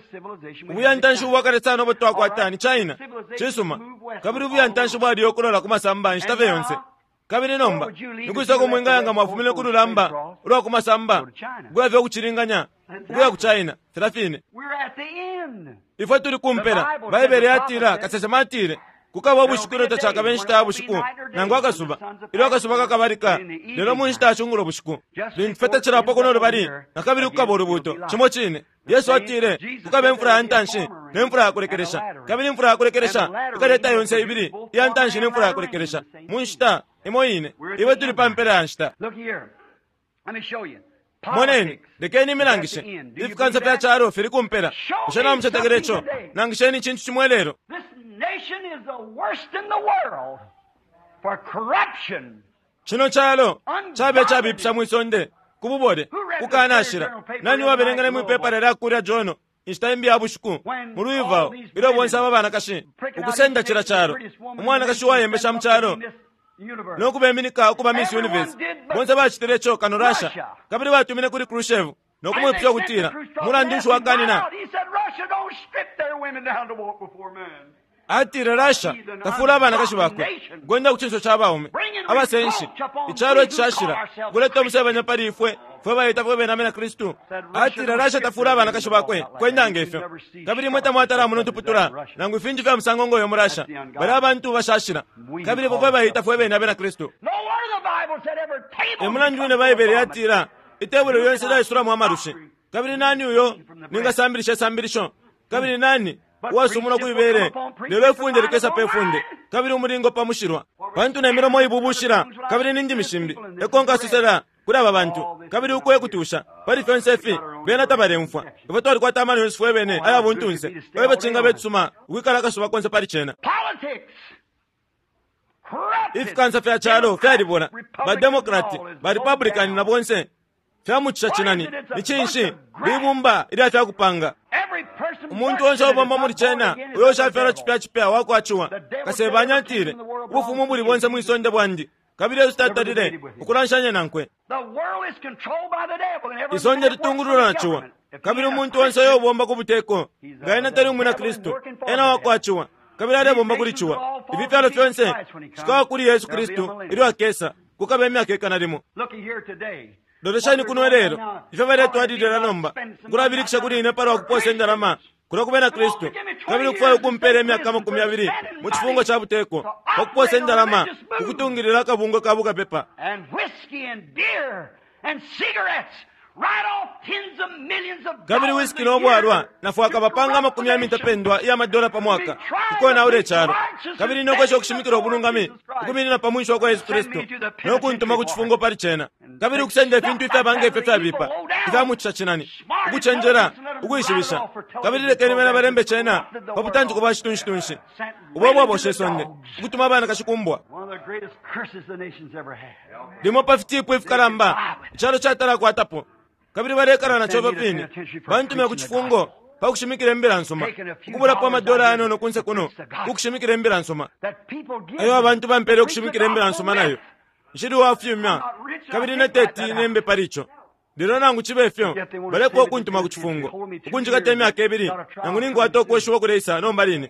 ubuya ntanshu wakale sana bo twakwata ni China chisuma kabiri ubuya ntanshu bwadi yokulola kumasamba nshitave yonse kabiri nomba nikuisoko mwinga yanga mwafumile kululamba ulo kumasamba gwe vyo kuchiringanya gwe ku China serafine We're at the end. ifo tuli kumpera Bible yatira kasesema atire kukaba bushikuro tachaka benshita bushiku nango akasuba ilo akasuba kakabarika lero munshita achunguro bushiku linfeta chira poko no bari nakabiri kukaba rubuto chimo chine Yesu atire kukabe mfura yantanshi nemfura akurekeresha kabiri mfura akurekeresha ukaleta yonse ibiri yantanshi nemfura akurekeresha munshita imoyine iwe tuli pampera yanshita Look here. Let me show you. moneni lekeni milangishe ifikanza pya charo firi kumpera ushana mchetegerecho nangisheni chintu chimwelero This nation is the worst in the world for corruption. chino chalo chabe chabipsa mwisonde kububode kukanashira nani waberengane mwipepa lera kurya jono ishtaimbi abushiku muruiva ilo bonsa babana kashi ukusenda chira charo umwana kashi wayembesha mcharo nokubeminika okuba Miss Universe bonse bachitirecho kanorasha kabiri batumine kuri Khrushchev nokumwepsha kutira mulandushu wakanina He said Russia don't strip their women down to walk before men. atire rasha tafula abana kashi bakwe gwenda kuchinso chabaume abasenshi icharo chashira kuleta musebanya pari ifwe fwe bayita fwe benamena Kristu atire rasha tafula abana kashi bakwe kwenda ngefyo kabiri mweta mwatara muno tuputura nangu ifinju vya msangongo yo murasha bari abantu bashashira kabiri fwe bayita fwe benamena Kristu No word of the Bible said every table. emuna njune Bible yatira itebule yonse da isura muhamarushi kabiri nani uyo ninga sambirisho kabiri nani wasumuna kuibere lelo funde likesa pefunde kabiri umuringo pamushirwa bantu na miromo ibubushira kabiri ninji mishimbi ekonga susera kuri aba bantu kabiri ukoye kutusha bari fensefi bena tabare mfwa ifoto ali kwata amani yosifwe bene aya buntunse webe chinga betsuma wikala kasuba konse pari chena Politics. Corrupted. ifikansa fya chalo fyalibona ba democrat ba republican na bonse fyamuchisha chinani nichinshi bibumba ili afya kupanga Every person umuntu wonse obomba muri chena uyo shafera chipya wako achuwa kasebanya ntire ufumu buli bonse mwisonde bwandi kabiri usitatadire ukulanshanya nankwe The world is controlled by the devil and every isonde litungurura nachuwa kabiri umuntu wonse yobomba kubuteko ngaina tari umuna Kristo ena wako achuwa kabiri ale bomba kulichuwa ibi fyalo fyonse shikawa kuri Yesu Kristo ili wakesa kukabe emyaka ekanalimo Looking here today. dodeshani kuno lero ife bale twadidira nomba kurabirikisha kuri ine para kupose ndalama kura kubena Kristo kabiri kufa kumpere emyaka 20 mu kifungo kya buteko okupose ndalama ukutungirira akabungo kabuka pepa and whiskey and beer and cigarettes. Right off tens of millions of kabiri dollars whisky n'obwarwa nafuaka bapanga 50 pendwa ya madola pa mwaka ikona ule charo kabiri nokosha okushimikira obulungami ukumina pa mwisho kwa Yesu Kristo nokuntuma ku kifungo pali chena kabiri kusenda bintu ife bange ife bipa ikamucha chinani ukuchenjera ukuyishibisha kabiri lekeni bana barembe chena babutanzi kuba shitunshi ubwo boshe sonne ukutuma bana kashikumbwa dimo pa 50 karamba charo chatara kwa tapo kabiri barekara na chova pini bantu me kuchifungo pakushimikira embera nsoma kubura pa madola ano no kunse kuno kushimikira embera nsoma ayo abantu bampere kushimikira embera nsoma nayo nshiri wa fyumya kabiri na teti nembe paricho ndiro nangu chibefyo bare ko kuntuma kuchifungo kunjika temi akebiri nangu ningo atoko shwo kureisa no mbalini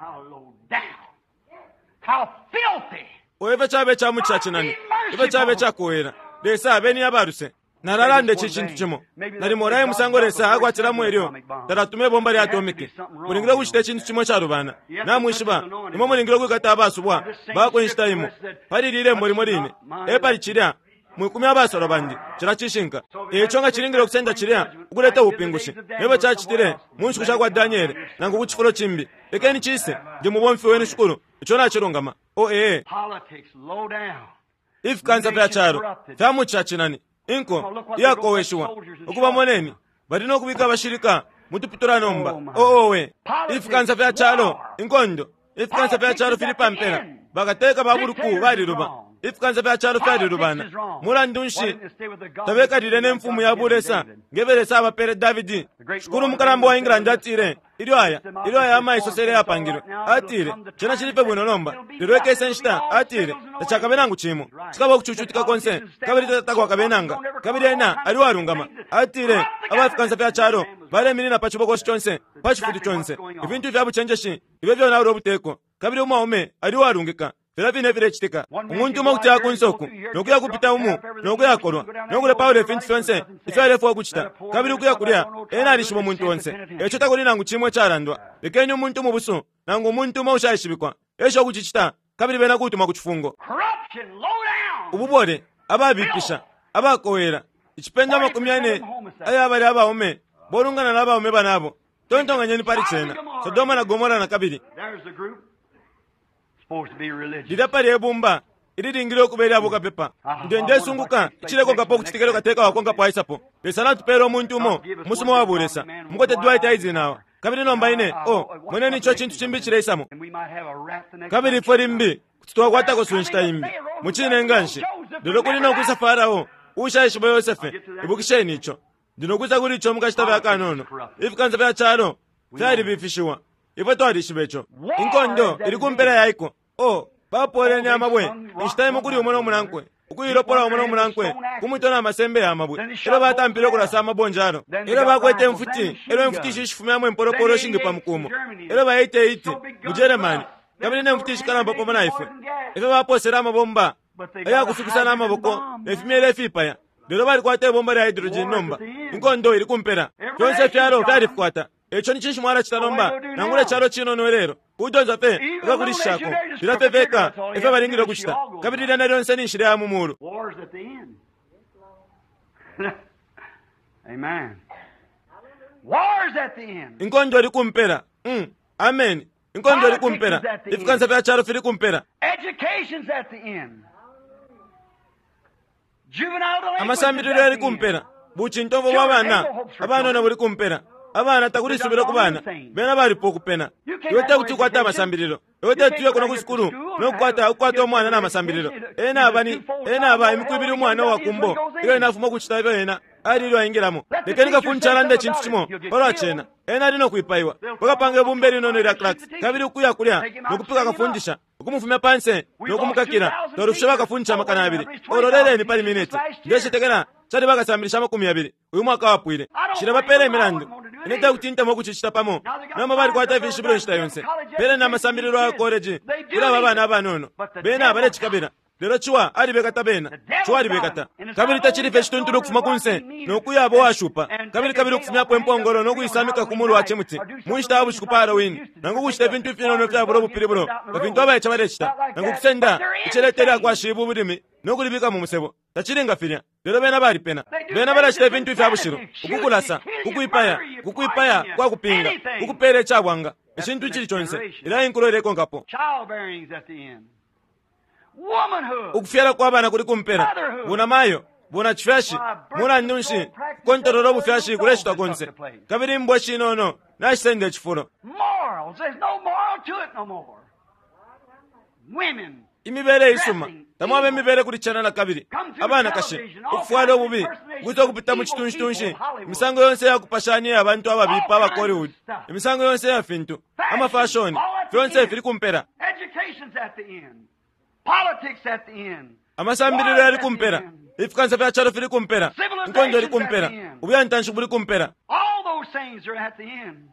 how filthy oeve chabe cha muchachi nani ibe chabe cha koera desa beni abaruse nararande chintu chimo nari moraye musangoresa akwatira mweryo taratume bomba ya atomike muringira kuchite chintu chimo cha rubana namwishiba imo muringira kukata abasubwa bako instime paririre muri morine epari chiria mwikumi abasoro bandi chirachishinka echonga chiringiro kusenda chiria ukuleta upingushi ebe chachitire munshi kushakwa Daniel nangu kuchifuro chimbi ekeni chise ndi mubomfi wenu shukuru ichona chirongama politics low down if kanza pya charo famu chachinani inko yako weshwa ukuba moneni badino kubika bashirika mutupitura nomba we if kanza pya charo inkondo if kanza pya charo Filipa mpera bagateka baburuku bari ruba if kanza pya charo fari rubana murandunshi tabeka direne mfumu ya buresa ngeberesa abapere Davidi shukuru mukarambo wa England atire iriyo aya amaiso sere yapangiro atire chena chilipe bwino nomba dirweke senshita atire tachakabenangu chimo chikaba kuchuchutika konse kabiri tatakwa kabenanga kabiri ena aliwa rungama atire abafikanza pya charo bare minina pachiboko chonse pachifuti chonse ibintu bya buchenjeshi ibevyo na robuteko kabiri umaume aliwa rungika Filavine vile chitika. Umuntu mukutya kunsoku. Nokuya kupita umu. Nokuya korwa. Nokule Paulo finti fense. Ifale fwa kuchita. Kabiri kuya kulia. Ena alishimo muntu onse. Echo takuli nangu chimwe charandwa. Lekenyi umuntu mubusu. Nangu umuntu maushayishibikwa. Echo kuchichita. Kabiri bena kutuma kuchifungo. Ububore. Ababipisha. Abakowera. Ichipenda makumyane. Aya abali abaume. Borungana na abaume banabo. Tontonga nyeni pari chena. Sodoma na Gomora na kabiri. Didapari ebumba idiringiro kubera abo kapepa ndende sunguka chireko kapo kuchitikero kateka wakonga pa isapo lesana tupero muntu mo musumo waburesa mukote Dwight Eisenhower kabiri nomba ine mwene ni cho chintu chimbichire isamo kabiri forimbi kutwa kwata ko sunshita imbi muchine nganshi ndiro kuli no kusa Farao ushayishibo Yosefe ibukishe nicho ndino kusa kuli cho mukashita bya kanono ifikanza bya charo byari bifishiwa ipoto adishibecho inkondo iri kumpera yaiko bapore ni amabwe ishitaimu kuri umono munankwe ukuyiropora umono munankwe kumutona amasembe ya amabwe ero batampiro kurasa amabonjaro ero bakwete mfuti ero mfuti shishifumya mwe mporoporo shingi pa mkumo ero baite iti mu Germany kabiri ne mfuti shikaramba pa manaife efe baposera amabomba aya kufikisana amaboko efimele fipaya ndero bari kwate bomba ya hydrogen nomba inkondo iri kumpera byose fyaro byari kwata echo nichishi mwara chitanomba nangule charo chino noerero udonza pe ukakurishako birapeveka efe baringiro kuchita kabiri dana lyonse nishire ya mumuru wars at the end. Amen. Wars at the end. Inkondo iri kumpera amen inkondo iri kumpera ifikanza pya charo firi kumpera Education's at the end. Juvenile amasambiriro iri kumpera buchintovo bw'abana abana na buri kumpera abana takurisubira kubana bena bari pokupena yote kutukwata amasambiriro yote tuye kono kusikuru no kwata omwana na amasambiriro ena aba imikubiri umwana wa kumbo iyo inafuma kuchita bena aliro ayingiramo lekenika funchalande chintu chimo ora chena ena rino kuipaiwa bakapange bumberi nono ira cracks kabiri kuya kulya nokupika kafundisha ukumufumya panse nokumukakira torufsha kafuncha makana abiri ororere ni pari minute ndeshe tekera chari bakasambirisha 20 uyu mwaka wapwire shiraba pere mirando ineta kutinta mo kuchichita pamo namba bari kwata vishibiro nshita yonse pere na masambiriro ya college ira baba na banono bena bare chikabira lero chiwa alibekata bena chiwa alibekata kabiri tachilife chituntulo kufuma kunse nokuyabo washupa kabiri kufumyapo empongolo nokuyisamika kumulu wachimuti munchita bushikupala wini nangu kuchita vintu fino vya bulo bupiri bulo vintu abaye chabalechita nangu kusenda icheletera kwa shibu budimi nokulibika mu musebo tachilinga filya lero bena bali pena bena balachita vintu vya bushiro ukukulasa kukuipaya kwa kupinga kukupere chabwanga ekintu kiri kyonse era inkuloreko ngapo ukufyala kw'abaana kuli kumpera buna mayo buna chifyashi muna nyunshi kontororo bufyashi kuleshita konse kabiri mbwa chinono nashisenge chifulo imibere isuma tamwabe imibere kuli chanana kabiri abana kashe ukufwala obubi guto kupita mu chitunshi imisango yonse yakupashania abantu ababipa aba Hollywood imisango yonse ya fintu ama fashion yonse firi kumpera politics at the end amasambiriro yali kumpera ifukansa vya chalo firi kumpera nkondo yali kumpera ubyantanshu buli kumpera all those things are at the end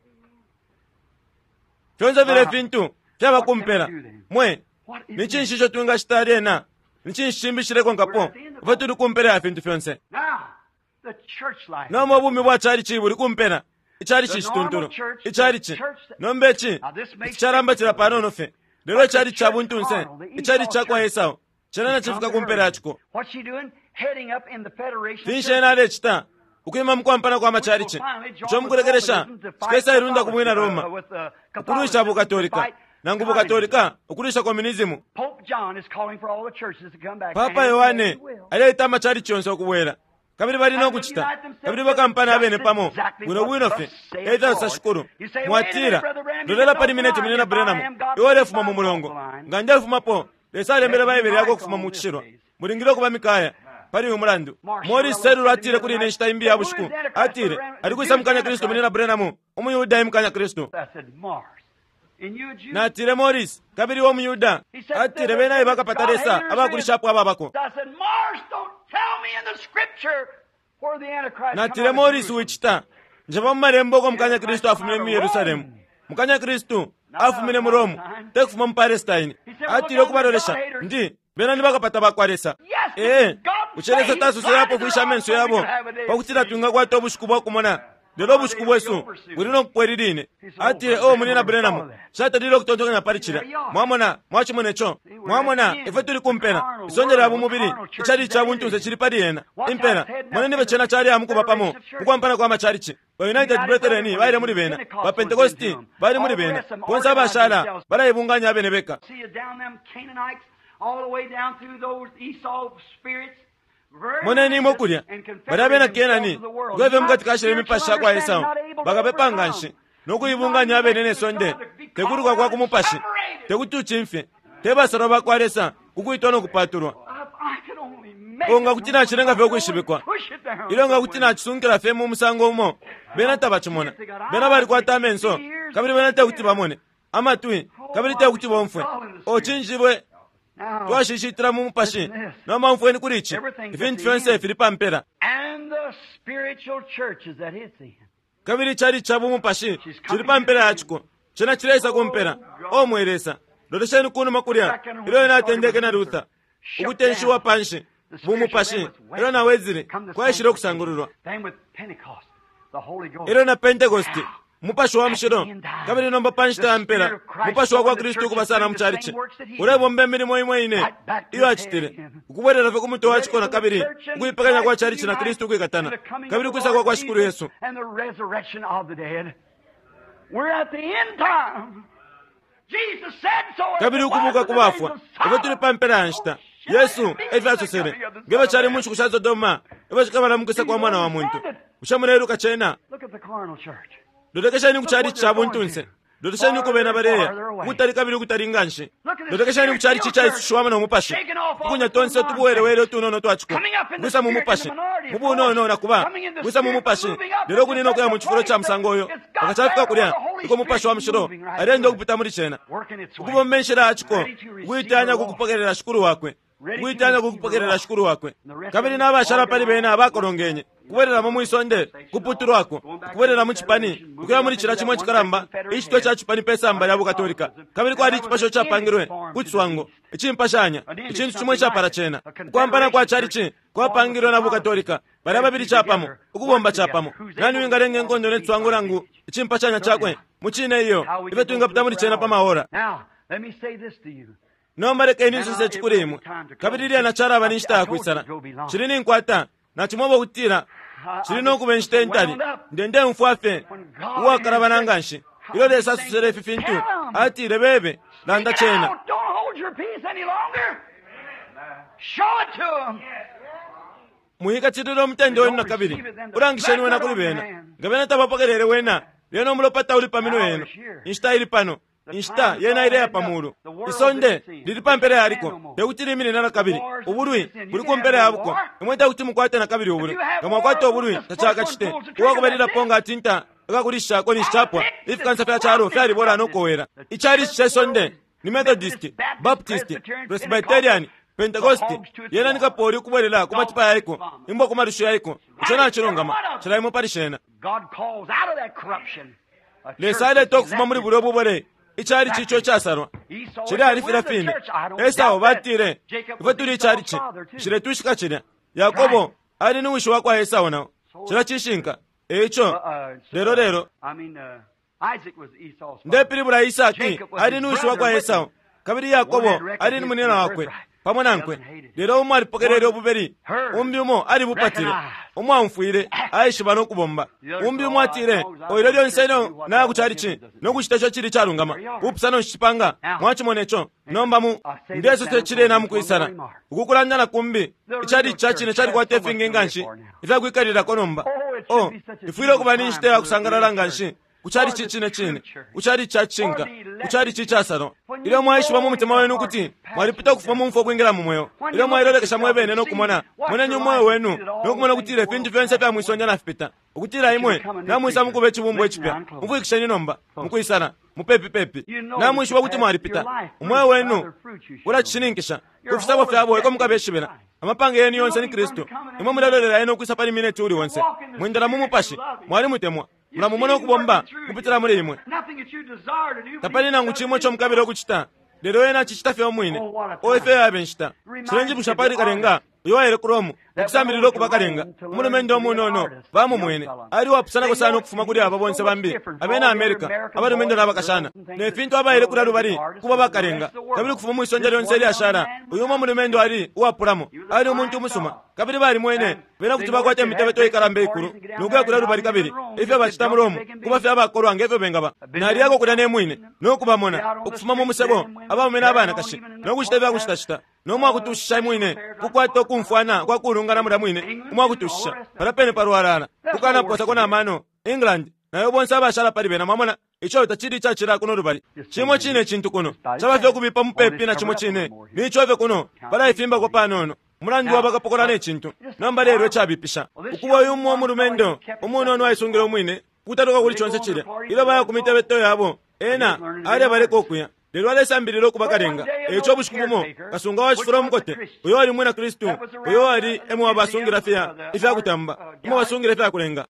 fyonza vile fintu fyaba kumpera mwe nichinshi twinga shitariena nichinshi chimbishireko ngapo uva tuli kumpera ya fintu fyonse nomo bumi bwa chali chi buli kumpera ichali chi shitunturo ichali chi nombechi icharamba chila panono fe lero chali cha buntu nse ichali cha kwa Esau chanana chifuka kumpera chiko finshena lechita ukuyima mkwampana kwa machalichi chomukulekeresha chikesa irunda kumwina Roma ukulisha bukatolika nangu bukatolika ukulisha komunizimu Papa Yohane aleta machalichi yonse okubwera kabiri bali nokuchita kabiri bakampana abene pamo buno fe eta sashukuru mwatira ndolela pali minete minena Branham yole fuma mu mulongo nganja fuma po lesale mbere bayibere yako kufuma mu kishiro mulingiro kuba mikaya pali umulandu Morris Serur atire kuri neshita imbi yabushiku atire ali kuisa mkanya Kristo minena Branham umuyuda imkanya Kristo na atire Morris kabiri wo muyuda atire bena ibaka pataresa abakulisha po ababako na tire Morris wichita njaba marembo ko mkanya Kristo afumire mu Yerusalemu mkanya Kristo afumire mu Rome tekufuma mu Palestine atire kubarolesha ndi bena nibaka patabakwaresa ucheleza tasu seyapo kuisha menso yabo pakutira tunga kwa to bushikubo kumona lero bushikubo esu burino kweririne atire munena Branham shata dilo kutondoka na parichira mwamona mwachimunecho mwamona efetuli kumpera isonjera abo mubiri ichari cha buntu nse chiri pari yena impera mwanene bechena chari amukuba pamo kukwambana kwa macharichi ba United Brethren baire muri bena ba Pentecost baire muri bena konsa bashala barayibunganya abenebeka moneni mokulya barabena kenani gweve mkatika shiremi pasha kwa Esau bagabepanganshi nokuyibunganya abenene sonde tekuruka kwa kumupashi tekutuchimfe tebasoro bakwaresa kukuitona kupaturwa onga kutina chirenga vyo kwishibikwa ilonga kutina chisungira fe mu musango umo bena tabachimona bena bali kwa tamenso kabiri bena takutiba mone amatwi kabiri takutiba mfwe ochinjibwe twashishitira mu mupashi no mamfwe ni kurichi ifintu fyonse filipa mpera and the spiritual churches that hits in kabiri chari chabu mupashi filipa mpera yachiko chena chiresa kumpera omweresa dodesheni kuno makuria ilo inatendeke na Luther ukutenshiwa panshi bumupashi ilo na wezire kwa shiro kusangururwa ilo na Pentecost mupashi wa mshiro kabiri nomba panshi ta mpera mupashi wa kwa Kristo kubasana mcharichi urebo mbembiri moyi ine iyo achitire ukubwerera fe kumuto wachiko na kabiri kuipakanya kwa charichi na Kristo kuikatana kabiri kuisa kwa shukuru Yesu kabiri ukumuka kubafwa ebo tuli pampera anshita Yesu evyasosere ngebe chari munchu kushazo doma ebo chikamala mukisa kwa mwana wa muntu ushamureruka chena dodekeshani kuchari chabuntu nse dodekeshani kubena bareya kutari kabiri kutaringanshi dodekeshani kuchari chicha ishwama no mupashi kunya tonse tubuwerewere tunono twachiko gusa mu mupashi mubu no na kuba gusa mu mupashi lero kunino kwa mu chifuro cha msangoyo akachafika kulya iko mupashi wa mshiro arendo kupita muri chena kubo menshira achiko kuitanya kukupokerera shukuru wakwe kuitanga kukupokerera shukuru wakwe kabiri n'abashara pali bene abakorongenye kubereramo mu isonde kuputurwako kuberera mu chipani ukuya muri chira chimwe chikaramba ichitwe cha chipani pesa mbali ya bukatolika kabiri kwa chipasho chapangirwe kutswango ichimpashanya ichintu chimwe chapara chena kwambana kwa charichi kwapangirwe na bukatolika bali babiri chapamo ukubomba chapamo nani wingarenge ngondo netswango rangu ichimpashanya chakwe muchine iyo ibe tuingapita muri chena pamahora. Let me say this to you. Nombareke iniso se chikurimu kabiri na chara banishta kwisana chirini nkwata na chimobo kutira chirino kubenshita entali ndende mfwafe uwa karabananganshi ilo de sasu sere fifintu ati rebebe landa chena. Don't hold your peace any longer. Show it to them. Muhika chiriro mtende wena kabiri urangisheni wena kuli bena ngabena tabapokerere wena leno mulopata uli pamino yeno inshita ili pano inshita yena ile ya pamulu isonde lili pampere yaliko yakutiri mini nana kabiri uburui buri kumpere yabuko imwenda kuti mukwate na kabiri uburi ngamwakwate uburui tachaka chite uwa kuberira ponga tinta akakurisha koni chapwa if kansa pya charo fyari bora nokowera ichari chesonde ni Methodist Baptist Presbyterian Pentecost yena nikapori kuberera kumatipa yaiko imbo kumarusho yaiko chona chirongama chiraimo parishena God calls out of that corruption. Lesale tokufuma muri burobo bore ichari chicho chasarwa chiri ari firafini Esau batire ifaturi ichari chi chire tushika chiri Yakobo ari nuwisho wakwa Esau nawo chira chishinka echo rero Isaac was Esau's father. ndepiri bura Isaki ari nuwisho wakwa Esau kabiri Yakobo ari munena wakwe pamonankwe lero umwe alipokerere obuberi umbi umo ali bupatire umwe amfuire ayishiba no kubomba umbi umwe atire oiro lyonseno na kuchari chi no kuchitacho chiri charungama upsano shipanga mwachimonecho nomba mu ndeso te chire na mukwisana ukukulanyana kumbi ichari chachi ne chari kwa tefinge nganshi ifa kwikarira konomba ifuire kubani nshite yakusangarara nganshi kuchari chichine chine kuchari chachinga kuchari chichasaro ile mwaishiba mu mutima wenu kuti mwalipita kufa mu mfo kwingira mu moyo ile mwairolekesha mwebene no kumona mwene nyumoyo wenu no kumona kuti le fintu fense pya mwisonja na fipita ukutira imwe na mwisa mukube chibumbo echipya mvuikishani nomba mukuisana mupepi na mwishiba kuti mwalipita umoyo wenu ula chishiningisha kufisabo fyabo eko mukabeshibera amapanga yenu yonse ni Kristo imwe mulelolera eno kwisa pali minute uli wonse mwindala mumupashi mwali mutemwa mulamumona okubomba kupitira muri imwe tapali nangu chimwe chomukabira okuchita lero ena chichita fya omwine oefe yabenshita chirenji bushapali kalenga yowaire kuromu okusambilira okuba kalenga omulumende omunono bamu mwene ali wapusanako sana okufuma kuli aba bonse bambi abena Amerika abalumende n'abakashana nefintu abaire kulalu bali kuba bakalenga kabiri kufuma mwisonja lyonse lyashara uyuma omulumende ali uwapulamo ali omuntu umusuma kabiri bali mwene bena kuti bakwate emitebe toyikalambe ikulu nukuya kulalu bali kabiri ife bachita mulomu kuba fya abakolwa ngefe bengaba naliyako kulya nemwine n'okubamona okufuma mu musebo abamumene abaana kashi n'okuchita byakuchitachita nomwakutushisha mwine kukwata okumfwana kwakulungana mula mwine umwakutushisha palapene palwalala kukana posa kona amano England nayo bonse abashala pali bena mamona icho tachiri chachira kuno rubali chimo chine chintu kuno chabafye kubipa mupepi na chimo chine nichove kuno pala ifimba kwa panono mulandu wabakapokola ne chintu namba lero chabipisha ukuwa yumu omulumendo omunono ayisungira mwine kutatoka kuli chonse chile ilo baya kumitebe to yabo ena ali baleko okuya lero alesambiriro kubakalenga echo bushikumo kasunga wa chifura mukote uyo ali mwena Kristo uyo ali emu abasungira fya ifya kutamba emu abasungira fya kulenga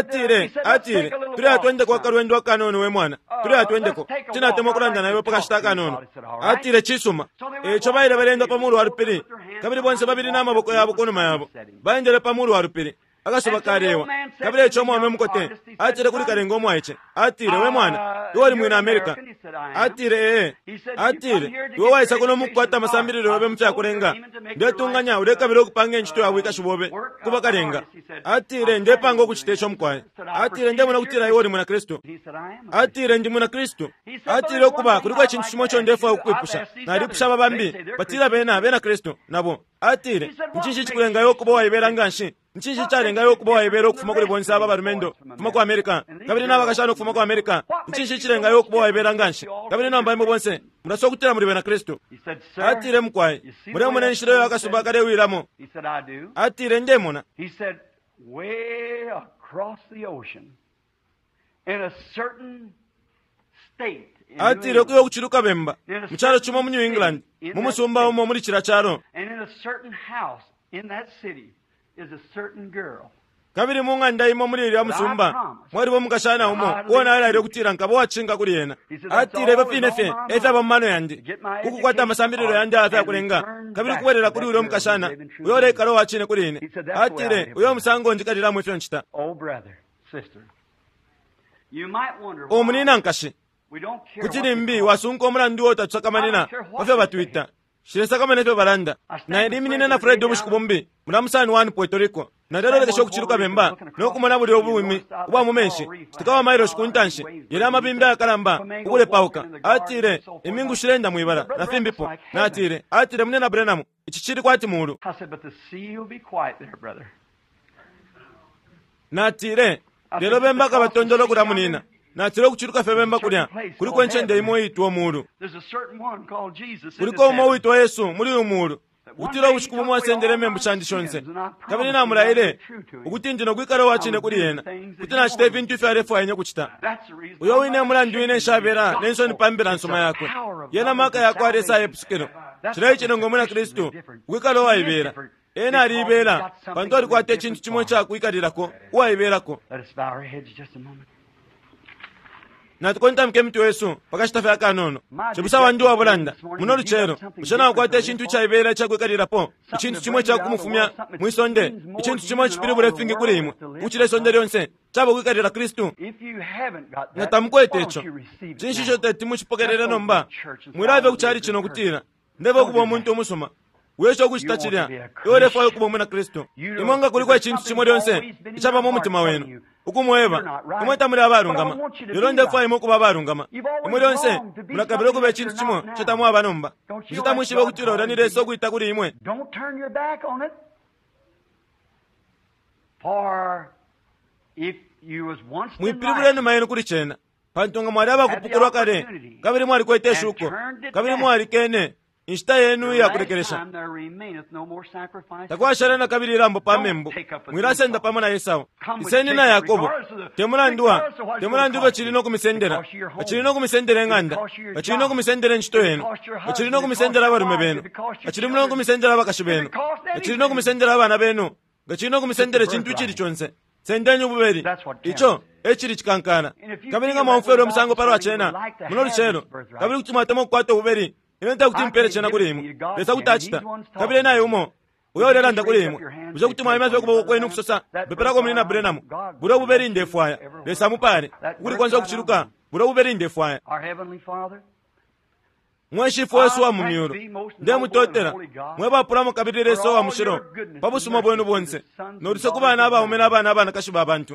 atire tuli atwende kwa karwendo kanono we mwana tuli atwendeko tina temokulanda nayo pakashita kanono atire chisuma echo baire balenda pamuru arupiri kabiri bonse babiri namaboko yabo konoma yabo baendele pamuru arupiri akasoba karewa kabire echo mwa mukote atire kuli kalengo mwaeche atire we mwana uyo ali mwena Amerika atire uwo waisa kuno mukwata masambiriro obe mfya kulenga ndetunganya ulekabire okupanga enchito yawe ikashubobe kuba kalenga atire ndepanga okuchitecho mkwaye atire ndemuna kutira iwo mwena Kristo atire ndi mwena Kristo atire okuba kuliko chintu chimocho ndefu okuipusha nalipusha babambi patira bena Kristo nabo atire nchinchi chikulenga yokuba waibera nganshi nchinchi chalenga yokuba waibera okufuma kuli bonse aba barumendo kufuma ku Amerika kabiri n'abakashano kufuma ku Amerika nchinchi chilenga yokuba waibera nganshi kabiri n'amba imbo bonse muraso kutira muri bena Kristo atire mkwaye muri mune nshiro yakasuba kare wiramo atire ndemona he said way across the ocean in a certain atire kuyo kuchiruka bemba muchalo chimo mu New England mumusumba umo muri chiracharo kabiri munganda imo muri iri musumba mwari bo mukashana umo wona ala ire kutira nkabo wachinga kuri yena atire bafinefe eza bamano yandi kukukwata masambiriro yandi afa kurenga kabiri kuwerera kuri uri mukashana uyore karo wachine kuri ine atire uyo musango ndikalira mu fenchita omunina nkashi kutiri mbi wasunko mulandu wota tsakamanina bafe batwita shiresa kama nefe baranda na elimini na Fred omushikubombi mulamusani wani Puerto Rico na lero lekesho kuchiruka bemba nokumona buli obulumi ubwa mumenshi tikawa mairo shikuntanshi yera mabimba yakalamba ukule pauka atire emingu shirenda mwibara na fimbipo na atire munena Brenamu ichichiri kwati mulu na atire lero bemba kabatondolo kula munina na atire kuchiruka fe bemba kulya kuliko enchende imo itwo mulu kuliko umo itwo Yesu muri umulu utira ushikubu mwasendere membu chandishonse kabiri na mulaire ukutinjino kwikaro wachine kuri yena kutina chite vintu ife arefu ayenye kuchita uyo wine mulandu wine shabera nenso ni pambira nsoma yako yena maka yako aresa yepsikero chirai chinongo muna Kristo kwikaro waibera ena aribera pantori kwate chintu chimwe cha kuikadirako waiberako na tukonta mke mtu Yesu pakashitafe akanono chibusa wandu wa bulanda muno luchero ushana wakwate chintu cha ibera cha kwekalirapo chintu chimwe cha kumufumya mwisonde chintu chimwe chipiri bulefingi kuri imwe uchile sonde lyonse chabo kwekalira Kristu na tamkwetecho chinshisho teti muchipokerera nomba mwirave kuchari chino kutira ndebo kubo muntu omusoma wesho kuchitachirya yorefa yokubo muna Kristu imonga kuliko chintu chimwe lyonse ichaba mu mutima wenu ukumweba kumweta muri abarungama yoronde fa imo kuba barungama imwe lyonse munakabiro kube chintu chimwe chetamu abanomba chetamushibe kutira oranire so kuita kuri imwe mwipiribuleni mayenu kuri chena pantonga mwari abakupukurwa kare kabiri mwari kwetesha uko kabiri mwari kene inshita yenu yakurekeresha takwasharana kabiri irambo pamembo mwirasenda pamwe na Esau iseni na Yakobo temulanduwa chilino kumisendera achilino kumisendera enganda achilino kumisendera nshito yenu achilino kumisendera abarume benu achilino kumisendera abakashi benu achilino kumisendera abana benu gachilino kumisendera chintu chiri chonse sendenyu buberi icho echiri chikankana kabiri nga mwamfero musango paro achena muno luchero kabiri kutumatamo kwato buberi inenta kuti mpere chena kuri imwe lesa kutachita kabire naye umo uyorera nda kuri imwe uze kuti mwalimu azwe kubo kwenu kusosa bepera ko mulina Brenamu buro buberi ndefwaya lesa mupare kuri kwanza kuchiruka buro buberi ndefwaya mweshifu Yesu wa mumiuro nde mutotera mweba puramo kabiri leso wa mushiro babusuma bwenu bonse norise kubana aba umena abana kashiba abantu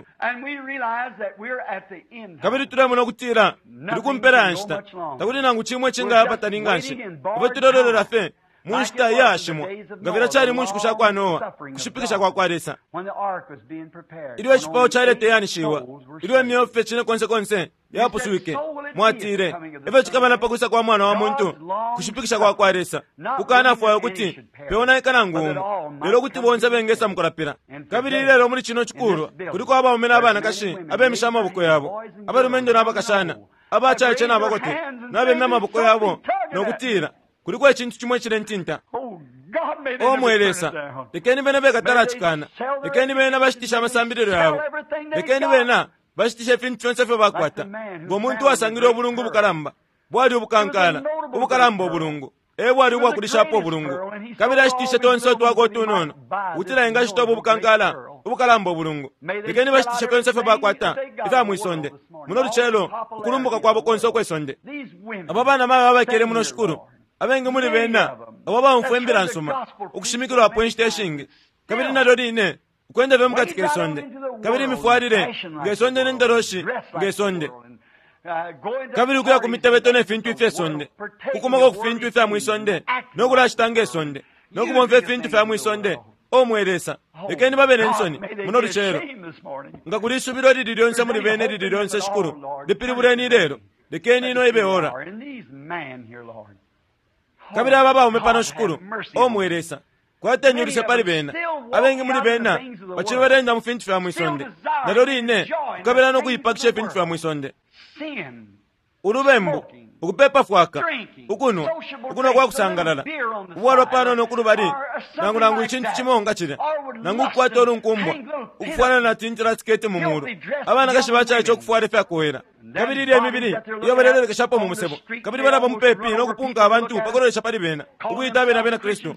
kabiri turemo no kutira turi kumpera anshita takuri nangu chimwe chinga apataninganshi obo turorora fe munshita yashimo gavira chari munshi kushakwa Noa kushipikisha kwa kwaresa iliwe chipao chare teyani shiwa iliwe miofe chine konse yapusuike mwatire eve chikamana pakusa kwa mwana wa muntu kushipikisha kwa kwaresa kukana fwayo kuti peona ikana ngumu lero kuti bonse bengesa mukorapira kabiri lero muri chino chikuru kuliko aba umena abana kashi abe mishama buko yabo abarumendo nabakashana abacha chena abakote nabe mamabuko yabo nokutira kuliko echintu chimwe chirentinta omwelesa lekeni bena bekatarachikana lekeni bena bashitisha amasambiriro yabo lekeni bena bashitisha efintu chonse fe bakwata ngomuntu wasangire obulungu bukalamba bwali obukankana obukalamba obulungu bwali bwakulishapo obulungu kabira ashitisha tonse twagotunono utira inga shitobo bukankala obukalamba obulungu lekeni bashitisha tonse fe bakwata ifa mwisonde muno luchelo kulumbuka kwabo konse kwesonde ababana maba bakere muno shukuru abenge muri bena abo bamfembera nsoma okushimikirwa apo station kabiri na dorine kwenda bemwe katika sonde kabiri mifwarire ngesonde nendaroshi ngesonde kabiri kuya kumitebeto ne fintu ife sonde kukumako kufintu ife amwisonde nokurashitanga esonde nokumomfe fintu ife amwisonde omweresa ekeni babe nensoni muno ruchero ngakulisubiro lidyonse muri bene lidyonse shukuru dipiri bureni lero lekeni no ibeora kabira baba umepano shukuru omweresa kwatenyurise pali bena abengi muri bena bachiwerenda mufintu fya mwisonde narori ine kabira no kuyipakisha fintu fya mwisonde ulubembu ukupepa fwaka ukunwa ukunwa kwa kusangalala uwalo pano nokulu bali nangu ichintu chimonga chile nangu kwata olunkumbwa ukufwana na tinjira skete mumuru abana kashibacha icho kufwara fya kuwera kabiri emibiri iyo balelele kashapo mu musebo kabiri bala bamupepi no kupunga abantu pakolesha pali bena ukuyita bena Kristo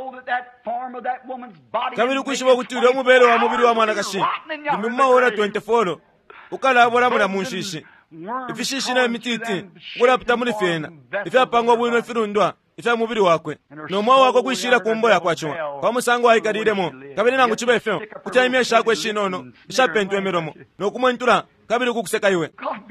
kabiri kushiba kutira umubere wa mubiri wa mwana kashi ndimma ora 24 ukala bola mula munshishi ifishishi na mititi kula pita muri fena ifya pangwa bwino firundwa ifya mubiri wakwe no mwa wako kwishira kumbo ya kwacho kwa musango ayikadiremo kabiri nangu chibe fyo kutayimye shakwe shinono ishapentwe miromo no kumwentura kabiri kukuseka iwe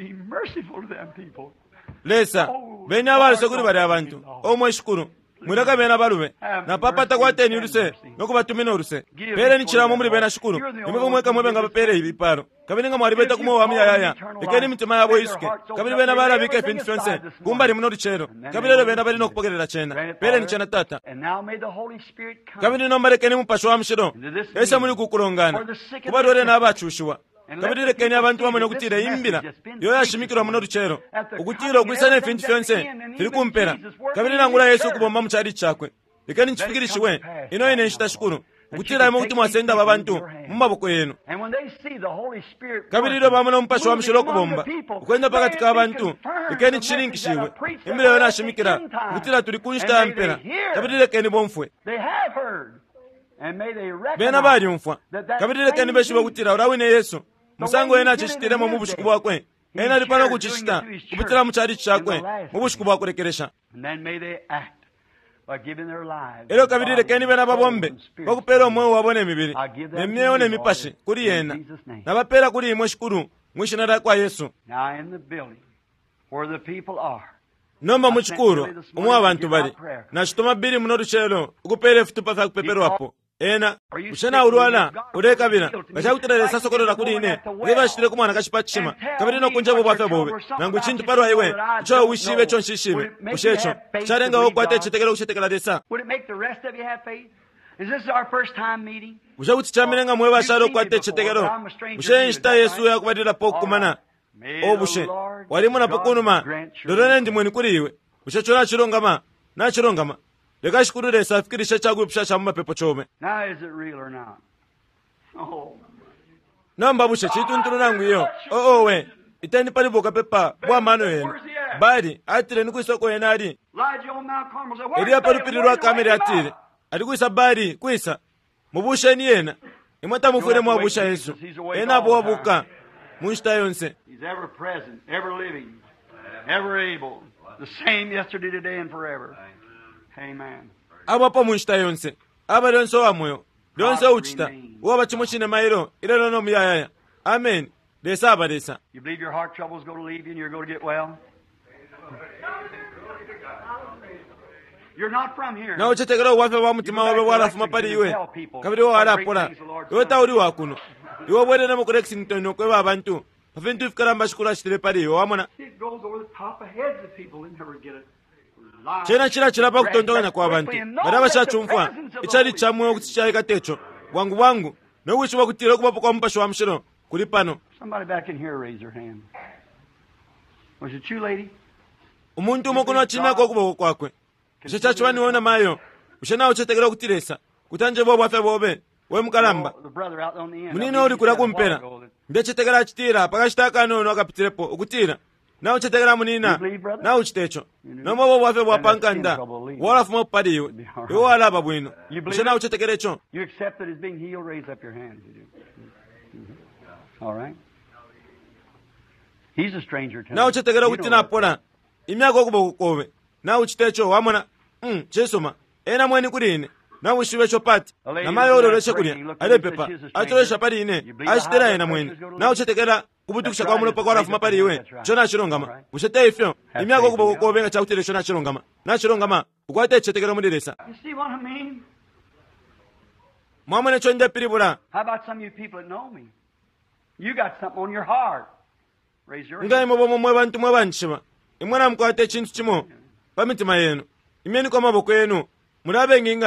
lesa benya bali sokuri bari abantu omwe shukuru mwiraka bena balube na papa takwateni uruse no kubatumina uruse pere ni chiramo muri bena shukuru nimevo mweka mwebe nga pere ibiparo kabiri nga mwari beta kumwa wamya yaya ikeni mitima yabo isuke kabiri bena bara bike finfense kumbari muno ricero kabiri bena bari no kupogerera chena pere ni chena tata kabiri no marekeni mupasho wa mshiro ese muri kukurongana kubadore na abachushuwa kabiri rekeni abantu bamwe gutira imbira yo yashimikira muno ricero ugutira ogwisane finfense tiri kumpera kabiri nangura Yesu kubomba muchari chakwe ikeni nchifikirishwe ino ine nshitashukuru gutira mu kutima senda abantu mumaboko yenu kabiri ro bamwe mpasho wa mshiro kubomba ukwenda pakati ka abantu ikeni chirinkishiwe imbira yo nashimikira gutira turi kunshita ampera kabiri rekeni bomfwe bena bali umfwa kabiri rekeni beshiba gutira urawine Yesu musango yena chishtiremo mu bushuku bwakwe ena lipana kuchishita kubitira muchari chakwe mu bushuku bwakurekeresha ero kabiri rekeni bena babombe bakupera omwe wabone emibiri nemyeyo nemipashi kuri yena nabapera kuri imwe shukuru mwishinara kwa Yesu nomba muchikuru umwe abantu bali nashitoma biri muno ruchelo ukupere futupa fa kupeperwapo ena ushana urwana urekabira bashakuterere sasokorora kuri ine rebashire kumwana kashipachima kabiri no kunje bobwafe bobe nangu chintu parwa iwe cho wishibe cho nshishibe ushecho charenga okwate chitekero kushetekera desa ushakuti chamirenga mwe basharo kwate chitekero ushenshita Yesu yakubadira pokumana obushe walimu na pokunuma dorone ndimwe kuri iwe ushechora chirongama na chirongama leka shikurure safikirisha chagu pisha cha mapepo chome now is it real or not? namba bushe chitunturu nangu iyo we itani pali boka pepa bwa mano yenu bali atire nikwisoko yenari Elia palupirirwa kamera atire alikuisa bali kwisa mubushe ni yena imata mufure mwabusha Yesu ena bwabuka munshita yonse. He's ever present, ever living, ever able, the same yesterday, today, and forever. Amen. Abapo munshita yonse aba lonso wamoyo lonso uchita waba chimuchine mairo irelo no miyaya. Amen. Desa badesa. You believe your heart trouble is going to leave you and you're going to get well? You're not from here. Na uchetegero wafe wa mutima wabe wala fuma pali iwe kabiri wa wala pola iwe tauri wakuno iwe wele na mukorexi ntono kwa abantu pafintu ifikaramba shikula shitile pali iwe wamona chena chilapa kutondoganya kwa abantu badaba shachumfwa ichali chamwe okutishayi katecho wangu no wishiwa kutira kubapo kwa mpasho wa mshiro kuli pano. Somebody back in here raise their hand. Was it you, lady? Umuntu mukono china kwa kuboko kwakwe chachwani wona mayo ushana uchetegera kutiresa kutanje bobo afe bobe we mukalamba munino uri kula kumpera ndechetegera chitira pakashitaka nono akapitirepo ukutira na uchetegera munina na uchitecho no bobo afe bwapankanda wala fuma padiwe yo wala babwino ushana uchetegerecho. You accept that as being healed, raise up your hands. You do. All right. He's a stranger to na uchetegera kutina pola imyako kuboko kobe na uchitecho wamona chesoma ena mweni kulini na wishiwe chopati na mayo ololeshe kulya ale pepa atolesha pali ine ashitera ena mweni na uchetegera kubutukisha kwa mulopa kwa rafuma pali iwe chona chilongama ushete ifyo imyako kuboko kobe nga chakutile chona chilongama na chilongama ukwate chetegera mudiresa. You see what I mean? Mwamone chonde piribula. How about some of you people that know me? You got something on your heart. Raise your hand. Ngai mobo mwe bantu mwe banchima imwana mkwate chintu chimo pamitima yenu imeni kwa maboko yenu mulabe nginganshi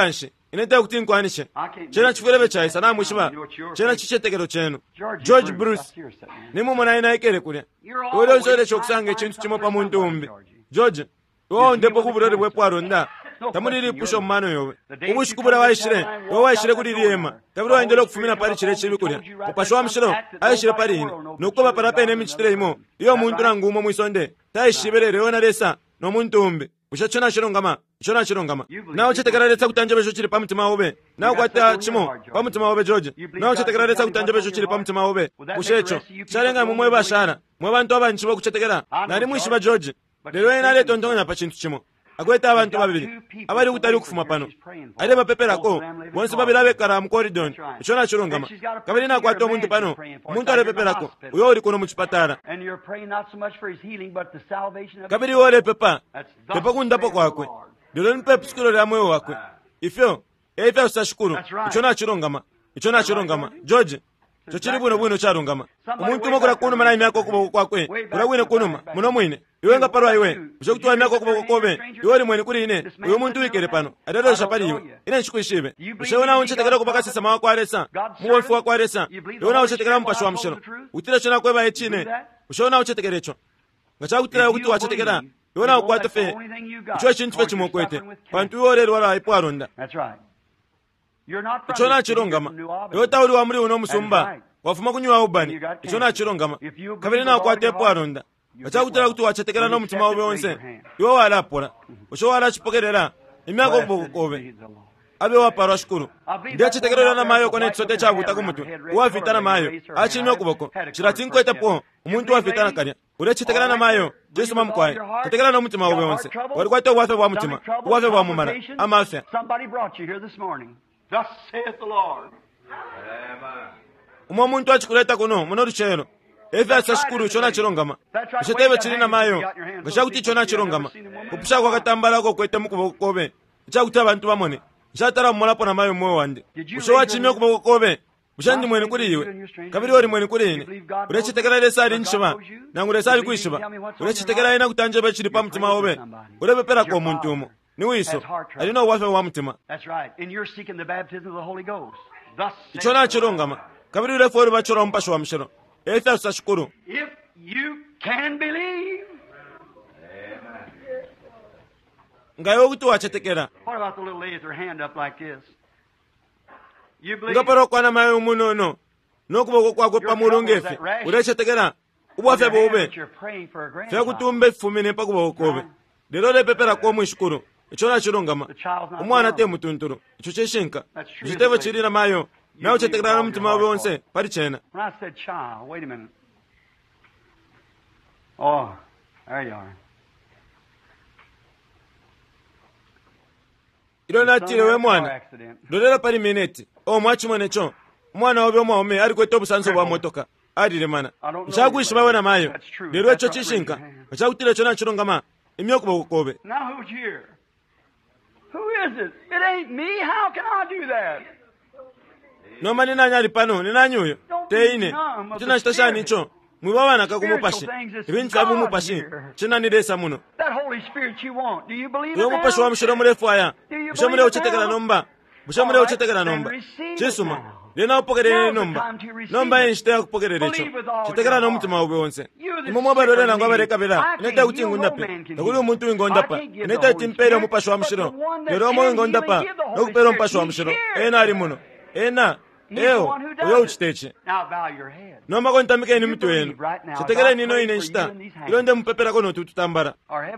ineta kuti nkwanishe chena chifukire bechaisa na mwishiba chena chichetekero chenu George Bruce nimumona ina ikere kulya ule usole chokusanga chintu chimo pa muntu umbi George wo ndepo kubulore bwepwaro nda tamuliri pusho mmano yowe ubushikubura waishire wo waishire kuri riyema kabiri waendele kufumina pari chire chibi kulya upashwa mshiro aishire pari ino nokuba parape ne michitire imo iyo muntu nangumo mwisonde taishibere ona resa no muntu umbi ushachona chirongama chona chirongama nawo chetekereretsa kutanje besho chiri pamutima wobe nawo kwata chimo pamutima wobe George nawo chetekereretsa kutanje besho chiri pamutima wobe ushecho chalenga mumwe bashana mwe bantu abanchibo kuchetekera nari mwishiba George lero ena le tontonga pa chintu chimo akweta abantu babiri abali kutali kufuma pano ale bapeperako bonse babiri abekara mu corridor chona chirongama kabiri na kwata omuntu pano omuntu ale peperako uyo uri kuno mu chipatara kabiri wole pepa kundapo kwakwe lero ni pepa sikulo la moyo wakwe ifyo usashukuru ichona chirongama George chochiri buno charongama umuntu mokora kuno mana imyako kubo kwakwe kura wine kunuma muno mwine iwe ngaparwa iwe ushokutwa imyako kubo kobe iwe ri mwene kuri ine uyo muntu wikere pano adero shapari iwe ine nchikuishibe ushona unchetekera kubakasi sama wako aresa muwonfu wako aresa iwe unchetekera mpasho wa mshiro utira chona kweba echine ushona unchetekerecho ngacha utira ukuthi wachetekera iwe ukwate fe icho chintu fe chimokwete bantu iwe rwara ipwaronda ichona chirongama iwe tauri wa muri uno musumba wafuma kunywa ubani ichona chirongama kabiri na kwate pwaronda achakutira kuti wachetekera no mutima wawe wonse iwe walapora usho walachipokerera imyako kubokobe abe wapara shukuru ndiye chetekerera na mayo kone tsote chavuta kumutu wafita na mayo achimyo kuboko chiratinkwete po umuntu wafita na kanya ule chetekera na mayo Yesu mamkwaye chetekera no mutima wawe wonse wali kwate wafe wa mutima wafe wa mumara amafya. Somebody brought you here this morning. Thus saith the Lord. Amen. Umuntu achikuleta kuno muno ruchero efe asashukuru chona chirongama ushetebe chiri na mayo gashakuti chona chirongama kupusha kwa katambala ko kwete mukubokobe chakuti abantu bamone chatara mmolapo na mayo mwo wande ushowa chimyo kubokobe ushandi mwene kuri iwe kabiri wori mwene kuri ine urechitekera lesari nshima nangure sari kuishiba urechitekera ina kutanje bechiri pa mutima wobe urebepera ko muntu umo ni wiso alino wafe wa mutima. That's right. And you're seeking the baptism of the Holy Ghost. Thus ichona chirongama kabiri refori bachora mpasho wa mshiro efe usashukuru if you can believe. Ngayo kuti wachetekera. What about the little lady with her hand up like this? You believe? Ngaparo kwana mayo munono nokuboko kwako pamulongefe urechetekera ubwafe bobe fe kutumbe fumine pakuboko kobe lero lepepera ko mwishukuru ichona chirongama umwana te mutunturu icho cheshinka chitebe chiri na mayo nawo chetekera na mutima wawe wonse pari chena. When I said child, wait a minute. Oh, there you are. Ilona tirewe mwana lolera pari minute mwachimone cho mwana wabe omwe ari kwete obusanzo bwa motoka adire mana nchakwishima wena mayo lero echo chishinka nchakutire chona chirongama imyo kubokobe. Now who's here? Who is it? It ain't me. How can I do that? No mani nanyali pano ninanyuyo teine tina chitashani cho mwibawana kakumupashi ibintu sabu mupashi china niresa muno that Holy Spirit you want. Do you believe yo mupashi wa mshiro murefu aya mshamure uchetekera nomba mshamure uchetekera nomba chisuma lena upokerere nomba enshite ya kupokerere cho chitekera no mutima wawe wonse imomo barore nango abareka bera neta kuti ngundape nakuli umuntu wingondapa neta timpere mupashi wa mshiro lero mo wingondapa nokupera mupashi wa mshiro ena ali muno ena eo uyo uchiteche nomba kontamike ni mtu wenu chitekera nino ine nshita ilonde mpepera kono tutambara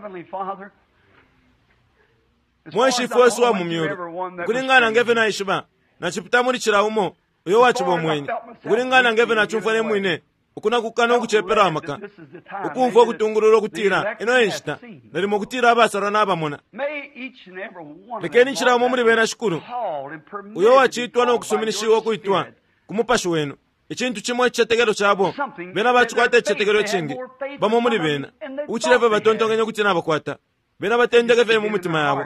mwanshifu wesu wa mumyuru kulingana ngefe na ishiba na chiputamuri chiraumo uyo wachibo mwenye kulingana ngefe na chumfane mwine ukuna kukana ukuchepera amaka ukumva kutungururo kutira ino enshita narimo kutira abasara n'abamona lekeni chiraumo muri bena shukuru uyo wachitwa no kusuminishiwa kuitwa kumupashi wenu ichintu chimwe chetekero chabo bena bachikwate chetekero chingi bamo muri bena uchireve batontongenye kuti nabakwata bena batendege mu mutima yabo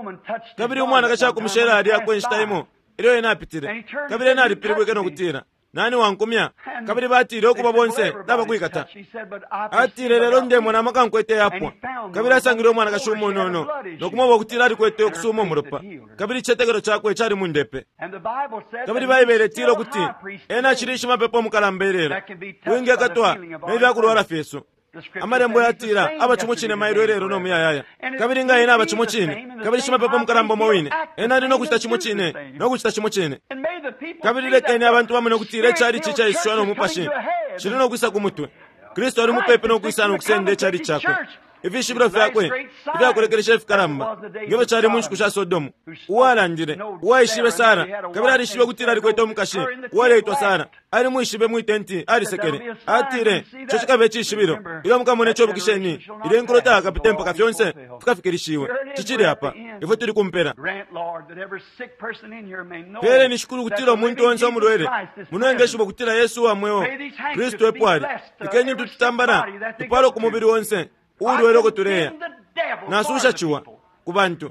kabiri umwana gacha kumshera ari akwenshitaimo iro enapitire kabiri enari piribwe keno kutira nani wankumya kabiri batire okuba bonse n'abakuyikata atire lero ndemo n'amakankwete yapwa kabiri asangire omwana kashumu nono nokumuba okutira ali kwete okusuma omuropa kabiri kyetegero kyakwe ekyali mu ndepe kabiri bayibere tiro okuti ena kirishima pepo omukalamberero wingi katwa n'ebyakulwala feso amarembo yatira abacumukine mairwerero n'omuyayaya kabiri nga yena abacumukine kabiri shima pepo omukalambo mowine ena ali n'okukita kimukine n'okukita kimukine kabiri lekeni abantu bamwe okutira ekyali kikya iswa n'omupashi kiri n'okwisa ku mutwe kristo ali mupepe n'okwisa n'okusenda ekyali kyakwe ibishibiro vyakwe ibyakurekeresha efikaramba ngebe cyari munshi kusha sodomu uwarangire uwayishibe sara kabira arishibe gutira ari kweta omukashi uwareitwa sara ari muishibe muitenti ari sekere atire cyo kikabe cyishibiro iyo mukamone cyo bukisheni ile nkurota kapitempa kafyonse tukafikirishiwe kikiri hapa ivo turi kumpera pere nishukuru gutira omuntu onse omurwere munengeshibe gutira yesu wamweo kristo epwari ikenyi tutambara tuparo ku mubiri wonse urwero kuturea nasusha chiwa ku bantu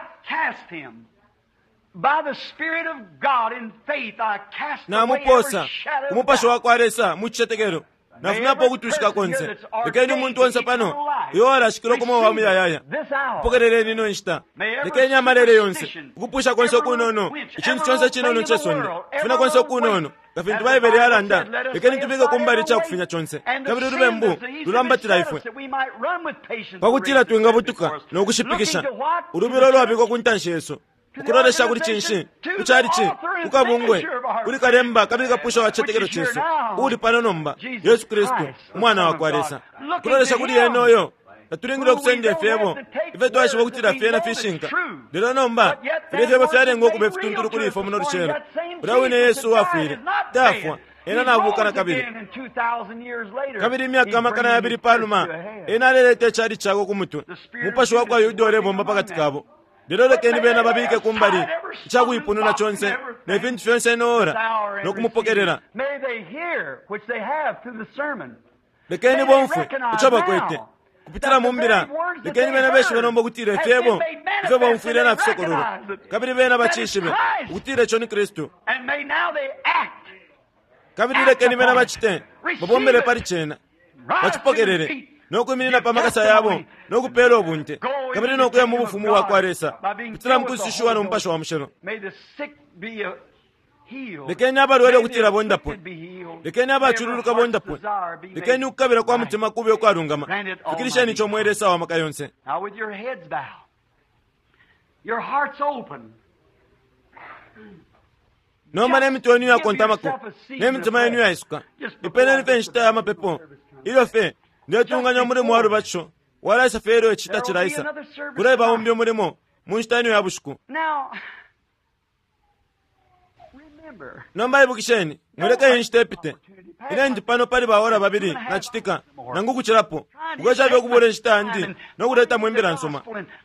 namuposa kumupasha wako aresa muchichetekero nafunapo kutushika konse lekeni umuntu onse pano iyo arashikiro kuma wamuyayaya upokerere nino nshita lekeni amarere yonse ukupusha konse okunono ichintu chonse chinono chesonde funa konse okunono gafintu bayibere yaranda lekeni tubike kumbari cha kufinya chonse kabiri rubembu rulambatira ifwe pakutira tuinga butuka nokushipikisha urubiro lwabiko kuntansheso ukuroresha kuri chinshi kuchari chi ukabungwe kuri karemba kabiri kapusha wachetekero cheso uri panonomba Yesu Kristo umwana wa kwaresa kuroresha kuri yenoyo naturingiro kusende febo ife twashi bakutira fena fishinka lero nomba febo fyare ngo kubefutunduru kuri ifo muno rushero urawine Yesu wafire dafwa ena navukana kabiri myaka makana yabiri paluma ena lelete chari chago kumutwe mupasho wakwa yudore bomba pakati kabo lero lekeni bena babike kumbari chakuipununa chonse nevintu fyonse noora nokumupokerera lekeni bomfwe ichobakwete kupitira mumbira lekeni bena beshi banomba kutire febo ife bomfwire na fisokororo kabiri bena bachishibe kutire choni Kristo kabiri lekeni bena bachite babombere pari chena bachipokerere nokuminina pamakasa yabo nokupera obunte kabiri nokuya mu bufumu wa kwaresa kutira mkusishuwa nompasho wa mushero lekeni abarwere kutira bondapo lekeni abachuruluka bondapo lekeni ukabira kwa mutima kubyo kwarungama fikirisha nicho mweresa wa makayonse noma nemitoni ya kontamako nemitima yenu ya isuka ipene nifenshita ya mapepo ilo fe ndetunganya omulimo wali bacho walaisa fero ekita kiraisa kureba ombi omulimo munshitani ya bushuku nomba ibukisheni muleke yinshitepite ile njipano pali bahora babiri na chitika nangu kuchirapo ugocha byo kubore nshitandi no kureta mwembera nsoma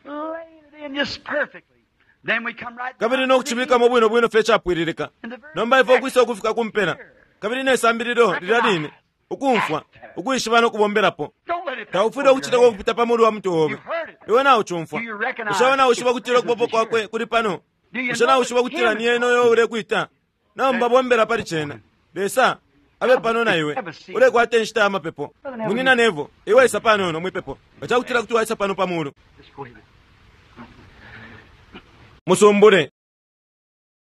kabiri no kuchibika mu bwino fecha apwiririka nomba ifo kwisa kufika kumpera kabiri ne sambiriro liradine ukumfwa ukuyishibana kubomberapo taufira ukuchita kwa kupita pamuru wa mtu hobe iwe na uchumfwa ushawana ushiba kutira kupopo kwakwe kuri pano ushana ushiba kutira niye noyo ure kuita na mbabombera pari chena desa abe pano na iwe ure kwa tenshita ya mapepo munina nevo iwe isa pano no mwipepo bacha kutira kutuwa isa pano pamuru musumbure